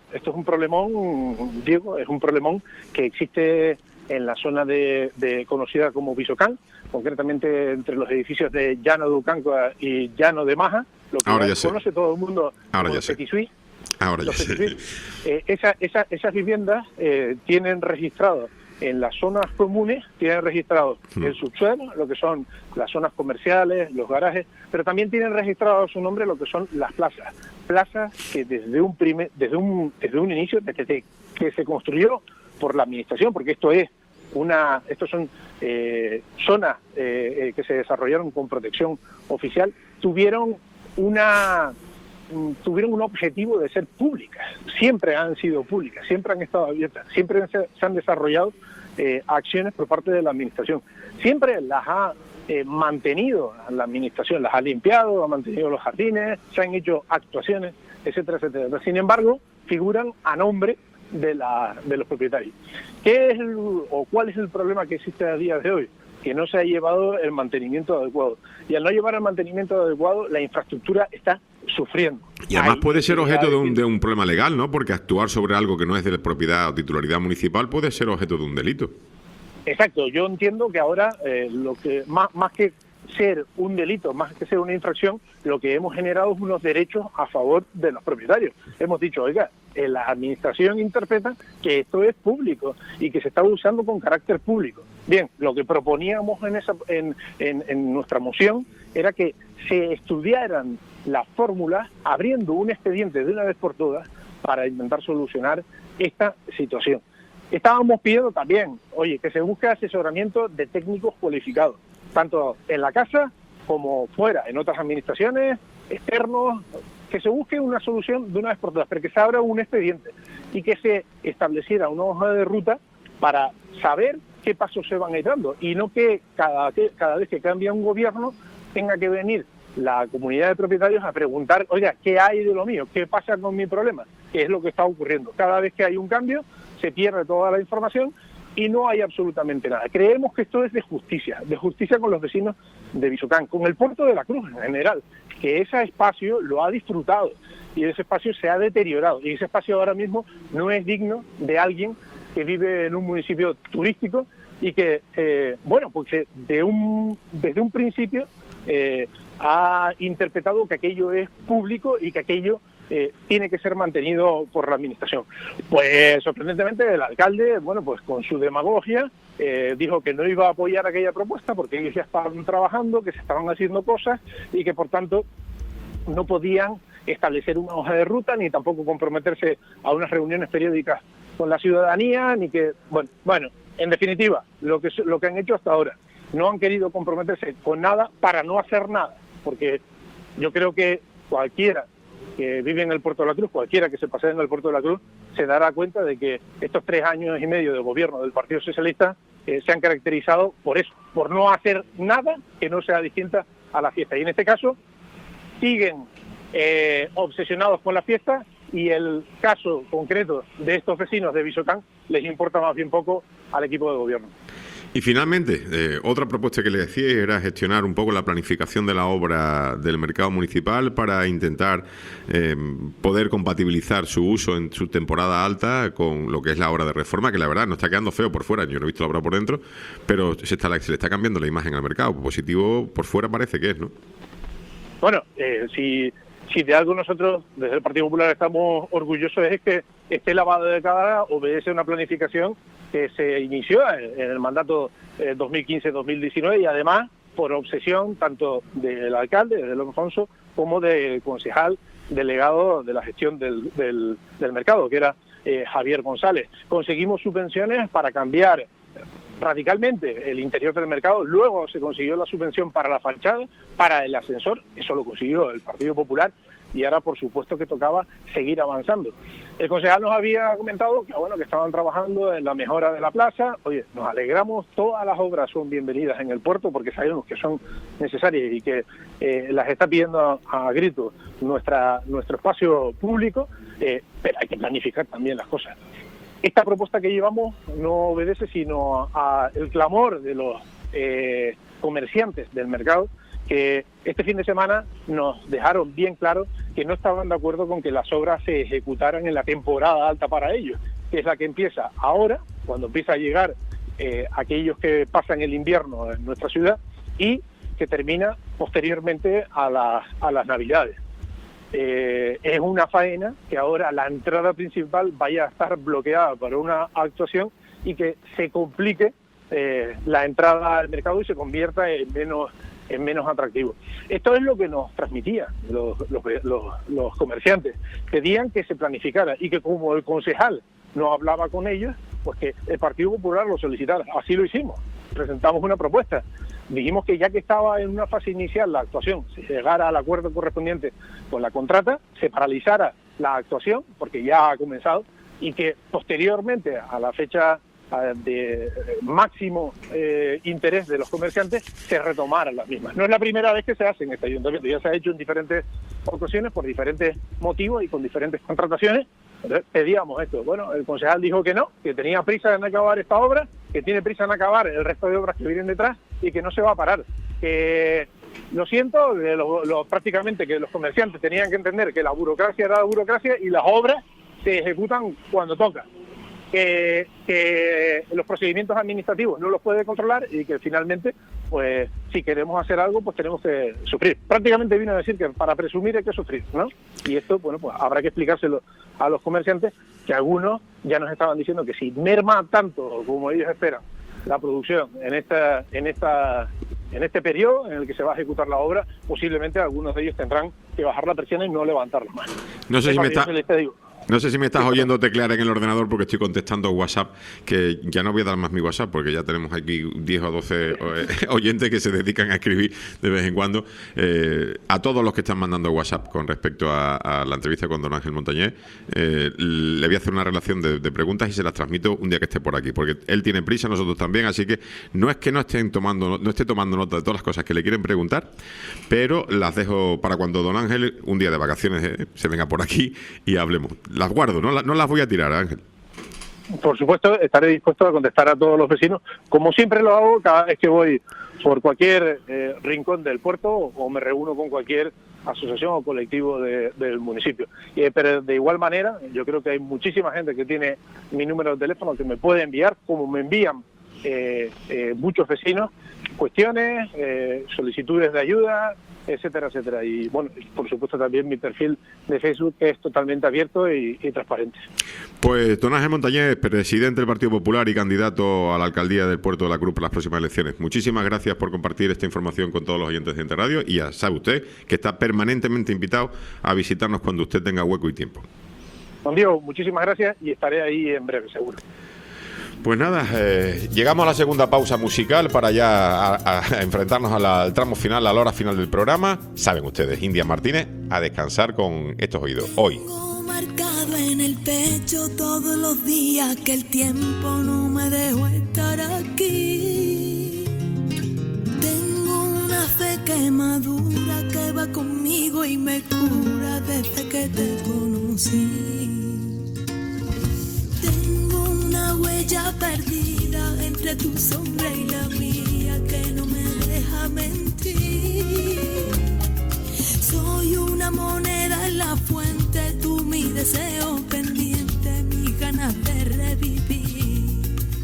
Diego, es un problemón que existe en la zona conocida como Visocán, concretamente entre los edificios de Llano de Ucancoa y Llano de Maja, lo que conoce todo el mundo como el Petit Suisse. Ahora ya sé. Esas viviendas tienen registrado en las zonas comunes, tienen registrado el subsuelo, lo que son las zonas comerciales, los garajes, pero también tienen registrado a su nombre lo que son las plazas que desde un inicio, desde que se construyó por la administración, porque estos son zonas que se desarrollaron con protección oficial, tuvieron un objetivo de ser públicas, siempre han sido públicas, siempre han estado abiertas, siempre se han desarrollado acciones por parte de la administración, siempre las ha mantenido la administración, las ha limpiado, ha mantenido los jardines, se han hecho actuaciones, etcétera, etcétera. Sin embargo, figuran a nombre de los propietarios. ¿Cuál es el problema que existe a día de hoy? Que no se ha llevado el mantenimiento adecuado. Y al no llevar el mantenimiento adecuado, la infraestructura está sufriendo. Y además puede ser objeto de un problema legal, ¿no? Porque actuar sobre algo que no es de propiedad o titularidad municipal puede ser objeto de un delito. Exacto. Yo entiendo que ahora lo que más que ser un delito, más que ser una infracción, lo que hemos generado es unos derechos a favor de los propietarios. Hemos dicho, oiga, la administración interpreta que esto es público y que se está usando con carácter público. Bien, lo que proponíamos en nuestra moción era que se estudiaran las fórmulas abriendo un expediente de una vez por todas para intentar solucionar esta situación. Estábamos pidiendo también, que se busque asesoramiento de técnicos cualificados, tanto en la casa como fuera, en otras administraciones, externos, que se busque una solución de una vez por todas, pero que se abra un expediente y que se estableciera una hoja de ruta para saber qué pasos se van a ir dando y no que cada vez que cambia un gobierno tenga que venir la comunidad de propietarios a preguntar, oiga, ¿qué hay de lo mío? ¿Qué pasa con mi problema? ¿Qué es lo que está ocurriendo? Cada vez que hay un cambio se pierde toda la información y no hay absolutamente nada. Creemos que esto es de justicia con los vecinos de Visocán, con el puerto de la Cruz en general, que ese espacio lo ha disfrutado y ese espacio se ha deteriorado y ese espacio ahora mismo no es digno de alguien que vive en un municipio turístico y que, pues desde un principio ha interpretado que aquello es público y que aquello tiene que ser mantenido por la administración. Pues sorprendentemente el alcalde, pues con su demagogia, dijo que no iba a apoyar aquella propuesta porque ellos ya estaban trabajando, que se estaban haciendo cosas y que por tanto no podían establecer una hoja de ruta ni tampoco comprometerse a unas reuniones periódicas con la ciudadanía, ni que, en definitiva, lo que han hecho hasta ahora. No han querido comprometerse con nada para no hacer nada, porque yo creo que cualquiera que vive en el Puerto de la Cruz, cualquiera que se pasee en el Puerto de la Cruz, se dará cuenta de que estos 3 años y medio de gobierno del Partido Socialista se han caracterizado por eso, por no hacer nada que no sea distinta a la fiesta. Y en este caso siguen obsesionados con la fiesta y el caso concreto de estos vecinos de Visocán les importa más bien poco al equipo de gobierno. Y finalmente, otra propuesta que le decía era gestionar un poco la planificación de la obra del mercado municipal para intentar poder compatibilizar su uso en su temporada alta con lo que es la obra de reforma, que la verdad no está quedando feo por fuera, yo no he visto la obra por dentro, pero se le está cambiando la imagen al mercado. Positivo por fuera parece que es, ¿no? Bueno, si de algo nosotros desde el Partido Popular estamos orgullosos es que este lavado de cara obedece a una planificación que se inició en el mandato 2015-2019 y además por obsesión tanto del alcalde, de Don Alfonso, como del concejal delegado de la gestión del mercado, que era Javier González. Conseguimos subvenciones para cambiar radicalmente el interior del mercado, luego se consiguió la subvención para la fachada, para el ascensor, eso lo consiguió el Partido Popular, y ahora por supuesto que tocaba seguir avanzando. El concejal nos había comentado que estaban trabajando en la mejora de la plaza. Oye, nos alegramos, todas las obras son bienvenidas en el puerto porque sabemos que son necesarias y que las está pidiendo a gritos nuestro espacio público, pero hay que planificar también las cosas. Esta propuesta que llevamos no obedece sino al clamor de los comerciantes del mercado, que este fin de semana nos dejaron bien claro que no estaban de acuerdo con que las obras se ejecutaran en la temporada alta para ellos, que es la que empieza ahora, cuando empieza a llegar aquellos que pasan el invierno en nuestra ciudad, y que termina posteriormente a las Navidades. Es una faena que ahora la entrada principal vaya a estar bloqueada para una actuación y que se complique la entrada al mercado y se convierta en menos atractivo. Esto es lo que nos transmitían los comerciantes. Pedían que se planificara y que como el concejal no hablaba con ellos, pues que el Partido Popular lo solicitara. Así lo hicimos. Presentamos una propuesta. Dijimos que ya que estaba en una fase inicial la actuación, se llegara al acuerdo correspondiente con la contrata, se paralizara la actuación, porque ya ha comenzado, y que posteriormente a la fecha de máximo interés de los comerciantes se retomaran las mismas. No es la primera vez que se hace en este ayuntamiento, ya se ha hecho en diferentes ocasiones por diferentes motivos y con diferentes contrataciones. Entonces, pedíamos esto. Bueno, el concejal dijo que no, que tenía prisa en acabar esta obra, que tiene prisa en acabar el resto de obras que vienen detrás y que no se va a parar. Que lo siento, prácticamente que los comerciantes tenían que entender que la burocracia era la burocracia y las obras se ejecutan cuando toca. Que los procedimientos administrativos no los puede controlar y que finalmente, pues si queremos hacer algo, pues tenemos que sufrir. Prácticamente vino a decir que para presumir hay que sufrir, ¿no? Y esto, bueno, pues habrá que explicárselo a los comerciantes, que algunos ya nos estaban diciendo que si merma tanto como ellos esperan la producción en este periodo en el que se va a ejecutar la obra, posiblemente algunos de ellos tendrán que bajar la presión y no levantar la mano. No sé si me está... No sé si me estás oyendo teclear en el ordenador porque estoy contestando WhatsApp, que ya no voy a dar más mi WhatsApp porque ya tenemos aquí 10 o 12 oyentes que se dedican a escribir de vez en cuando. A todos los que están mandando WhatsApp con respecto a la entrevista con don Ángel Montañés, le voy a hacer una relación de preguntas y se las transmito un día que esté por aquí, porque él tiene prisa, nosotros también, así que no es que no esté tomando nota de todas las cosas que le quieren preguntar, pero las dejo para cuando don Ángel, un día de vacaciones, se venga por aquí y hablemos. Las guardo, no las voy a tirar, Ángel. Por supuesto, estaré dispuesto a contestar a todos los vecinos, como siempre lo hago cada vez que voy por cualquier rincón del puerto o me reúno con cualquier asociación o colectivo del municipio. Pero de igual manera, yo creo que hay muchísima gente que tiene mi número de teléfono que me puede enviar, como me envían muchos vecinos, cuestiones, solicitudes de ayuda, etcétera, etcétera. Y bueno, por supuesto también mi perfil de Facebook es totalmente abierto y transparente. Pues don Ángel Montañés, presidente del Partido Popular y candidato a la alcaldía del Puerto de la Cruz para las próximas elecciones. Muchísimas gracias por compartir esta información con todos los oyentes de Gente Radio y ya sabe usted que está permanentemente invitado a visitarnos cuando usted tenga hueco y tiempo. Don Diego, muchísimas gracias y estaré ahí en breve, seguro. Pues nada, llegamos a la segunda pausa musical para ya a enfrentarnos al tramo final, a la hora final del programa. Saben ustedes, India Martínez, a descansar con estos oídos. Hoy. Tengo marcado en el pecho todos los días que el tiempo no me dejó estar aquí. Tengo una fe que madura, que va conmigo y me cura desde que te conocí. Una huella perdida entre tu sombra y la mía que no me deja mentir. Soy una moneda en la fuente, tú mi deseo pendiente, mis ganas de revivir.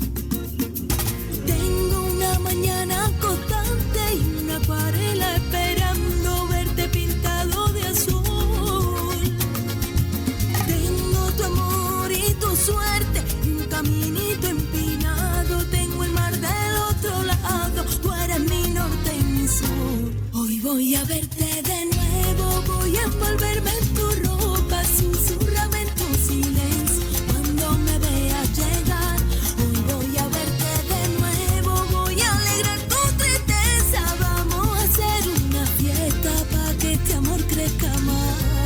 Tengo una mañana constante y una acuarela esperando verte pintado de azul. Tengo tu amor y tu suerte, caminito empinado, tengo el mar del otro lado, tú eres mi norte y mi sur. Hoy voy a verte de nuevo, voy a envolverme en tu ropa, susurrame en tu silencio cuando me veas llegar. Hoy voy a verte de nuevo, voy a alegrar tu tristeza, vamos a hacer una fiesta para que este amor crezca más.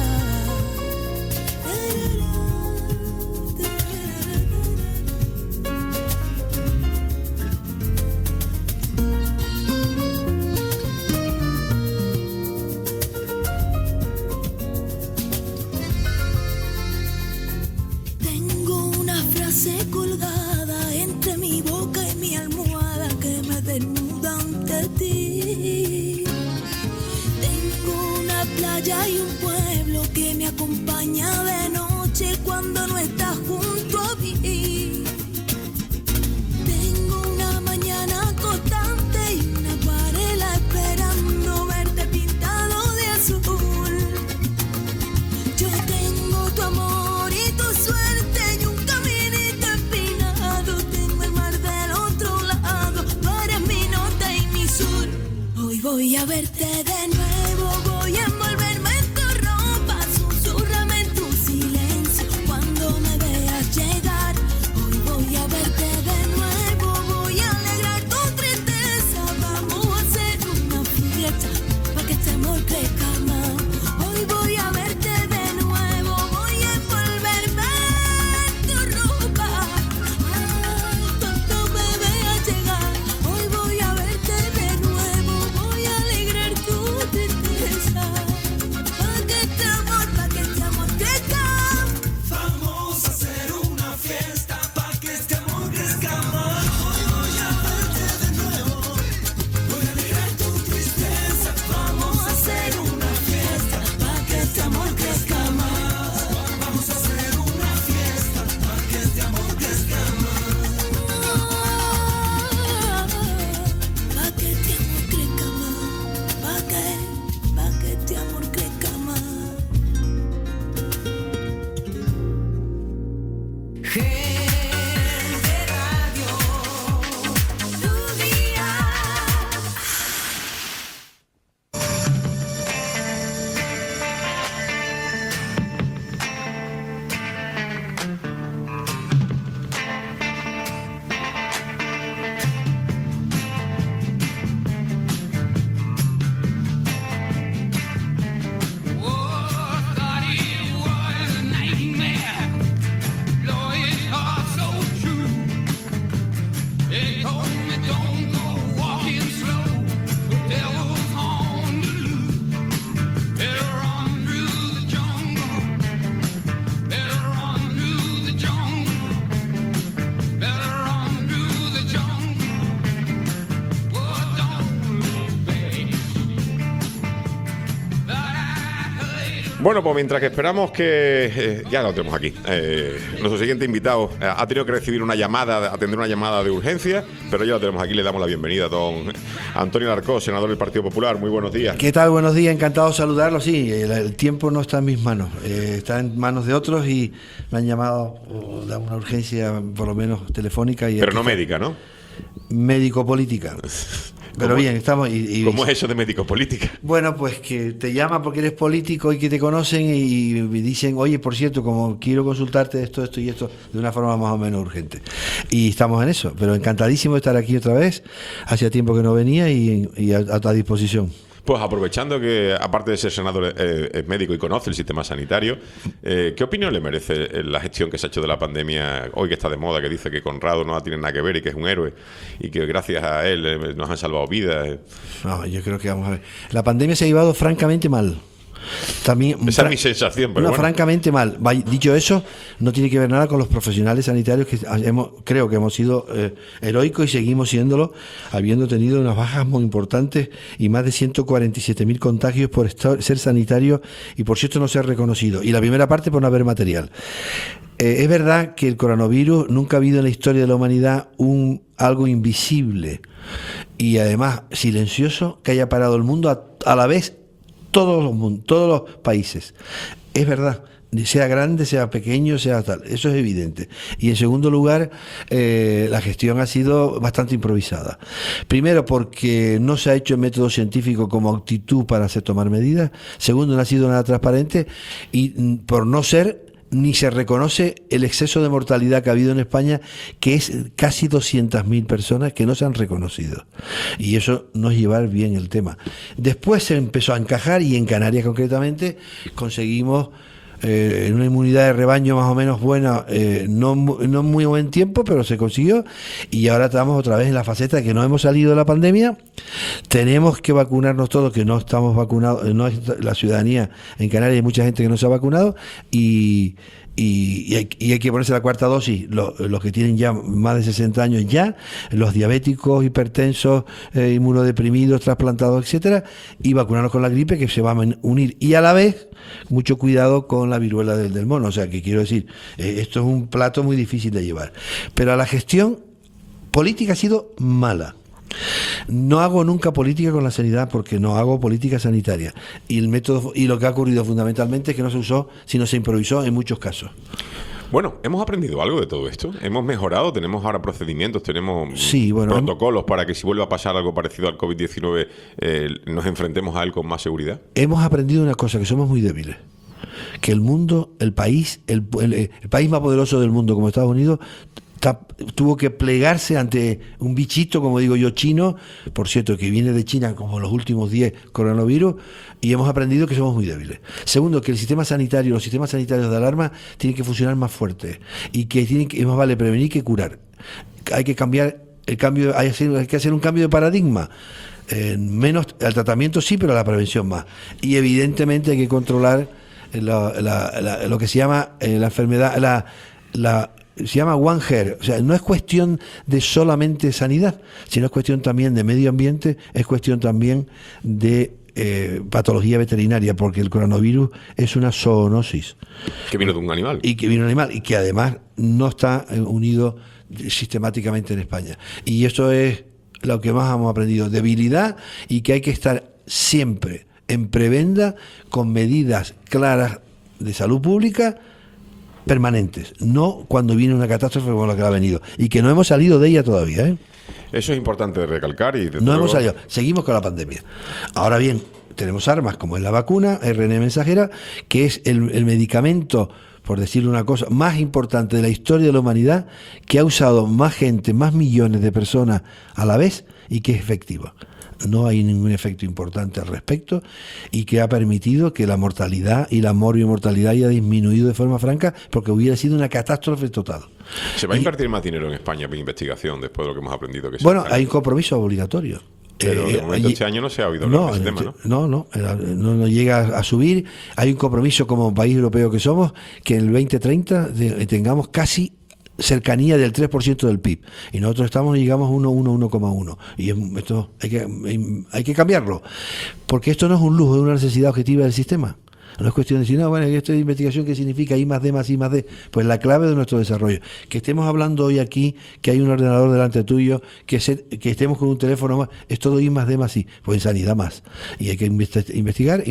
Colgada entre mi boca y mi almohada que me desnuda ante ti. Tengo una playa y un pueblo que me acompaña de noche cuando no estás junto a mí. Tengo una mañana constante y una acuarela esperando verte pintado de azul. Yo tengo tu amor y tu suerte y un caminito empinado, tengo el mar del otro lado, tú eres mi norte y mi sur. Hoy voy a verte de nuevo, voy a envolverme en tu ropa, susurrame en tu silencio cuando me veas llegar. Hoy voy a verte de nuevo, voy a alegrar tu tristeza, vamos a hacer una fiesta para que este amor crezca más. Hoy voy a verte de nuevo, voy a envolverme en tu ropa, cuando me veas llegar. Hoy voy a verte de nuevo, voy a alegrar tu tristeza. Bueno, pues mientras que esperamos que... ya lo tenemos aquí. Nuestro siguiente invitado ha tenido que recibir una llamada, atender una llamada de urgencia, pero ya lo tenemos aquí. Le damos la bienvenida a don Antonio Larcó, senador del Partido Popular. Muy buenos días. ¿Qué tal? Buenos días, encantado de saludarlo. Sí, el tiempo no está en mis manos, está en manos de otros y me han llamado de una urgencia, por lo menos telefónica. Pero no médica, ¿no? Médico-política. Pero bien, estamos... ¿Cómo es eso de médico-política? Bueno, pues que te llaman porque eres político y que te conocen y dicen, oye, por cierto, como quiero consultarte esto y esto, de una forma más o menos urgente. Y estamos en eso, pero encantadísimo de estar aquí otra vez. Hacía tiempo que no venía y a tu disposición. Pues aprovechando que, aparte de ser senador, es médico y conoce el sistema sanitario, ¿qué opinión le merece la gestión que se ha hecho de la pandemia hoy que está de moda, que dice que Conrado no tiene nada que ver y que es un héroe y que gracias a él nos han salvado vidas? No, yo creo que vamos a ver. La pandemia se ha llevado francamente mal. También, esa es mi sensación, pero bueno. Francamente mal. Dicho eso, no tiene que ver nada con los profesionales sanitarios que creo que hemos sido heroicos y seguimos siéndolo, habiendo tenido unas bajas muy importantes y más de 147.000 contagios por ser sanitario y por cierto no ser reconocido. Y la primera parte por no haber material. Es verdad que el coronavirus nunca ha habido en la historia de la humanidad algo invisible y además silencioso que haya parado el mundo a la vez. Todos los países. Es verdad, sea grande, sea pequeño, sea tal. Eso es evidente. Y en segundo lugar, la gestión ha sido bastante improvisada. Primero, porque no se ha hecho el método científico como actitud para hacer tomar medidas. Segundo, no ha sido nada transparente. Y por no ser... ni se reconoce el exceso de mortalidad que ha habido en España, que es casi 200.000 personas que no se han reconocido. Y eso no es llevar bien el tema. Después se empezó a encajar y en Canarias concretamente conseguimos una inmunidad de rebaño más o menos buena, no muy buen tiempo, pero se consiguió y ahora estamos otra vez en la faceta de que no hemos salido de la pandemia. Tenemos que vacunarnos todos, que no estamos vacunados, no es la ciudadanía en Canarias, hay mucha gente que no se ha vacunado y hay que ponerse la cuarta dosis, los que tienen ya más de 60 años ya, los diabéticos, hipertensos, inmunodeprimidos, trasplantados, etcétera, y vacunarnos con la gripe que se va a unir. Y a la vez, mucho cuidado con la viruela del mono. O sea, que quiero decir, esto es un plato muy difícil de llevar. Pero la gestión política ha sido mala. No hago nunca política con la sanidad porque no hago política sanitaria y el método y lo que ha ocurrido fundamentalmente es que no se usó, sino se improvisó en muchos casos. Bueno, ¿hemos aprendido algo de todo esto? ¿Hemos mejorado? ¿Tenemos ahora procedimientos? ¿Tenemos protocolos para que si vuelve a pasar algo parecido al COVID-19 nos enfrentemos a él con más seguridad? Hemos aprendido una cosa, que somos muy débiles. Que el mundo, el país más poderoso del mundo como Estados Unidos tuvo que plegarse ante un bichito, como digo yo, chino, por cierto, que viene de China como los últimos 10 coronavirus, y hemos aprendido que somos muy débiles. Segundo, que los sistemas sanitarios de alarma tienen que funcionar más fuerte y que es más vale prevenir que curar. Hay que cambiar hay que hacer un cambio de paradigma. Menos al tratamiento sí, pero a la prevención más. Y evidentemente hay que controlar lo que se llama la enfermedad, se llama One Health. O sea, no es cuestión de solamente sanidad, sino es cuestión también de medio ambiente, es cuestión también de patología veterinaria, porque el coronavirus es una zoonosis. Que vino de un animal. Y que además no está unido sistemáticamente en España. Y eso es lo que más hemos aprendido, debilidad, y que hay que estar siempre en prebenda con medidas claras de salud pública permanentes, no cuando viene una catástrofe como la que ha venido, y que no hemos salido de ella todavía, ¿eh? Eso es importante de recalcar. No hemos salido, seguimos con la pandemia. Ahora bien, tenemos armas como es la vacuna, ARN mensajera, que es el medicamento, por decirle una cosa, más importante de la historia de la humanidad, que ha usado más gente, más millones de personas a la vez y que es efectiva. no hay ningún efecto importante al respecto y que ha permitido que la mortalidad y la morbimortalidad haya disminuido de forma franca, porque hubiera sido una catástrofe total. ¿Se va a invertir más dinero en España para investigación después de lo que hemos aprendido? Bueno, hay un compromiso obligatorio. Pero de momento este año no se ha oído hablar de ese tema, ¿no? No llega a subir. Hay un compromiso como país europeo que somos, que en el 2030 tengamos casi cercanía del 3% del PIB. Y nosotros llegamos a 1,1. Y esto hay que cambiarlo. Porque esto no es un lujo, es una necesidad objetiva del sistema. No es cuestión de decir, no, bueno, esto de investigación, ¿qué significa? I más D más I más D. Pues la clave de nuestro desarrollo. Que estemos hablando hoy aquí, que hay un ordenador delante tuyo, que estemos con un teléfono más, es todo I más D más I. Pues en sanidad más. Y hay que investigar.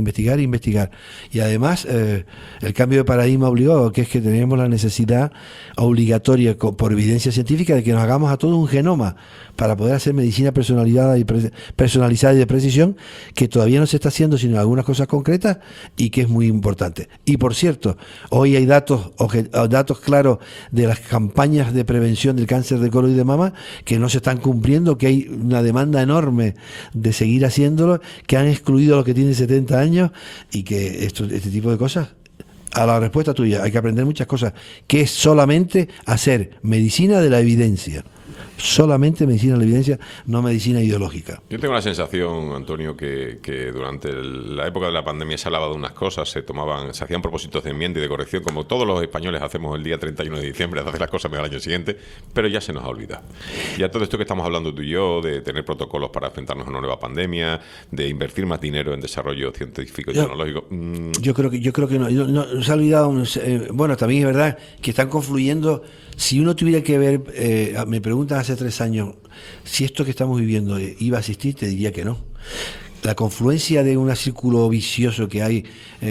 Y además, el cambio de paradigma obligado, que es que tenemos la necesidad obligatoria, por evidencia científica, de que nos hagamos a todos un genoma para poder hacer medicina personalizada y de precisión, que todavía no se está haciendo, sino algunas cosas concretas, y que es muy importante. Y por cierto, hoy hay datos claros de las campañas de prevención del cáncer de colon y de mama que no se están cumpliendo, que hay una demanda enorme de seguir haciéndolo, que han excluido a los que tienen 70 años y que este tipo de cosas. A la respuesta tuya, hay que aprender muchas cosas, que es solamente hacer medicina de la evidencia. Solamente medicina de la evidencia, no medicina ideológica. Yo tengo la sensación, Antonio, que durante la época de la pandemia se hablaba de unas cosas, se hacían propósitos de enmienda y de corrección, como todos los españoles hacemos el día 31 de diciembre, de hacer las cosas mejor al año siguiente, pero ya se nos ha olvidado. Ya todo esto que estamos hablando tú y yo, de tener protocolos para enfrentarnos a una nueva pandemia, de invertir más dinero en desarrollo científico y tecnológico. Yo creo que no se ha olvidado. Bueno, también es verdad que están confluyendo. Si uno tuviera que ver, me preguntan hace 3 años si esto que estamos viviendo iba a existir, te diría que no. La confluencia de un círculo vicioso que hay,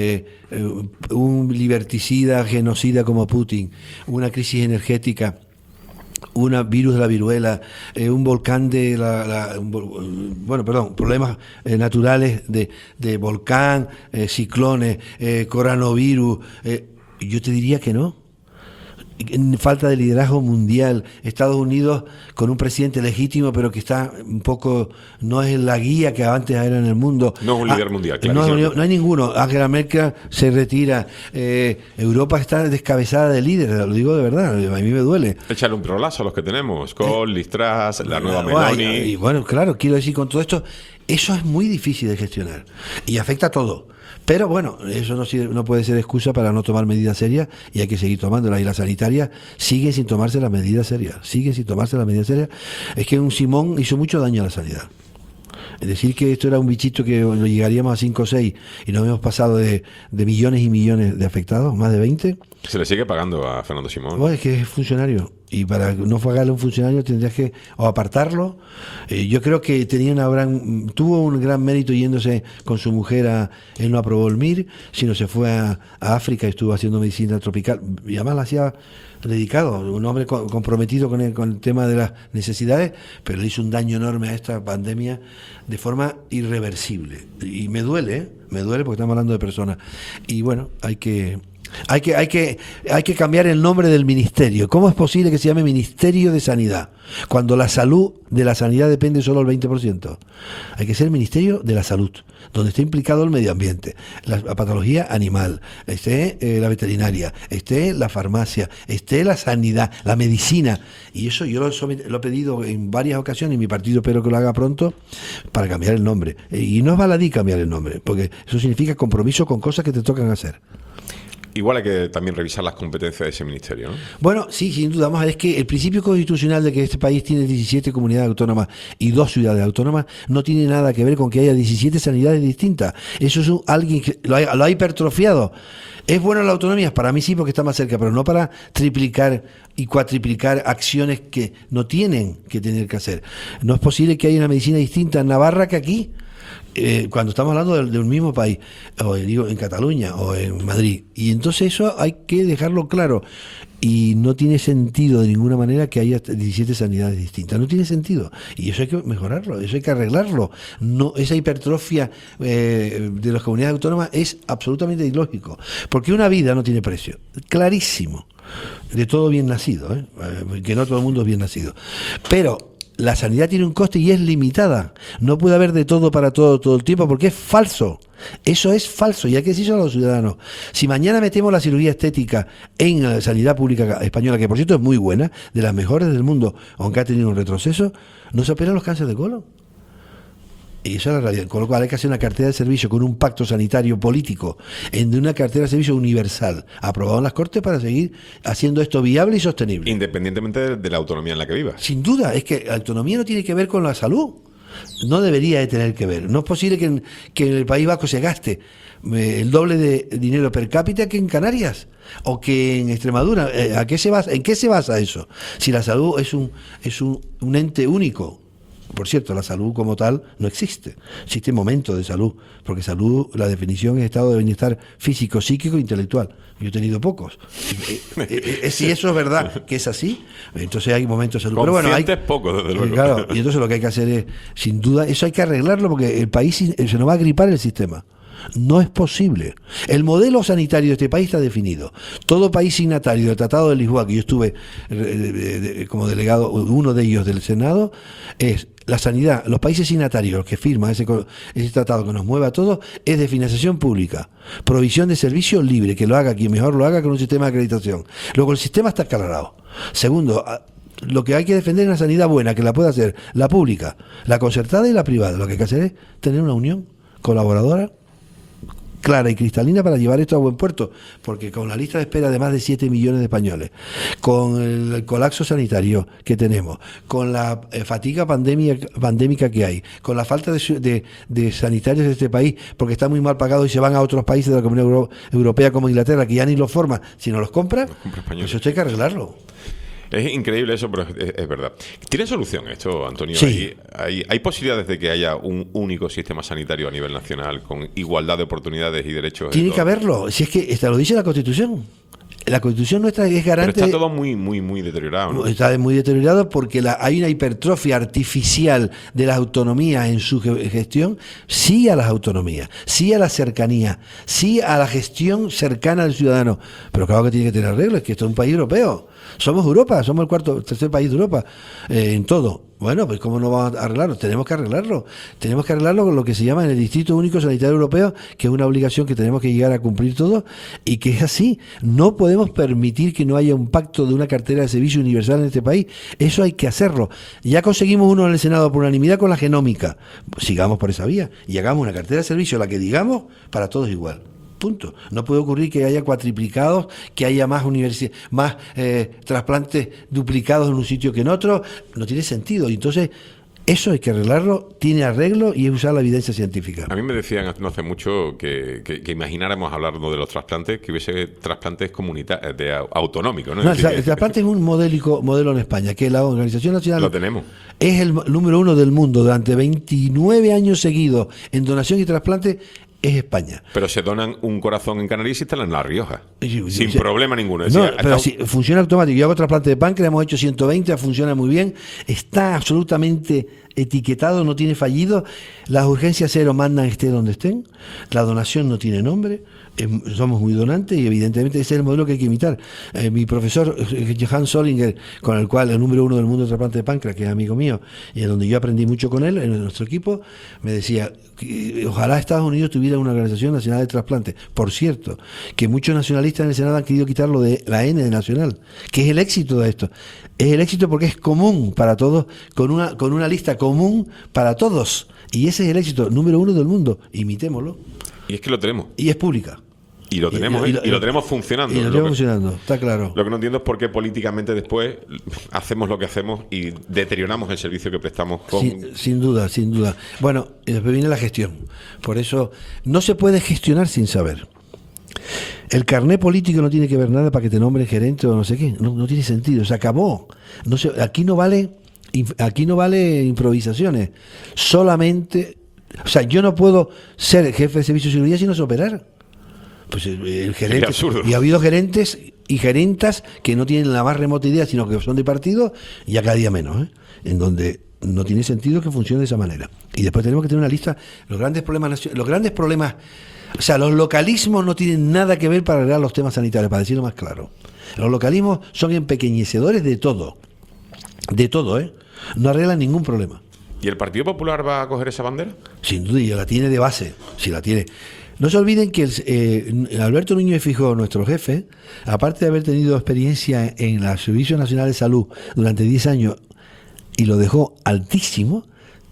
un liberticida, genocida como Putin, una crisis energética, un virus de la viruela, un volcán problemas naturales de volcán, ciclones, coronavirus, yo te diría que no. Falta de liderazgo mundial, Estados Unidos con un presidente legítimo pero que está un poco, no es la guía que antes era en el mundo. No es un líder mundial, claro. No hay ninguno. Angela Merkel se retira, Europa está descabezada de líderes, lo digo de verdad, a mí me duele. Échale un prolazo a los que tenemos, Kohl, Liz Truss, la nueva Meloni. Y bueno, claro, quiero decir, con todo esto, eso es muy difícil de gestionar y afecta a todo. Pero bueno, eso no puede ser excusa para no tomar medidas serias y hay que seguir tomándolas. Y la sanitaria sigue sin tomarse las medidas serias. Es que un Simón hizo mucho daño a la sanidad. Es decir, que esto era un bichito que llegaríamos a 5 o 6 y nos hemos pasado de millones y millones de afectados, más de 20. Se le sigue pagando a Fernando Simón. Bueno, es que es funcionario. Y para no pagarle a un funcionario tendrías que o apartarlo. Yo creo que tuvo un gran mérito yéndose con su mujer él no aprobó el MIR, sino se fue a África y estuvo haciendo medicina tropical. Y además la hacía dedicado, un hombre comprometido con el tema de las necesidades, pero le hizo un daño enorme a esta pandemia de forma irreversible. Y me duele porque estamos hablando de personas. Y bueno, hay que cambiar el nombre del ministerio. ¿Cómo es posible que se llame Ministerio de Sanidad cuando la salud de la sanidad depende solo del 20%? Hay que ser Ministerio de la Salud, donde esté implicado el medio ambiente, la patología animal, esté la veterinaria, esté la farmacia, esté la sanidad, la medicina. Y eso yo lo he pedido en varias ocasiones y mi partido espero que lo haga pronto para cambiar el nombre. Y no es baladí cambiar el nombre, porque eso significa compromiso con cosas que te tocan hacer. Igual hay que también revisar las competencias de ese ministerio, ¿no? Bueno, sí, sin duda. Vamos a ver, es que el principio constitucional de que este país tiene 17 comunidades autónomas y 2 ciudades autónomas no tiene nada que ver con que haya 17 sanidades distintas. Eso es alguien que lo ha hipertrofiado. ¿Es bueno la autonomía? Para mí sí, porque está más cerca, pero no para triplicar y cuatriplicar acciones que no tienen que tener que hacer. No es posible que haya una medicina distinta en Navarra que aquí. Cuando estamos hablando de un mismo país, o digo en Cataluña o en Madrid, y entonces eso hay que dejarlo claro, y no tiene sentido de ninguna manera que haya 17 sanidades distintas, no tiene sentido, y eso hay que mejorarlo, eso hay que arreglarlo. No, esa hipertrofia de las comunidades autónomas es absolutamente ilógico, porque una vida no tiene precio, clarísimo, de todo bien nacido, que no todo el mundo es bien nacido, pero la sanidad tiene un coste y es limitada. No puede haber de todo para todo el tiempo porque es falso. Eso es falso y hay que decirlo a los ciudadanos. Si mañana metemos la cirugía estética en la sanidad pública española, que por cierto es muy buena, de las mejores del mundo, aunque ha tenido un retroceso, no se operan los cánceres de colon. Y esa es la realidad. Con lo cual hay que hacer una cartera de servicio con un pacto sanitario político, en una cartera de servicio universal, aprobado en las Cortes para seguir haciendo esto viable y sostenible. Independientemente de la autonomía en la que vivas. Sin duda, es que la autonomía no tiene que ver con la salud. No debería de tener que ver. No es posible que en el País Vasco se gaste el doble de dinero per cápita que en Canarias o que en Extremadura. ¿En qué se basa eso? Si la salud es un ente único. Por cierto, la salud como tal no existe. Existe momento de salud, porque salud, la definición es estado de bienestar físico, psíquico e intelectual. Yo he tenido pocos. Si eso es verdad que es así, entonces hay momentos de salud. Pero bueno, hay pocos, desde luego. Claro, y entonces lo que hay que hacer es, sin duda, eso hay que arreglarlo porque el país se nos va a gripar el sistema. No es posible. El modelo sanitario de este país está definido. Todo país signatario del Tratado de Lisboa, que yo estuve como delegado, uno de ellos del Senado, es la sanidad. Los países signatarios, los que firman ese tratado que nos mueve a todos, es de financiación pública, provisión de servicios libre, que lo haga quien mejor lo haga con un sistema de acreditación. Luego el sistema está aclarado. Segundo, lo que hay que defender es una sanidad buena, que la pueda hacer la pública, la concertada y la privada. Lo que hay que hacer es tener una unión colaboradora clara y cristalina para llevar esto a buen puerto, porque con la lista de espera de más de 7 millones de españoles, con el colapso sanitario que tenemos, con la fatiga pandémica que hay, con la falta de sanitarios de este país, porque están muy mal pagados y se van a otros países de la Comunidad Europea como Inglaterra, que ya ni los forman, sino los compran, pues esto hay que arreglarlo. Es increíble eso, pero es verdad. ¿Tiene solución esto, Antonio? Sí. ¿Hay posibilidades de que haya un único sistema sanitario a nivel nacional con igualdad de oportunidades y derechos? Tiene que haberlo. Si es que lo dice la Constitución. La Constitución nuestra es garante. Pero está todo muy deteriorado, ¿no? Está muy deteriorado porque hay una hipertrofia artificial de las autonomías en su gestión. Sí a las autonomías, sí a la cercanía, sí a la gestión cercana al ciudadano. Pero claro que tiene que tener arreglo, es que esto es un país europeo. Somos Europa, somos el tercer país de Europa en todo. Bueno, pues ¿cómo no vamos a arreglarlo? Tenemos que arreglarlo. Tenemos que arreglarlo con lo que se llama en el Distrito Único Sanitario Europeo, que es una obligación que tenemos que llegar a cumplir todos, y que es así. No podemos permitir que no haya un pacto de una cartera de servicio universal en este país. Eso hay que hacerlo. Ya conseguimos uno en el Senado por unanimidad con la genómica. Sigamos por esa vía y hagamos una cartera de servicio, la que digamos, para todos igual. Punto. No puede ocurrir que haya cuatriplicados, que haya más trasplantes duplicados en un sitio que en otro. No tiene sentido. Y entonces, eso hay que arreglarlo, tiene arreglo y es usar la evidencia científica. A mí me decían no hace mucho que imagináramos, hablando de los trasplantes, que hubiese trasplantes autonómicos, ¿no? No, el trasplante es un modelo en España, que la Organización Nacional... Lo tenemos. Es el número 1 del mundo durante 29 años seguidos en donación y trasplante. Es España. Pero se donan un corazón en Canarias y se instalan en La Rioja. Sin problema ninguno. No, pero sí, funciona automático. Yo hago trasplante de páncreas, hemos hecho 120, funciona muy bien. Está absolutamente etiquetado, no tiene fallido. Las urgencias cero mandan esté donde estén. La donación no tiene nombre. Somos muy donantes y evidentemente ese es el modelo que hay que imitar. Mi profesor Johann Solinger, con el cual el número 1 del mundo de trasplante de páncreas, que es amigo mío y en donde yo aprendí mucho con él en nuestro equipo, me decía que ojalá Estados Unidos tuviera una organización nacional de trasplante. Por cierto, que muchos nacionalistas en el Senado han querido quitarlo de la N de nacional, que es el éxito de esto. Es el éxito porque es común para todos, con una lista común para todos, y ese es el éxito número 1 del mundo. Imitémoslo. Y es que lo tenemos. Y es pública. Y lo tenemos, y lo tenemos funcionando. Y lo tenemos funcionando, está claro. Lo que no entiendo es por qué políticamente después hacemos lo que hacemos y deterioramos el servicio que prestamos. Sin duda. Bueno, y después viene la gestión. Por eso no se puede gestionar sin saber. El carné político no tiene que ver nada para que te nombren gerente o no sé qué. No tiene sentido, se acabó. Aquí no vale improvisaciones. Solamente... O sea, yo no puedo ser jefe de servicio de seguridad sin operar. Pues el gerente, y ha habido gerentes y gerentas que no tienen la más remota idea, sino que son de partido, y a cada día menos, en donde no tiene sentido que funcione de esa manera. Y después tenemos que tener una lista. Los grandes problemas, o sea, los localismos no tienen nada que ver para arreglar los temas sanitarios, para decirlo más claro. Los localismos son empequeñecedores de todo. De todo, ¿eh? No arreglan ningún problema. ¿Y el Partido Popular va a coger esa bandera? Sin duda, y la tiene de base, si la tiene. No se olviden que Alberto Núñez Feijóo, nuestro jefe, aparte de haber tenido experiencia en el Servicio Nacional de Salud durante 10 años y lo dejó altísimo,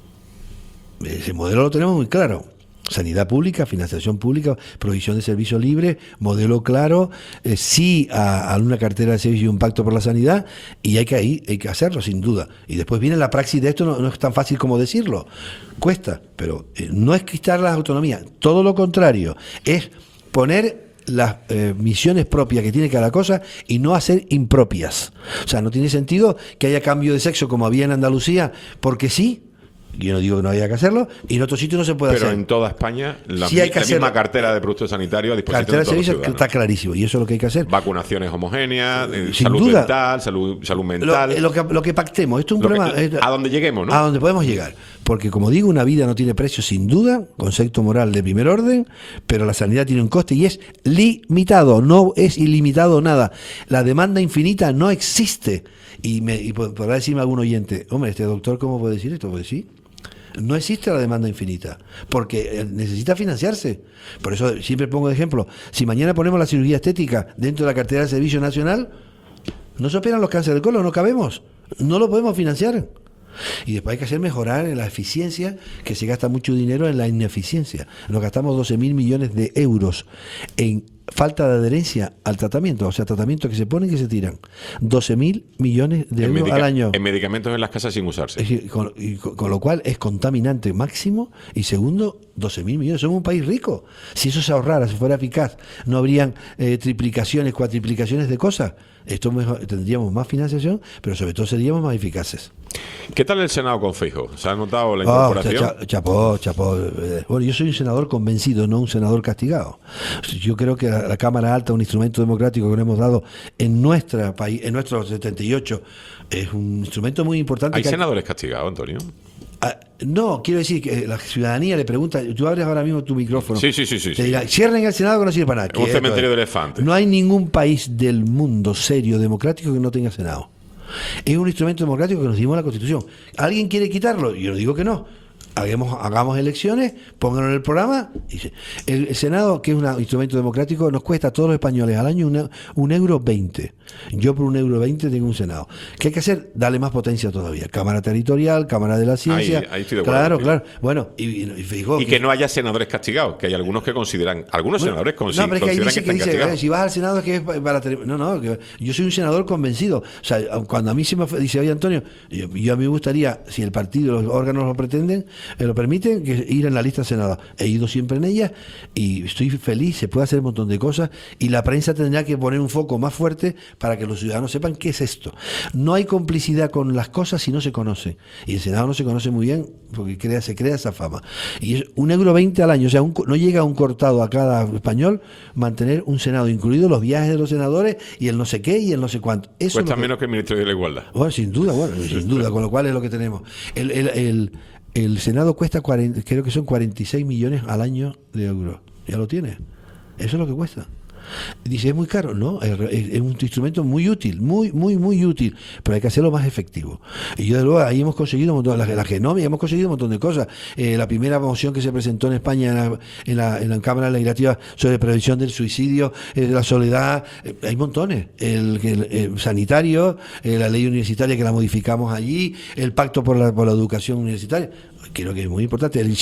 ese modelo lo tenemos muy claro. Sanidad pública, financiación pública, provisión de servicios libres, modelo claro, sí a una cartera de servicios y un pacto por la sanidad, y hay que hacerlo sin duda. Y después viene la praxis de esto, no es tan fácil como decirlo, cuesta, pero no es quitar las autonomías, todo lo contrario, es poner las misiones propias que tiene cada cosa y no hacer impropias. O sea, no tiene sentido que haya cambio de sexo como había en Andalucía, porque sí. Yo no digo que no haya que hacerlo, y en otros sitios no se puede hacer. Pero en toda España, sí hay que la hacerlo. misma cartera de productos sanitarios a disposición Cartera de de todos los servicios ciudadanos. está clarísimo, y eso es lo que hay que hacer. Vacunaciones homogéneas, Sin salud duda. dental, salud mental. Lo que pactemos, esto es un problema. A donde lleguemos, ¿no? A donde podemos llegar. Porque, como digo, una vida no tiene precio sin duda, concepto moral de primer orden, pero la sanidad tiene un coste y es limitado, no es ilimitado nada. La demanda infinita no existe. Y podrá decirme algún oyente, hombre, este doctor, ¿cómo puede decir esto? Pues sí. No existe la demanda infinita, porque necesita financiarse. Por eso siempre pongo de ejemplo, si mañana ponemos la cirugía estética dentro de la cartera de servicio nacional, no se operan los cánceres de colon, no cabemos, no lo podemos financiar. Y después hay que hacer mejorar en la eficiencia, que se gasta mucho dinero en la ineficiencia. Nos gastamos 12.000 millones de euros en falta de adherencia al tratamiento, o sea, tratamientos que se ponen y que se tiran. 12.000 millones de euros al año. En medicamentos en las casas sin usarse. Es decir, con lo cual es contaminante máximo, y segundo, 12.000 millones. Somos un país rico. Si eso se ahorrara, si fuera eficaz, no habrían triplicaciones, cuatriplicaciones de cosas. Tendríamos más financiación, pero sobre todo seríamos más eficaces. ¿Qué tal el Senado con Feijóo? ¿Se ha notado la incorporación? Chapó. Bueno, yo soy un senador convencido, no un senador castigado. Yo creo que la Cámara Alta, un instrumento democrático que nos hemos dado en nuestro país, en nuestro 78, es un instrumento muy importante. ¿Hay senadores castigados, Antonio? No, quiero decir que la ciudadanía le pregunta, tú abres ahora mismo tu micrófono. Sí. Te dirá, cierren el Senado que no sirve para nada. Un cementerio de elefantes. No hay ningún país del mundo serio, democrático, que no tenga Senado. Es un instrumento democrático que nos dimos la Constitución. ¿Alguien quiere quitarlo? Yo no digo que no. Hagamos elecciones, pónganlo en el programa. El Senado, que es un instrumento democrático, nos cuesta a todos los españoles al año €1.20. Yo por €1.20 tengo un Senado. ¿Qué hay que hacer? Darle más potencia todavía. Cámara territorial, Cámara de la Ciencia. Ahí estoy de acuerdo. Claro. Bueno, y que no haya senadores castigados, que hay algunos que consideran, senadores consideran pero es que que están castigados. Si vas al Senado es que es para no, que yo soy un senador convencido. O sea, cuando a mí se me dice, oye Antonio, yo a mí me gustaría, si el partido, los órganos lo pretenden, lo permiten, que ir en la lista Senado. He ido siempre en ella y estoy feliz, se puede hacer un montón de cosas, y la prensa tendrá que poner un foco más fuerte para que los ciudadanos sepan qué es esto. No hay complicidad con las cosas si no se conoce, y el Senado no se conoce muy bien porque se crea esa fama, y es €1.20 al año. O sea, no llega un cortado a cada español mantener un Senado, incluidos los viajes de los senadores y el no sé qué y el no sé cuánto. Eso cuesta menos que el Ministerio de la Igualdad. Bueno, sin duda, con lo cual es lo que tenemos. El Senado cuesta creo que son 46 millones al año de euros. Ya lo tiene. Eso es lo que cuesta. Dice, ¿es muy caro? No, es un instrumento muy útil, muy útil, pero hay que hacerlo más efectivo. Y yo, de luego, ahí hemos conseguido un montón, la genomia, hemos conseguido un montón de cosas. La primera moción que se presentó en España en la Cámara Legislativa sobre prevención del suicidio, de la soledad, hay montones. El sanitario, la ley universitaria que la modificamos allí, el pacto por la educación universitaria. Creo que es muy importante. El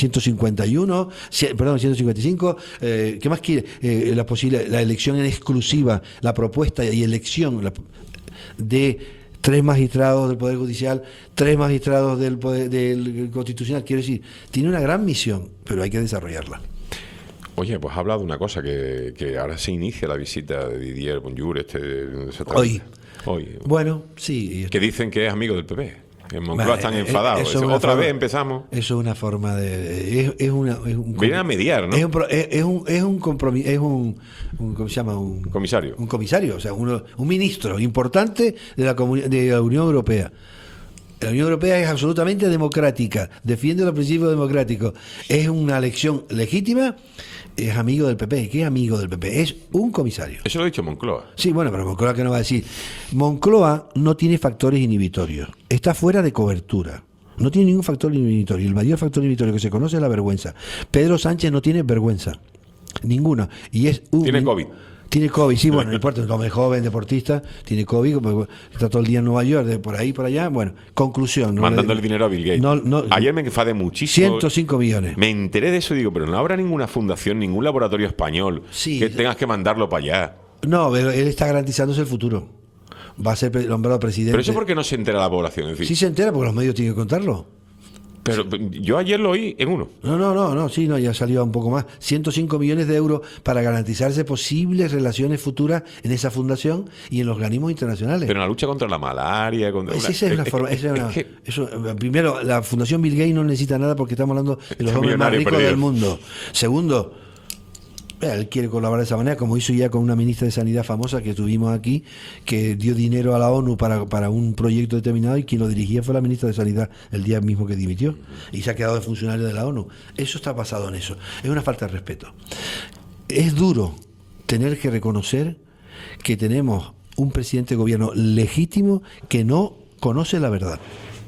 155, ¿qué más quiere? La elección en exclusiva, la propuesta y elección de 3 magistrados del Poder Judicial, 3 magistrados del Constitucional. Quiero decir, tiene una gran misión, pero hay que desarrollarla. Oye, pues ha hablado de una cosa, que ahora se inicia la visita de Didier Bonjour Hoy. Bueno, sí. Que dicen que es amigo del PP. En Moncloa están enfadados. Otra vez empezamos. Eso es una forma de. Viene a mediar, ¿no? Es un compromiso. Es un ¿cómo se llama? Un comisario. Un comisario, o sea, un ministro importante de la Unión Europea. La Unión Europea es absolutamente democrática, defiende los principios democráticos, es una elección legítima, es amigo del PP. ¿Qué es amigo del PP? Es un comisario. Eso lo ha dicho Moncloa. Sí, bueno, pero Moncloa, ¿qué nos va a decir? Moncloa no tiene factores inhibitorios, está fuera de cobertura. No tiene ningún factor inhibitorio. El mayor factor inhibitorio que se conoce es la vergüenza. Pedro Sánchez no tiene vergüenza. Ninguna. Y es Tiene COVID. Tiene COVID, sí, bueno, no importa, un hombre joven, deportista, tiene COVID, está todo el día en Nueva York, de por ahí, por allá. Bueno, conclusión. Mandando el dinero a Bill Gates. Ayer me enfadé muchísimo. 105 millones. Me enteré de eso y digo, pero no habrá ninguna fundación, ningún laboratorio español que tengas que mandarlo para allá. No, pero él está garantizándose el futuro. Va a ser nombrado presidente. Pero eso porque no se entera la población. Es decir, sí se entera porque los medios tienen que contarlo. Pero yo ayer lo oí en uno. No, ya salió un poco más. 105 millones de euros para garantizarse posibles relaciones futuras en esa fundación y en los organismos internacionales. Pero en la lucha contra la malaria... Primero, la Fundación Bill Gates no necesita nada porque estamos hablando de los hombres más ricos del mundo. Segundo, él quiere colaborar de esa manera, como hizo ya con una ministra de Sanidad famosa que tuvimos aquí, que dio dinero a la ONU para un proyecto determinado y quien lo dirigía fue la ministra de Sanidad el día mismo que dimitió y se ha quedado de funcionario de la ONU. Eso está basado en eso. Es una falta de respeto. Es duro tener que reconocer que tenemos un presidente de gobierno legítimo que no conoce la verdad.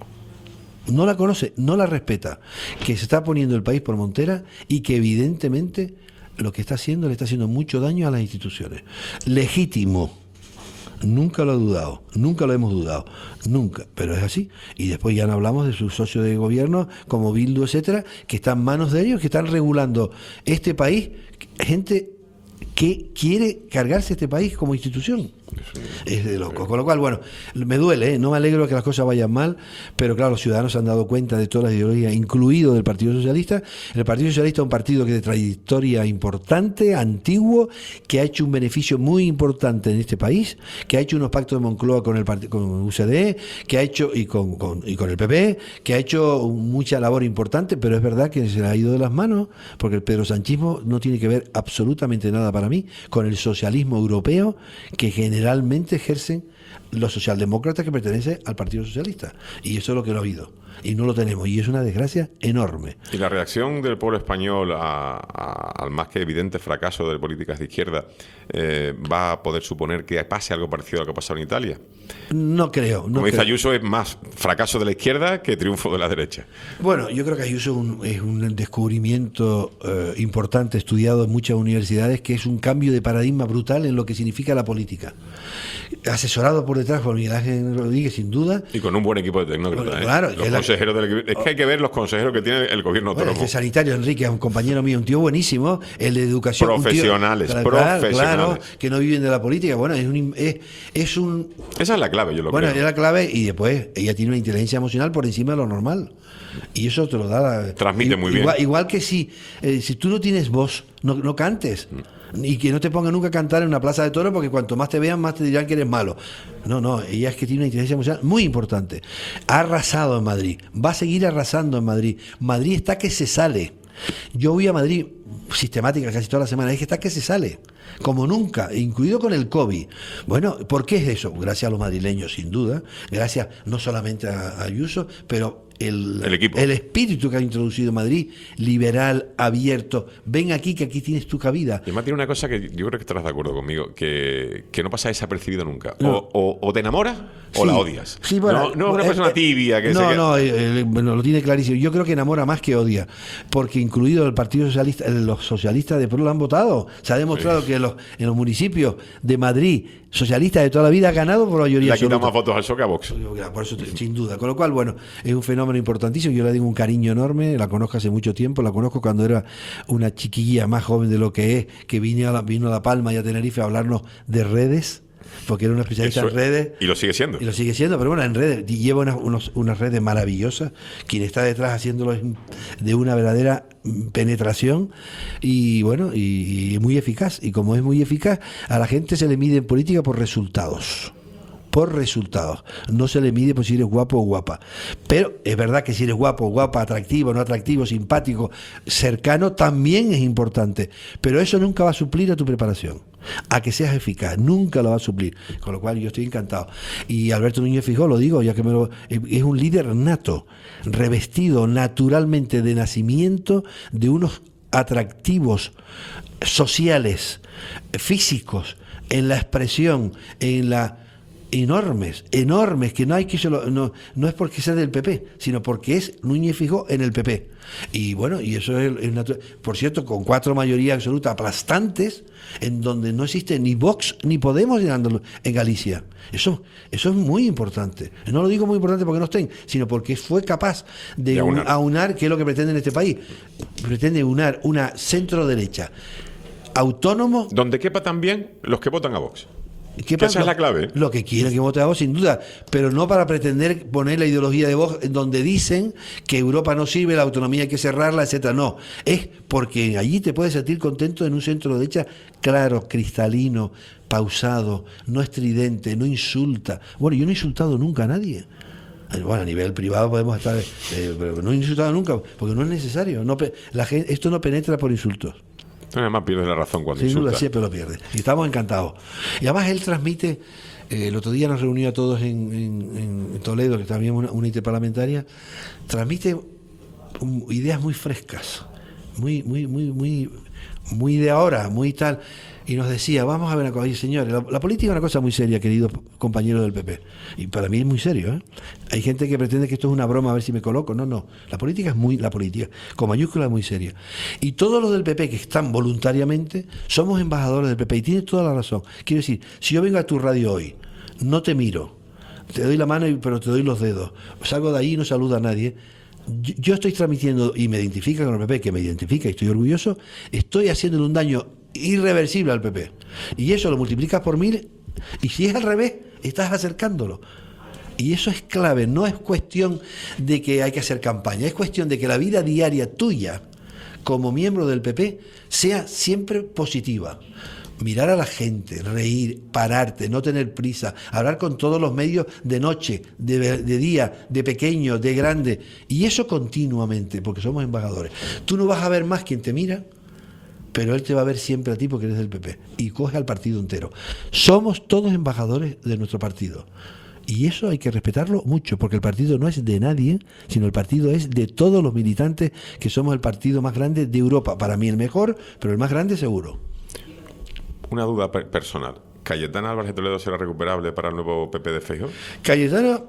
No la conoce, no la respeta, que se está poniendo el país por montera y que evidentemente lo que está haciendo le está haciendo mucho daño a las instituciones. Legítimo. Nunca lo he dudado, nunca lo hemos dudado, nunca, pero es así. Y después ya no hablamos de sus socios de gobierno como Bildu, etcétera, que están en manos de ellos, que están regulando este país, gente que quiere cargarse este país como institución. Es de loco. Con lo cual, bueno, me duele, no me alegro que las cosas vayan mal, pero claro, los ciudadanos se han dado cuenta de todas las ideologías, incluido del Partido Socialista. El Partido Socialista es un partido que de trayectoria importante, antiguo, que ha hecho un beneficio muy importante en este país, que ha hecho unos pactos de Moncloa con UCD, que ha hecho y con el PP, que ha hecho mucha labor importante, pero es verdad que se le ha ido de las manos, porque el pedrosanchismo no tiene que ver absolutamente nada para mí con el socialismo europeo que generalmente ejercen los socialdemócratas que pertenecen al Partido Socialista. Y eso es lo que no ha habido. Y no lo tenemos. Y es una desgracia enorme. Y la reacción del pueblo español al más que evidente fracaso de políticas de izquierda va a poder suponer que pase algo parecido a lo que ha pasado en Italia. No creo. Como dice Ayuso, es más fracaso de la izquierda que triunfo de la derecha. Bueno, yo creo que Ayuso es un descubrimiento importante, estudiado en muchas universidades, que es un cambio de paradigma brutal en lo que significa la política. Asesorado por detrás por Miguel Ángel Rodríguez, sin duda. Y con un buen equipo de tecnócratas. Claro, los consejeros del equipo. Es que hay que ver los consejeros que tiene el gobierno autónomo. El de sanitario, Enrique, es un compañero mío, un tío buenísimo. El de educación. Profesionales. Claro, que no viven de la política. Bueno, es un... Esa es la clave, yo lo creo. Bueno, es la clave, y después ella tiene una inteligencia emocional por encima de lo normal. Y eso te lo da... Transmite muy bien. Igual que si tú no tienes voz, no cantes. Y que no te pongan nunca a cantar en una plaza de toros, porque cuanto más te vean, más te dirán que eres malo. No, ella es que tiene una inteligencia emocional muy importante. Ha arrasado en Madrid, va a seguir arrasando en Madrid. Madrid está que se sale. Yo voy a Madrid sistemática casi toda la semana, es que está que se sale, como nunca, incluido con el COVID. Bueno, ¿por qué es eso? Gracias a los madrileños, sin duda, gracias no solamente a Ayuso, pero el equipo, el espíritu que ha introducido Madrid, liberal, abierto. Ven aquí, que aquí tienes tu cabida. Y además tiene una cosa que yo creo que estarás de acuerdo conmigo, que no pasa desapercibido nunca. No. O te enamoras o la odias. Sí, bueno, no es una persona tibia que bueno, lo tiene clarísimo. Yo creo que enamora más que odia, porque incluido el Partido Socialista, los socialistas de Pro lo han votado. Se ha demostrado que en los municipios de Madrid, socialistas de toda la vida, ha ganado por mayoría absoluta. Le quita más votos al PSOE que a Vox. Por eso, sin duda. Con lo cual, bueno, es un fenómeno importantísimo. Yo le digo un cariño enorme. La conozco hace mucho tiempo. La conozco cuando era una chiquilla más joven de lo que es, que vino a La Palma y a Tenerife a hablarnos de redes, porque era una especialista en redes. Y lo sigue siendo. Pero bueno, en redes. Y lleva unas redes maravillosas. Quien está detrás haciéndolo es de una verdadera penetración y bueno, y muy eficaz. Y como es muy eficaz, a la gente se le mide en política por resultados. por resultados. No se le mide por si eres guapo o guapa. Pero es verdad que si eres guapo o guapa, atractivo, no atractivo, simpático, cercano, también es importante. Pero eso nunca va a suplir a tu preparación. A que seas eficaz, nunca lo va a suplir. Con lo cual yo estoy encantado. Y Alberto Núñez Feijóo, lo digo, ya que es un líder nato, revestido naturalmente de nacimiento de unos atractivos sociales, físicos, en la expresión, en la enormes, que no hay que no es porque sea del PP, sino porque es Núñez Feijóo en el PP. Y bueno, y eso es natural. Por cierto, con 4 mayorías absolutas aplastantes, en donde no existe ni Vox ni Podemos en Galicia. Eso es muy importante. No lo digo muy importante porque no estén, sino porque fue capaz de aunar, que es lo que pretende en este país. Pretende aunar una centro derecha autónomo, donde quepa también los que votan a Vox. Esa es la clave. Lo que quieren que vote a Vox, sin duda, pero no para pretender poner la ideología de Vox en donde dicen que Europa no sirve, la autonomía hay que cerrarla, etcétera. No, es porque allí te puedes sentir contento en un centro de derecha claro, cristalino, pausado, no estridente, no insulta. Bueno, yo no he insultado nunca a nadie. Bueno, a nivel privado podemos estar, pero no he insultado nunca, porque no es necesario. Esto no penetra por insultos. Además pierde la razón cuando sin insulta. duda, siempre lo pierde. Y estamos encantados. Y además él transmite, el otro día nos reunió a todos en Toledo, que también una interparlamentaria, transmite ideas muy frescas, muy de ahora, muy tal. Y nos decía, vamos a ver una cosa, señores, la política es una cosa muy seria, queridos compañeros del PP. Y para mí es muy serio, ¿eh? Hay gente que pretende que esto es una broma, a ver si me coloco. No. La política, con mayúsculas, es muy seria. Y todos los del PP que están voluntariamente, somos embajadores del PP. Y tienes toda la razón. Quiero decir, si yo vengo a tu radio hoy, no te miro, te doy la mano, pero te doy los dedos, salgo de ahí y no saludo a nadie. Yo estoy transmitiendo, y me identifica con el PP, que me identifica y estoy orgulloso, estoy haciéndole un daño irreversible al PP. Y eso lo multiplicas por 1000, y si es al revés, estás acercándolo. Y eso es clave, no es cuestión de que hay que hacer campaña, es cuestión de que la vida diaria tuya, como miembro del PP, sea siempre positiva. Mirar a la gente, reír, pararte, no tener prisa, hablar con todos los medios de noche, de día, de pequeño, de grande, y eso continuamente, porque somos embajadores. Tú no vas a ver más quien te mira, pero él te va a ver siempre a ti porque eres del PP, y coge al partido entero. Somos todos embajadores de nuestro partido, y eso hay que respetarlo mucho, porque el partido no es de nadie, sino el partido es de todos los militantes, que somos el partido más grande de Europa. Para mí el mejor, pero el más grande seguro. Una duda personal. ¿Cayetana Álvarez de Toledo será recuperable para el nuevo PP de Feijóo? Cayetana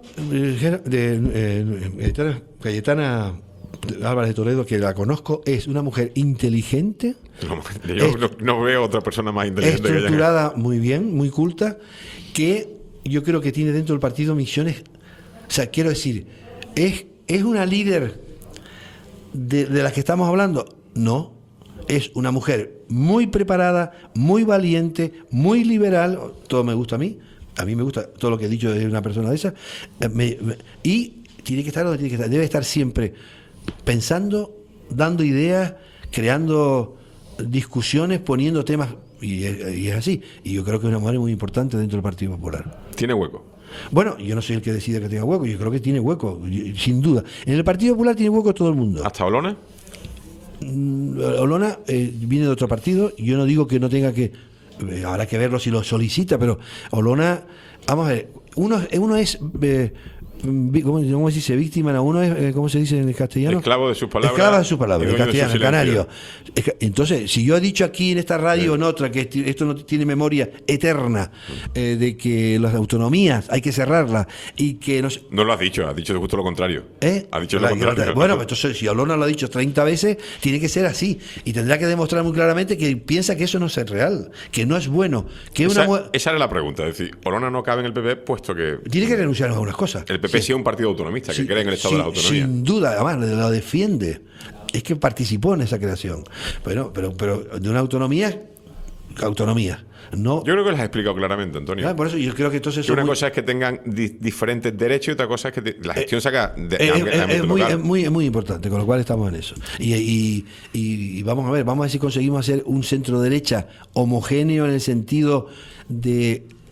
Álvarez de Toledo, que la conozco, es una mujer inteligente. No veo otra persona más inteligente. Estructurada muy bien, muy culta, que yo creo que tiene dentro del partido misiones. O sea, quiero decir, ¿es una líder de las que estamos hablando? No. Es una mujer muy preparada, muy valiente, muy liberal. Todo me gusta a mí me gusta todo lo que he dicho de una persona de esa. Y tiene que estar donde tiene que estar. Debe estar siempre pensando, dando ideas, creando discusiones, poniendo temas. Y es así. Y yo creo que es una mujer muy importante dentro del Partido Popular. ¿Tiene hueco? Bueno, yo no soy el que decide que tenga hueco. Yo creo que tiene hueco, sin duda. En el Partido Popular tiene hueco todo el mundo. ¿Hasta Olona? Olona viene de otro partido. Yo no digo que no tenga que, habrá que verlo si lo solicita, pero Olona, vamos a ver, uno es ¿cómo se dice? Víctima, no, uno es, ¿cómo se dice en el castellano? Esclavo de sus palabras. Esclavo de sus palabras, en castellano, en canario. Entonces, si yo he dicho aquí en esta radio o en otra que esto no tiene memoria eterna, de que las autonomías hay que cerrarlas y que no sé. No lo has dicho justo lo contrario. Ha dicho lo contrario. Bueno, pues entonces, si Olona lo ha dicho 30 veces, tiene que ser así. Y tendrá que demostrar muy claramente que piensa que eso no es real, que no es bueno. Que esa era la pregunta. Es decir, Olona no cabe en el PP puesto que. Tiene que renunciar a algunas cosas. El PP sí es un partido autonomista que cree en el Estado de las autonomías. Sin duda, además, lo defiende. Es que participó en esa creación. Pero de una autonomía. No. Yo creo que las has explicado claramente, Antonio. Por eso yo creo que entonces. Una cosa es que tengan diferentes derechos y otra cosa es que la gestión saca es muy importante, con lo cual estamos en eso. Y vamos a ver si conseguimos hacer un centro derecha homogéneo en el sentido de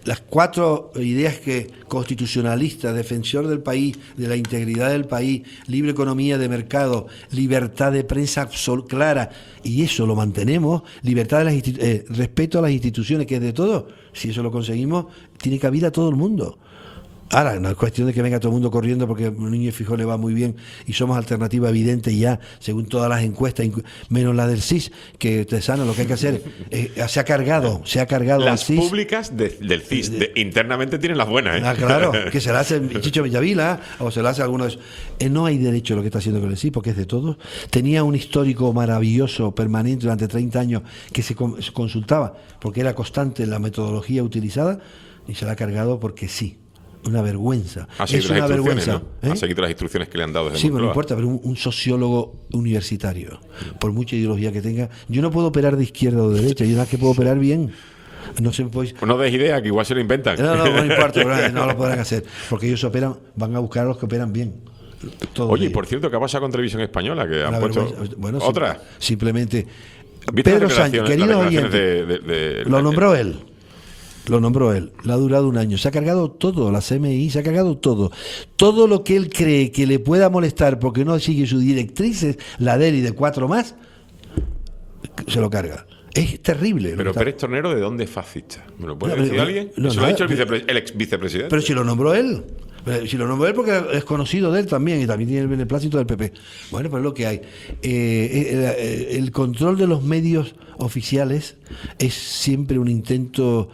las 4 ideas que constitucionalistas, defensor del país, de la integridad del país, libre economía de mercado, libertad de prensa clara, y eso lo mantenemos, libertad de respeto a las instituciones, que es de todo, si eso lo conseguimos, tiene cabida a todo el mundo. Ahora, no es cuestión de que venga todo el mundo corriendo porque Núñez Feijóo le va muy bien y somos alternativa evidente ya, según todas las encuestas, menos la del CIS, que Tesano lo que hay que hacer, se ha cargado las CIS. Públicas del CIS, internamente tienen las buenas, ¿eh? Claro, que se la hace Chicho Villavila o se la hace alguno de esos. No hay derecho a lo que está haciendo con el CIS porque es de todos. Tenía un histórico maravilloso, permanente, durante 30 años, que se consultaba porque era constante en la metodología utilizada y se la ha cargado porque sí. Una vergüenza. Es una vergüenza. ¿no? Ha seguido las instrucciones que le han dado desde Sí, Moncloa. no importa, pero un sociólogo universitario, por mucha ideología que tenga, yo no puedo operar de izquierda o de derecha, yo nada más que puedo operar bien. No se puede... No des idea, que igual se lo inventan. No importa, no lo podrán hacer, porque ellos operan, van a buscar a los que operan bien. Oye, y por cierto, ¿qué ha pasado con Televisión Española? Que han puesto otra. Simplemente ¿Viste Pedro Sánchez, querido oyente, lo nombró él. Lo nombró él, le ha durado un año, se ha cargado todo, la CMI se ha cargado todo. Todo lo que él cree que le pueda molestar porque no sigue sus directrices, la de él y de 4 más, se lo carga. Es terrible. Pero Pérez Tornero, ¿de dónde es fascista? ¿Me lo puede decir alguien? No, ¿Se lo ha dicho el ex vicepresidente? Pero si lo nombró él. Si lo nombró él porque es conocido de él también y también tiene el beneplácito del PP. Bueno, pues es lo que hay. El control de los medios oficiales es siempre un intento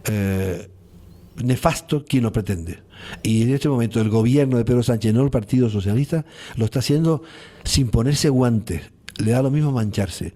nefasto quien lo pretende. Y en este momento el gobierno de Pedro Sánchez, no el Partido Socialista, lo está haciendo sin ponerse guantes. Le da lo mismo mancharse.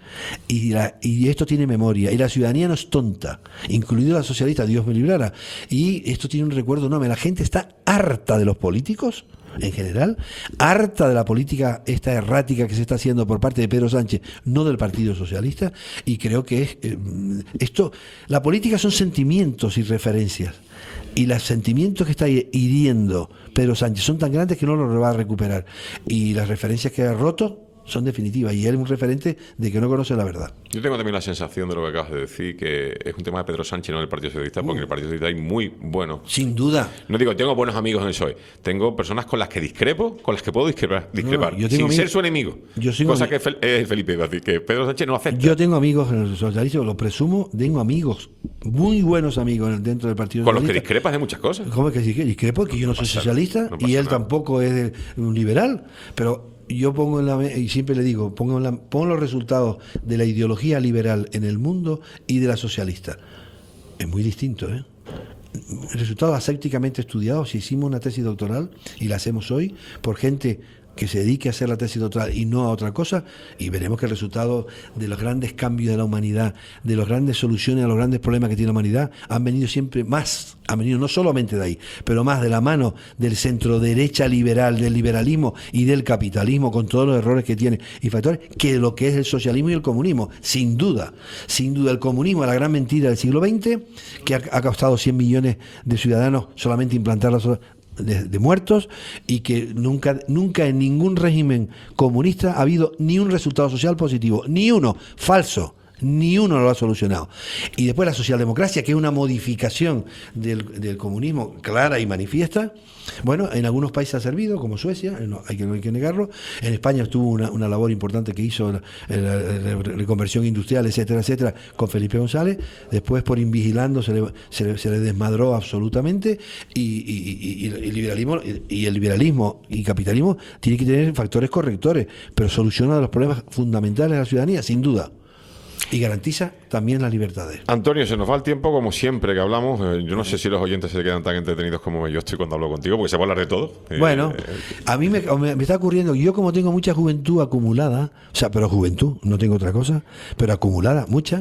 Y esto tiene memoria. Y la ciudadanía no es tonta, incluido la socialista, Dios me librara. Y esto tiene un recuerdo enorme. La gente está harta de los políticos, en general, harta de la política esta errática que se está haciendo por parte de Pedro Sánchez, no del Partido Socialista, y creo que es esto, la política son sentimientos y referencias, y los sentimientos que está hiriendo Pedro Sánchez son tan grandes que no los va a recuperar, y las referencias que ha roto son definitivas, y él es un referente de que no conoce la verdad. Yo tengo también la sensación de lo que acabas de decir, que es un tema de Pedro Sánchez, no del Partido Socialista, porque en el Partido Socialista hay muy buenos. Sin duda. No digo, tengo buenos amigos en el PSOE. Tengo personas con las que discrepo, con las que puedo discrepar sin ser su enemigo. Cosa que Felipe iba a decir, que Pedro Sánchez no acepta. Yo tengo amigos en el socialismo, lo presumo, tengo amigos, muy buenos amigos dentro del Partido Socialista. Con los que discrepas de muchas cosas. ¿Cómo es que discrepo? Que yo no soy socialista y él tampoco es un liberal, pero yo pongo y siempre le digo, pongo los resultados de la ideología liberal en el mundo y de la socialista. Es muy distinto, ¿eh? Resultados asépticamente estudiados. Si hicimos una tesis doctoral y la hacemos hoy por gente que se dedique a hacer la tesis doctoral y no a otra cosa, y veremos que el resultado de los grandes cambios de la humanidad, de las grandes soluciones a los grandes problemas que tiene la humanidad, han venido siempre más, han venido no solamente de ahí, pero más de la mano del centro derecha liberal, del liberalismo y del capitalismo, con todos los errores que tiene y factores, que lo que es el socialismo y el comunismo, sin duda. Sin duda, el comunismo es la gran mentira del siglo XX, que ha costado 100 millones de ciudadanos solamente implantarla de muertos, y que nunca en ningún régimen comunista ha habido ni un resultado social positivo, ni uno, falso, ni uno lo ha solucionado. Y después la socialdemocracia, que es una modificación del comunismo clara y manifiesta. Bueno, en algunos países ha servido, como Suecia, no hay que negarlo. En España estuvo una labor importante que hizo la reconversión industrial, etcétera, etcétera, con Felipe González. Después, por invigilando, se le desmadró absolutamente, y el liberalismo y capitalismo tiene que tener factores correctores, pero soluciona los problemas fundamentales de la ciudadanía, sin duda. Y garantiza también las libertades. Antonio, se nos va el tiempo como siempre que hablamos. Yo no sé si los oyentes se quedan tan entretenidos como yo estoy cuando hablo contigo, porque se puede hablar de todo. Bueno, a mí me está ocurriendo, yo como tengo mucha juventud acumulada, pero juventud, no tengo otra cosa, pero acumulada, mucha,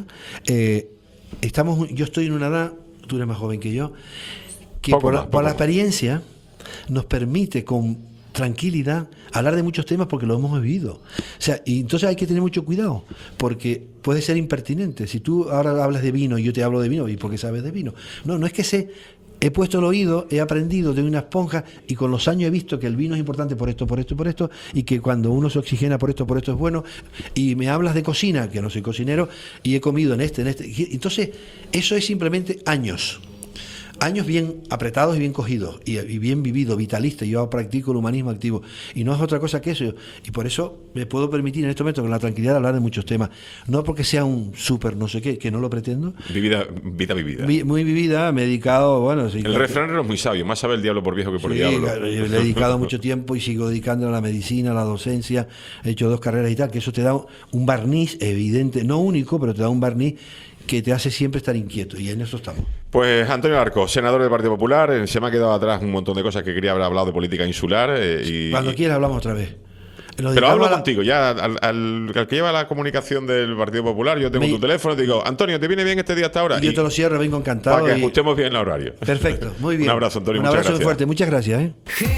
yo estoy en una edad, tú eres más joven que yo, que por la experiencia nos permite con tranquilidad hablar de muchos temas porque lo hemos vivido. O sea, y entonces hay que tener mucho cuidado, porque puede ser impertinente. Si tú ahora hablas de vino y yo te hablo de vino, ¿y por qué sabes de vino? No es que he puesto el oído, he aprendido de una esponja, y con los años he visto que el vino es importante por esto, por esto y por esto, y que cuando uno se oxigena por esto es bueno. Y me hablas de cocina, que no soy cocinero, y he comido en este. Entonces, eso es simplemente años. años bien apretados y bien cogidos y bien vividos, vitalistas. Yo practico el humanismo activo y no es otra cosa que eso. Y por eso me puedo permitir en este momento con la tranquilidad de hablar de muchos temas. No porque sea un súper no sé qué, que no lo pretendo. Vida vivida. Muy vivida, me he dedicado, bueno... Sí, el refranero es muy sabio, más sabe el diablo por viejo que por sí, diablo. Claro, yo le he dedicado mucho tiempo y sigo dedicando a la medicina, a la docencia. He hecho 2 carreras y tal, que eso te da un barniz evidente, no único, pero te da un barniz que te hace siempre estar inquieto, y en eso estamos. Pues Antonio Arco, senador del Partido Popular, se me ha quedado atrás un montón de cosas que quería haber hablado de política insular. Cuando quieras hablamos otra vez. Pero hablo contigo, ya al que lleva la comunicación del Partido Popular, yo tengo tu teléfono, te digo, Antonio, ¿te viene bien este día hasta ahora? Y yo te lo cierro, vengo encantado. Para que ajustemos bien el horario. Perfecto, muy bien. Un abrazo, Antonio, un muchas abrazo gracias. muy fuerte, muchas gracias.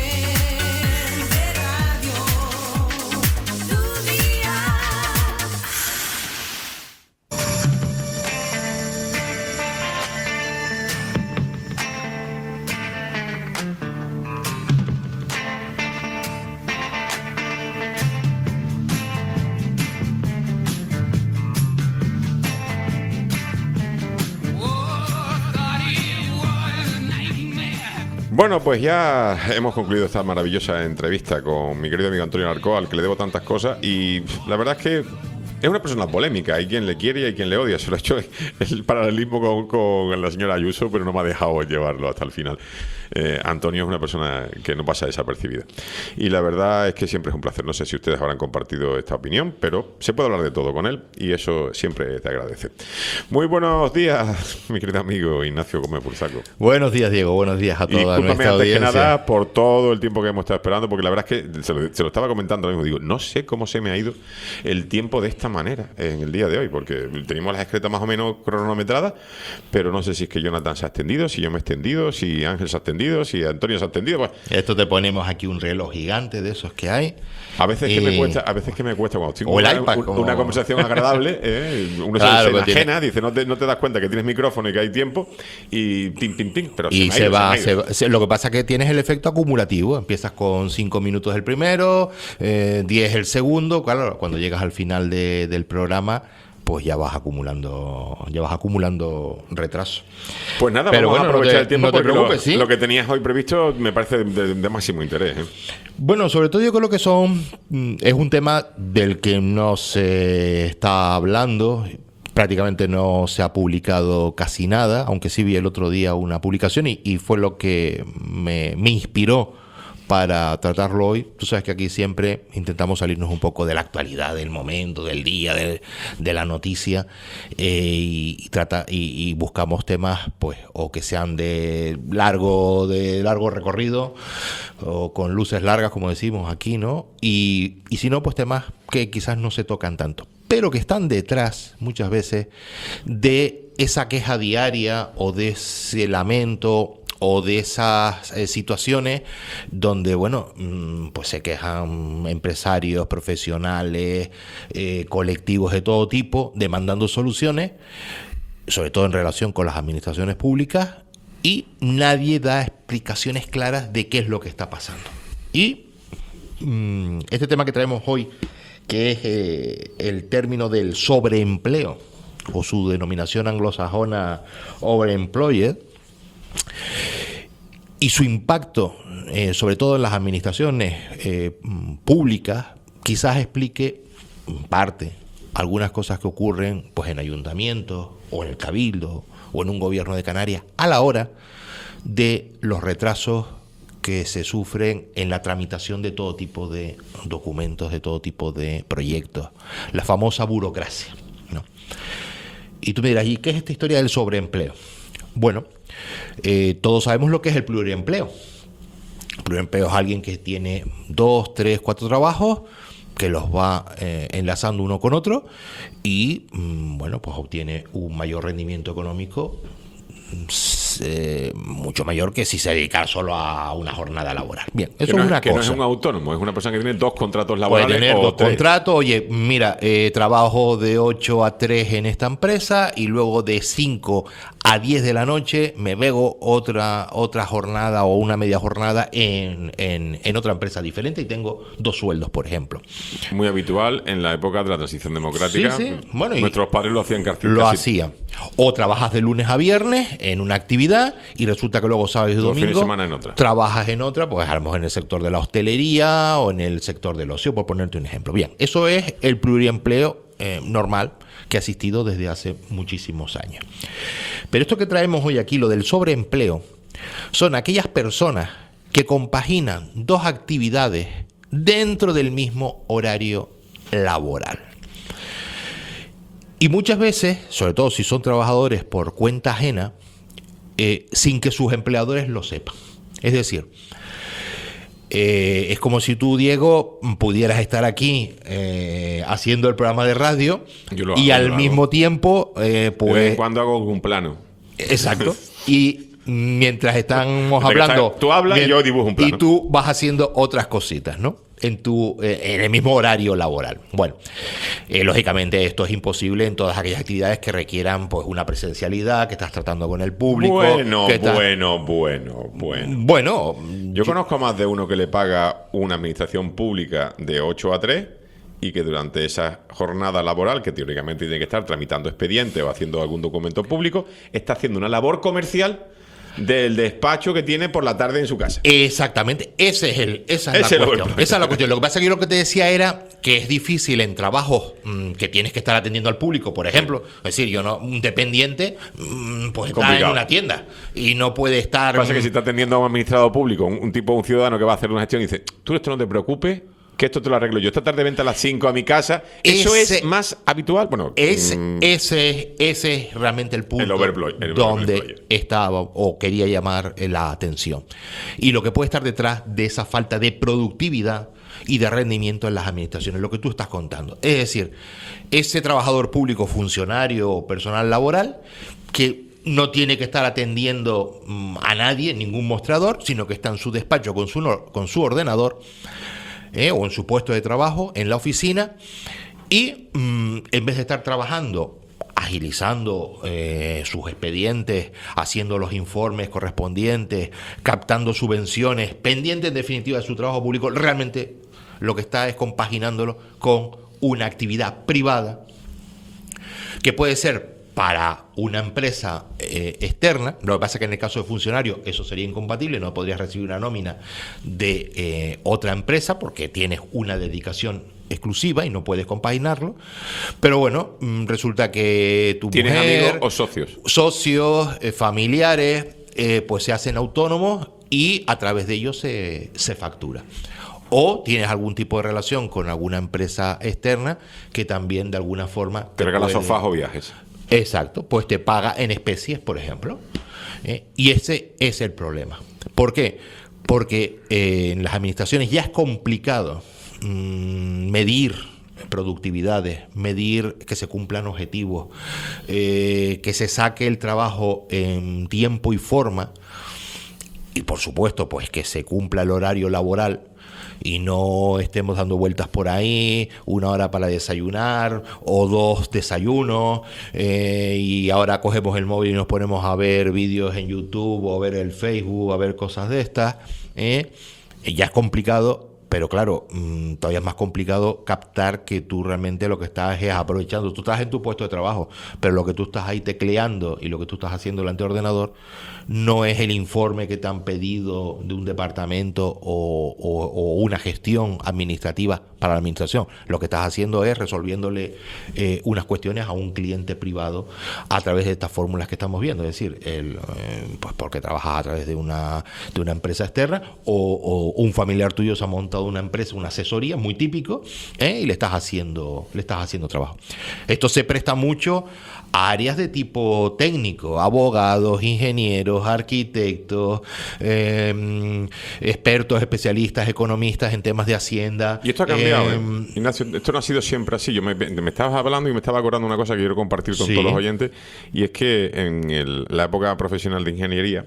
Bueno, pues ya hemos concluido esta maravillosa entrevista con mi querido amigo Antonio Arco, al que le debo tantas cosas, y la verdad es que es una persona polémica, hay quien le quiere y hay quien le odia. Se lo ha hecho el paralelismo con la señora Ayuso, pero no me ha dejado llevarlo hasta el final. Antonio es una persona que no pasa desapercibida. Y la verdad es que siempre es un placer. No sé si ustedes habrán compartido esta opinión, pero se puede hablar de todo con él y eso siempre te agradece. Muy buenos días, mi querido amigo Ignacio Gómez Burzaco. Buenos días, Diego. Buenos días a toda nuestra antes audiencia. que nada por todo el tiempo que hemos estado esperando, porque la verdad es que se lo estaba comentando ahora mismo. Digo, no sé cómo se me ha ido el tiempo de esta manera en el día de hoy, porque teníamos las excretas más o menos cronometradas, pero no sé si es que Jonathan se ha extendido, si yo me he extendido, si Ángel se ha extendido, si Antonio se ha extendido. Pues, esto te ponemos aquí un reloj gigante de esos que hay. A veces que me cuesta cuando estoy o el iPad, una conversación agradable, uno claro, se enajena, dice, no te das cuenta que tienes micrófono y que hay tiempo, y ting, ting, ting, pero y se va. Lo que pasa es que tienes el efecto acumulativo. Empiezas con 5 minutos el primero, 10 el segundo. Claro, cuando llegas al final del programa, pues ya vas acumulando retraso. Pues nada, pero vamos a aprovechar el tiempo, no te porque preocupes, ¿sí? lo que tenías hoy previsto me parece de máximo interés. Bueno, sobre todo yo creo que es un tema del que no se está hablando. Prácticamente no se ha publicado casi nada, aunque sí vi el otro día una publicación y fue lo que me inspiró para tratarlo hoy. Tú sabes que aquí siempre intentamos salirnos un poco de la actualidad, del momento, del día, de la noticia, y buscamos temas, pues, o que sean de largo recorrido, o con luces largas, como decimos aquí, ¿no? Y si no, pues temas que quizás no se tocan tanto, pero que están detrás muchas veces de esa queja diaria o de ese lamento o de esas situaciones donde, bueno, pues se quejan empresarios, profesionales, colectivos de todo tipo, demandando soluciones, sobre todo en relación con las administraciones públicas, y nadie da explicaciones claras de qué es lo que está pasando. Y este tema que traemos hoy, que es el término del sobreempleo, o su denominación anglosajona overemployed, y su impacto, sobre todo en las administraciones públicas, quizás explique en parte algunas cosas que ocurren, pues, en ayuntamientos o en el cabildo o en un gobierno de Canarias a la hora de los retrasos que se sufren en la tramitación de todo tipo de documentos, de todo tipo de proyectos, la famosa burocracia, ¿no? Y tú me dirás, ¿y qué es esta historia del sobreempleo? Bueno, todos sabemos lo que es el pluriempleo. El pluriempleo es alguien que tiene 2, 3, 4 trabajos, que los va enlazando uno con otro y, bueno, pues obtiene un mayor rendimiento económico, mucho mayor que si se dedicara solo a una jornada laboral. Bien, eso es una cosa. Que no es un autónomo, es una persona que tiene 2 contratos laborales. Puede tener 2 contratos. Oye, mira, trabajo de 8 a 3 en esta empresa y luego de 5 a 10 de la noche me veo otra jornada o una media jornada en otra empresa diferente y tengo 2 sueldos, por ejemplo. Muy habitual en la época de la transición democrática. Sí, sí. Bueno, nuestros padres lo hacían casi. Lo hacían. O trabajas de lunes a viernes en una actividad actividad y resulta que luego sábado y Los fines de domingo semana en otra. trabajas en otra, pues a lo mejor en el sector de la hostelería o en el sector del ocio, por ponerte un ejemplo. Bien, eso es el pluriempleo normal que ha existido desde hace muchísimos años. Pero esto que traemos hoy aquí, lo del sobreempleo, son aquellas personas que compaginan dos actividades dentro del mismo horario laboral. Y muchas veces, sobre todo si son trabajadores por cuenta ajena, sin que sus empleadores lo sepan. Es decir, es como si tú, Diego, pudieras estar aquí haciendo el programa de radio y al mismo tiempo, pues... cuando hago un plano. Exacto. Y mientras estamos hablando... Tú hablas y yo dibujo un plano. Y tú vas haciendo otras cositas, ¿no? En el mismo horario laboral. Bueno, lógicamente esto es imposible en todas aquellas actividades que requieran pues una presencialidad, que estás tratando con el público. Bueno. Yo conozco a más de uno que le paga una administración pública de 8 a 3 y que durante esa jornada laboral, que teóricamente tiene que estar tramitando expedientes o haciendo algún documento público, está haciendo una labor comercial del despacho que tiene por la tarde en su casa. Exactamente, esa es la cuestión. Lo que pasa es que yo lo que te decía era que es difícil en trabajos que tienes que estar atendiendo al público, por ejemplo. Es decir, un dependiente pues está en una tienda y no puede estar... Pasa que si está atendiendo a un administrado público, un ciudadano que va a hacer una gestión y dice, tú esto no te preocupes, que esto te lo arreglo yo. Esta tarde vente a las 5 a mi casa. ¿Eso es más habitual? Bueno, ese es realmente el punto donde estaba o quería llamar la atención. Y lo que puede estar detrás de esa falta de productividad y de rendimiento en las administraciones, lo que tú estás contando. Es decir, ese trabajador público, funcionario o personal laboral que no tiene que estar atendiendo a nadie, ningún mostrador, sino que está en su despacho con su ordenador, o en su puesto de trabajo, en la oficina, y en vez de estar trabajando, agilizando sus expedientes, haciendo los informes correspondientes, captando subvenciones, pendiente en definitiva de su trabajo público, realmente lo que está es compaginándolo con una actividad privada que puede ser para una empresa externa. Lo que pasa es que en el caso de funcionario eso sería incompatible, no podrías recibir una nómina de otra empresa porque tienes una dedicación exclusiva y no puedes compaginarlo. Pero bueno, resulta que tu ¿tienes mujer, amigos o socios? Socios, familiares, pues se hacen autónomos y a través de ellos se factura. O tienes algún tipo de relación con alguna empresa externa que también de alguna forma te regala sofás o viajes. Exacto, pues te paga en especies, por ejemplo. Y ese es el problema. ¿Por qué? Porque en las administraciones ya es complicado medir productividades, medir que se cumplan objetivos, que se saque el trabajo en tiempo y forma, y por supuesto pues que se cumpla el horario laboral y no estemos dando vueltas por ahí, 1 hora para desayunar o 2 desayunos, y ahora cogemos el móvil y nos ponemos a ver vídeos en YouTube o a ver el Facebook, a ver cosas de estas. Ya es complicado, pero claro, todavía es más complicado captar que tú realmente lo que estás es aprovechando. Tú estás en tu puesto de trabajo, pero lo que tú estás ahí tecleando y lo que tú estás haciendo delante del ordenador no es el informe que te han pedido de un departamento o una gestión administrativa para la administración. Lo que estás haciendo es resolviéndole unas cuestiones a un cliente privado a través de estas fórmulas que estamos viendo. Es decir, pues porque trabajas a través de una empresa externa o un familiar tuyo se ha montado una empresa, una asesoría, muy típico, y le estás haciendo trabajo. Esto se presta mucho a áreas de tipo técnico, abogados, ingenieros, arquitectos, expertos, especialistas, economistas en temas de hacienda. Y esto ha cambiado, Ignacio, esto no ha sido siempre así. Yo me estabas hablando y me estaba acordando una cosa que quiero compartir con todos los oyentes, y es que en la época profesional de ingeniería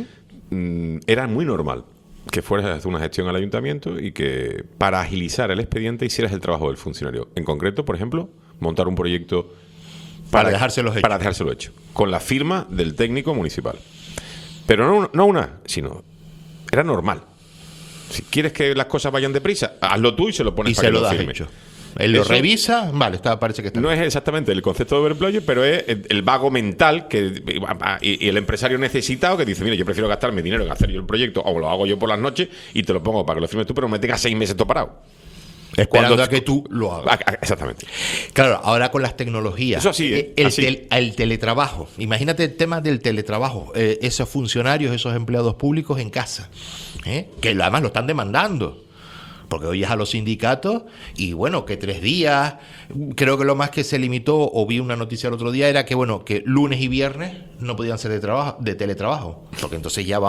era muy normal que fueras a hacer una gestión al ayuntamiento y que para agilizar el expediente hicieras el trabajo del funcionario. En concreto, por ejemplo, montar un proyecto para dejárselo hecho, con la firma del técnico municipal. Pero sino era normal. Si quieres que las cosas vayan deprisa, hazlo tú y se lo pones para que lo firme. Él lo Eso revisa, vale, parece que está. no es exactamente el concepto de overemployed, pero es el vago mental y el empresario necesitado que dice, mira, yo prefiero gastarme dinero en hacer yo el proyecto, o lo hago yo por las noches y te lo pongo para que lo firmes tú, pero me tengas 6 meses todo parado. Esperando a que tú lo hagas. Exactamente. Claro, ahora con las tecnologías. Eso sí, el teletrabajo. Imagínate el tema del teletrabajo. Esos funcionarios, esos empleados públicos en casa, que además lo están demandando. Porque oyes a los sindicatos y bueno, que 3 días, creo que lo más que se limitó, o vi una noticia el otro día, era que bueno, que lunes y viernes no podían ser de teletrabajo. Porque entonces ya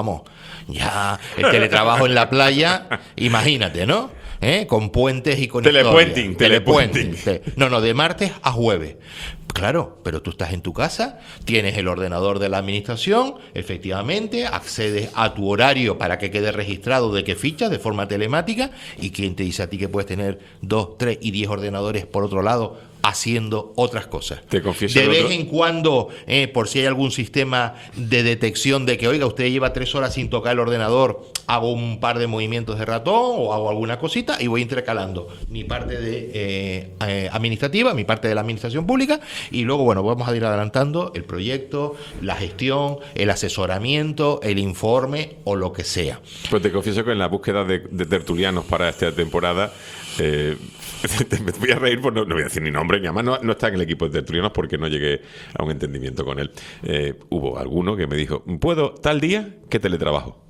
el teletrabajo en la playa, imagínate, ¿no? Con puentes y con telepuenting. No, de martes a jueves. Claro, pero tú estás en tu casa, tienes el ordenador de la administración, efectivamente, accedes a tu horario para que quede registrado de qué fichas de forma telemática, y quién te dice a ti que puedes tener 2, 3 y 10 ordenadores por otro lado haciendo otras cosas. Te confieso de vez en cuando, por si hay algún sistema de detección de que, oiga, usted lleva 3 horas sin tocar el ordenador, hago un par de movimientos de ratón o hago alguna cosita y voy intercalando mi parte de administrativa, mi parte de la administración pública, y luego, bueno, vamos a ir adelantando el proyecto, la gestión, el asesoramiento, el informe o lo que sea. Pues te confieso que en la búsqueda de tertulianos para esta temporada, me voy a reír, pues no voy a decir ni nombre ni además no está en el equipo de tertulianos porque no llegué a un entendimiento con él. Hubo alguno que me dijo, ¿puedo tal día que teletrabajo?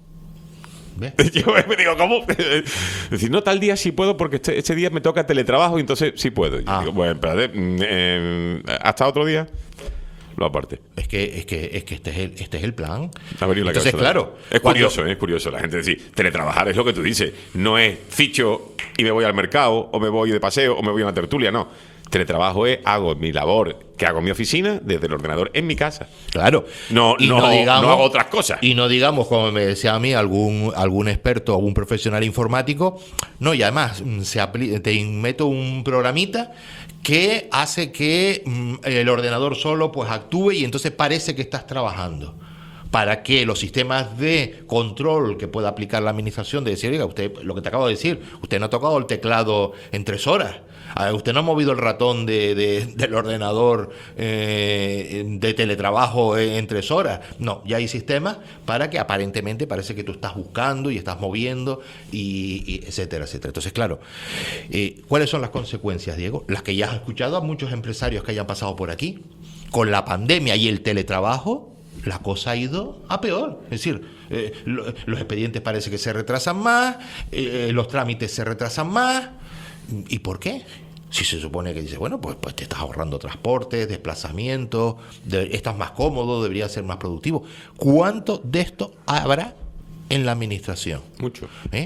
Yo me digo, ¿cómo? Es decir, no, tal día sí puedo porque este día me toca teletrabajo y entonces sí puedo. Y digo, bueno, espérate, hasta otro día lo aparte. Es que este es el plan. Entonces, claro. Es curioso la gente decir, teletrabajar es lo que tú dices. No es ficho y me voy al mercado, o me voy de paseo, o me voy a una tertulia, no. Teletrabajo es hago mi labor que hago en mi oficina desde el ordenador en mi casa. Claro. No hago otras cosas. Y no digamos, como me decía a mí algún experto, algún profesional informático, no, y además te meto un programita que hace que el ordenador solo pues actúe y entonces parece que estás trabajando. Para que los sistemas de control que pueda aplicar la administración, de decir, oiga, usted, lo que te acabo de decir, usted no ha tocado el teclado en 3 horas, usted no ha movido el ratón del ordenador de teletrabajo en 3 horas. No, ya hay sistemas para que aparentemente parece que tú estás buscando y estás moviendo, y etcétera, etcétera. Entonces, claro, ¿cuáles son las consecuencias, Diego? Las que ya has escuchado a muchos empresarios que hayan pasado por aquí. Con la pandemia y el teletrabajo, la cosa ha ido a peor. Es decir, los expedientes parece que se retrasan más, los trámites se retrasan más. ¿Y por qué? Si se supone que dice, bueno, pues te estás ahorrando transportes, desplazamientos, estás más cómodo, deberías ser más productivo. ¿Cuánto de esto habrá en la administración? Mucho.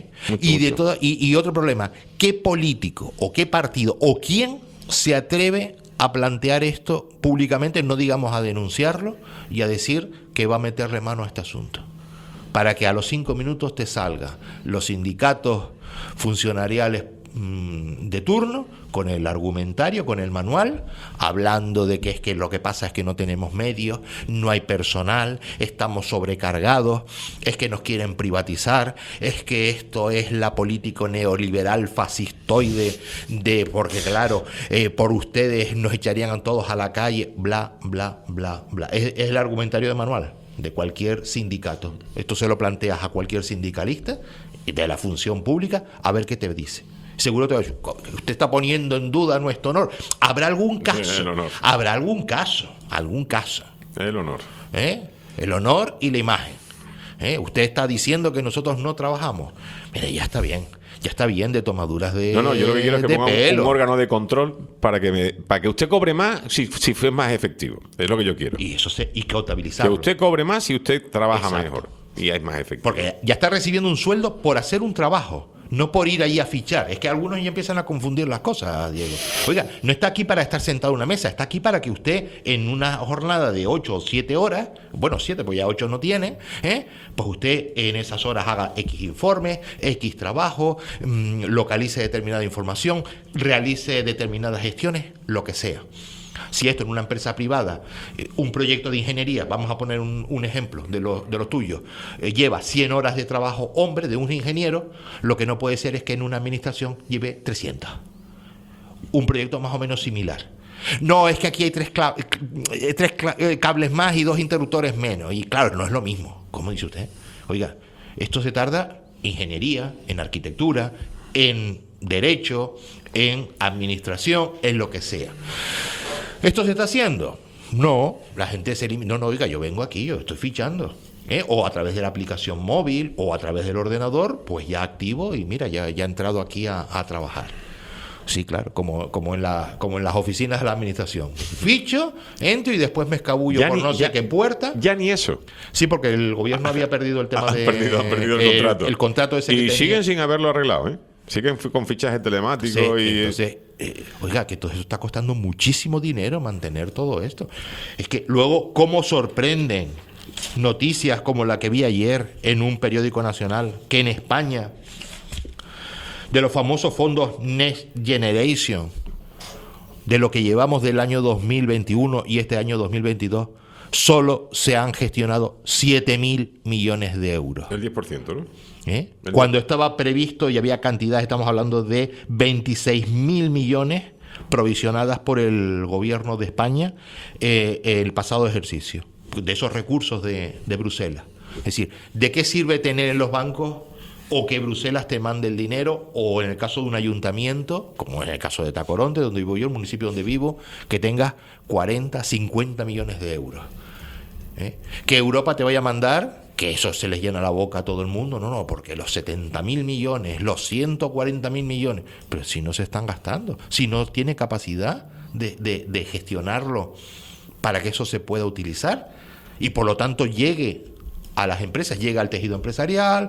Y otro problema, ¿qué político o qué partido o quién se atreve a plantear esto públicamente, no digamos a denunciarlo y a decir que va a meterle mano a este asunto? Para que a los 5 minutos te salga los sindicatos funcionariales de turno con el argumentario, con el manual, hablando de que es que lo que pasa es que no tenemos medios, no hay personal, estamos sobrecargados, es que nos quieren privatizar, es que esto es la política neoliberal fascistoide porque claro, por ustedes nos echarían a todos a la calle, bla, bla, bla, bla. Es el argumentario de manual de cualquier sindicato. Esto se lo planteas a cualquier sindicalista de la función pública, a ver qué te dice. Seguro te va a decir, usted está poniendo en duda nuestro honor. ¿Habrá algún caso? El honor. ¿Habrá algún caso? ¿Algún caso? El honor. El honor y la imagen. Usted está diciendo que nosotros no trabajamos. Mire, ya está bien de tomaduras de No, yo lo que quiero es que ponga pelo. un órgano de control para que usted cobre más si fue más efectivo. Es lo que yo quiero. Y contabilizarlo. Que usted cobre más si usted trabaja Exacto. mejor y es más efectivo. Porque ya está recibiendo un sueldo por hacer un trabajo, no por ir ahí a fichar. Es que algunos ya empiezan a confundir las cosas, Diego. Oiga, no está aquí para estar sentado en una mesa, está aquí para que usted en una jornada de 8 o 7 horas, bueno, 7, pues ya 8 no tiene, pues usted en esas horas haga X informes, X trabajo, localice determinada información, realice determinadas gestiones, lo que sea. Si esto en una empresa privada, un proyecto de ingeniería, vamos a poner un ejemplo de los tuyos, lleva 100 horas de trabajo hombre de un ingeniero, lo que no puede ser es que en una administración lleve 300. un proyecto más o menos similar. No, es que aquí hay tres cables más y 2 interruptores menos. Y claro, no es lo mismo. ¿Cómo dice usted? Oiga, esto se tarda en ingeniería, en arquitectura, en derecho, en administración, en lo que sea. ¿Esto se está haciendo? No, la gente se elimina. No, oiga, yo vengo aquí, yo estoy fichando. O a través de la aplicación móvil o a través del ordenador, pues ya activo y mira, ya he entrado aquí a trabajar. Sí, claro, como en las oficinas de la administración. Ficho, entro y después me escabullo por no sé qué puerta. Ya ni eso. Sí, porque el gobierno había perdido el tema Han perdido el contrato. El contrato ese que y tenía. Siguen sin haberlo arreglado, ¿eh? Siguen con fichaje telemático y... Entonces, oiga, que todo eso está costando muchísimo dinero mantener todo esto. Es que luego, ¿cómo sorprenden noticias como la que vi ayer en un periódico nacional, que en España, de los famosos fondos Next Generation, de lo que llevamos del año 2021 y este año 2022, solo se han gestionado 7.000 millones de euros. El 10%, ¿no? Cuando estaba previsto y había cantidades, estamos hablando de 26.000 millones provisionadas por el gobierno de España el pasado ejercicio, de esos recursos de Bruselas. Es decir, ¿de qué sirve tener en los bancos o que Bruselas te mande el dinero, o en el caso de un ayuntamiento, como en el caso de Tacoronte, donde vivo yo, el municipio donde vivo, que tengas 40, 50 millones de euros? Que Europa te vaya a mandar, que eso se les llena la boca a todo el mundo, no, porque los 70.000 millones, los 140.000 millones, pero si no se están gastando, si no tiene capacidad de gestionarlo para que eso se pueda utilizar y por lo tanto llegue a las empresas, llega al tejido empresarial,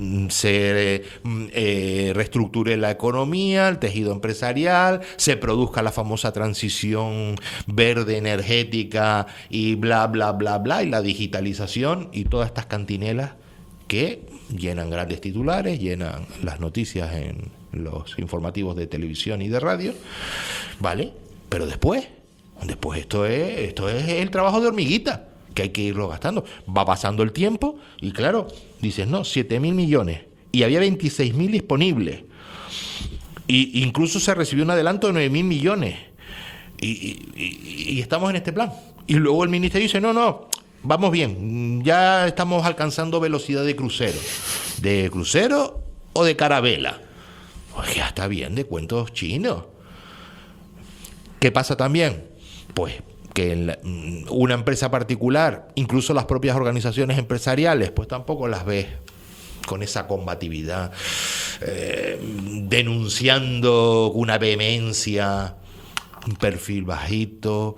se reestructure la economía, el tejido empresarial, se produzca la famosa transición verde energética y bla, bla, bla, bla, y la digitalización y todas estas cantinelas que llenan grandes titulares, llenan las noticias en los informativos de televisión y de radio, ¿vale? Pero después esto es el trabajo de hormiguita, que hay que irlo gastando. Va pasando el tiempo y claro, dices, no, 7.000 millones y había 26.000 disponibles y incluso se recibió un adelanto de 9.000 millones y estamos en este plan. Y luego el ministerio dice, no, vamos bien, ya estamos alcanzando velocidad de crucero o de carabela. Oye, ya está bien, de cuentos chinos. ¿Qué pasa también? Pues que una empresa particular, incluso las propias organizaciones empresariales, pues tampoco las ves con esa combatividad, denunciando una vehemencia, un perfil bajito,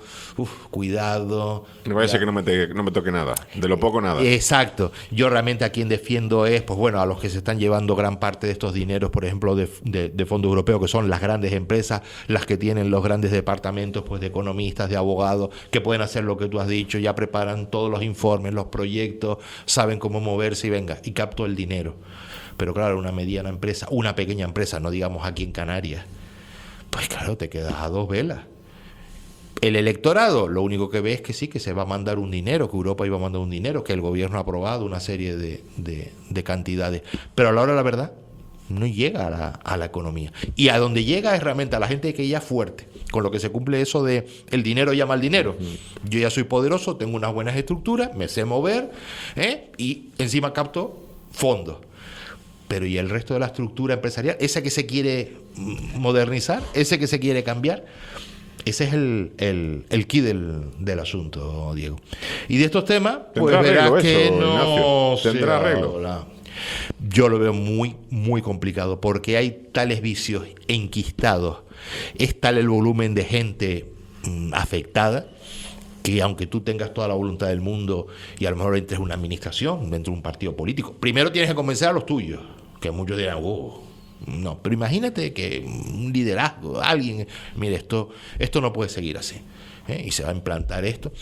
cuidado. No vaya a ser que no me toque nada, de lo poco nada. Exacto. Yo realmente a quien defiendo es, pues bueno, a los que se están llevando gran parte de estos dineros, por ejemplo, de fondos europeos, que son las grandes empresas, las que tienen los grandes departamentos, pues de economistas, de abogados, que pueden hacer lo que tú has dicho, ya preparan todos los informes, los proyectos, saben cómo moverse y venga, y capto el dinero. Pero claro, una mediana empresa, una pequeña empresa, no digamos aquí en Canarias, pues claro, te quedas a dos velas. El electorado, lo único que ve es que sí, que se va a mandar un dinero, que Europa iba a mandar un dinero, que el gobierno ha aprobado una serie de cantidades. Pero a la hora de la verdad, no llega a la economía. Y a donde llega es realmente a la gente que ya es fuerte, con lo que se cumple eso de el dinero llama al dinero. Yo ya soy poderoso, tengo unas buenas estructuras, me sé mover, y encima capto fondos. Pero ¿y el resto de la estructura empresarial? Ese que se quiere modernizar, ese que se quiere cambiar, ese es el quid del asunto, Diego. Y de estos temas, pues verás que no tendrá arreglo. Yo lo veo muy, muy complicado, porque hay tales vicios enquistados, es tal el volumen de gente afectada, que aunque tú tengas toda la voluntad del mundo y a lo mejor entres en una administración, dentro de un partido político, primero tienes que convencer a los tuyos, que muchos dirán, no, pero imagínate que un liderazgo, alguien, mire, esto no puede seguir así, y se va a implantar esto.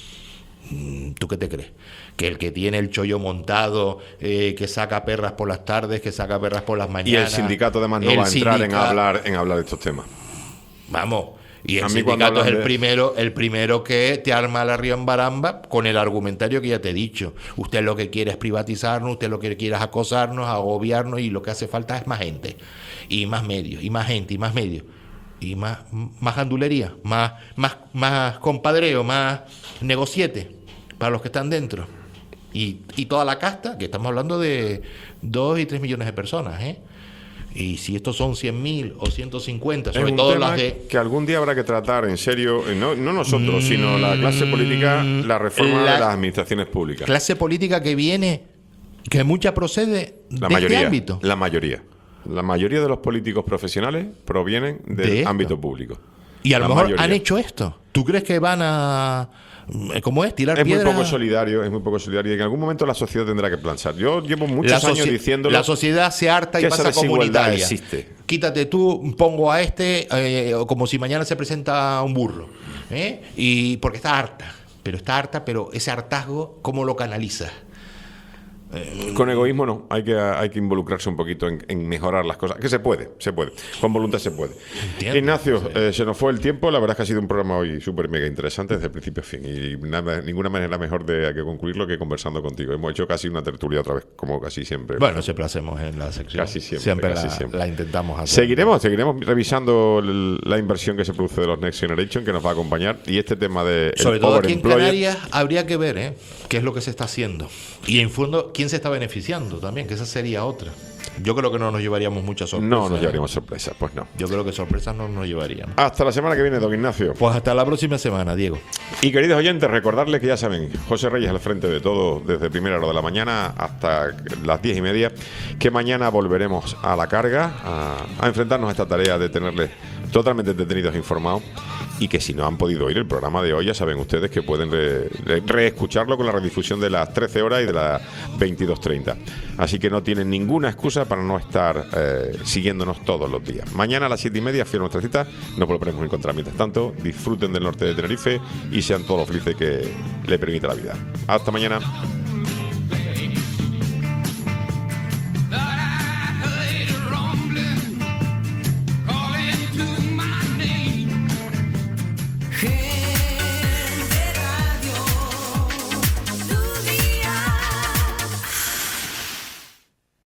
¿Tú qué te crees? Que el que tiene el chollo montado, que saca perras por las tardes, que saca perras por las mañanas. Y el sindicato además no va a entrar en hablar de estos temas. Vamos. Y el sindicato es el primero que te arma la riambaramba con el argumentario que ya te he dicho. Usted lo que quiere es privatizarnos, usted lo que quiere es acosarnos, agobiarnos, y lo que hace falta es más gente, y más medios, y más gente, y más medios. y más gandulería, más compadreo, más negociete para los que están dentro. Y toda la casta, que estamos hablando de 2 y 3 millones de personas, ¿eh? Y si estos son 100.000 o 150, sobre todo las de... que algún día habrá que tratar en serio, no nosotros, sino la clase política, la reforma de las administraciones públicas. Clase política que viene, que mucha procede de este ámbito. La mayoría de los políticos profesionales provienen del ámbito público. Y a lo mejor han hecho esto. ¿Tú crees que van a... ¿Cómo es? ¿Tirar piedra? Es muy poco solidario y en algún momento la sociedad tendrá que planchar. Yo llevo muchos años diciéndolo. La sociedad se harta y pasa comunitaria. Existe. Quítate tú, pongo a como si mañana se presenta un burro. Y porque está harta. Pero ese hartazgo, ¿cómo lo canaliza? Con egoísmo no, hay que involucrarse un poquito en mejorar las cosas, que se puede, con voluntad se puede. Entiendo, Ignacio, se nos fue el tiempo, la verdad es que ha sido un programa hoy súper mega interesante desde el principio a fin y ninguna manera mejor de que concluirlo que conversando contigo. Hemos hecho casi una tertulia otra vez, como casi siempre. Bueno, siempre hacemos en la sección. Casi siempre. La intentamos hacer. Seguiremos revisando la inversión que se produce de los Next Generation, que nos va a acompañar, y este tema de... Sobre todo aquí en Canarias habría que ver qué es lo que se está haciendo. Y en fondo, ¿quién se está beneficiando también? Que esa sería otra. Yo creo que no nos llevaríamos muchas sorpresas. No nos llevaríamos sorpresas, pues no. Yo creo que sorpresas no nos llevaríamos. Hasta la semana que viene, don Ignacio. Pues hasta la próxima semana, Diego. Y queridos oyentes, recordarles que ya saben, José Reyes al frente de todo, desde primera hora de la mañana hasta las 10:30, que mañana volveremos a la carga, a enfrentarnos a esta tarea de tenerles totalmente entretenidos e informados, y que si no han podido oír el programa de hoy, ya saben ustedes que pueden reescucharlo con la redifusión de las 13 horas y de las 22:30. Así que no tienen ninguna excusa para no estar siguiéndonos todos los días. Mañana a las 7:30, fiel a nuestra cita, nos volveremos a encontrar. Mientras tanto, disfruten del norte de Tenerife y sean todos los felices que le permita la vida. Hasta mañana.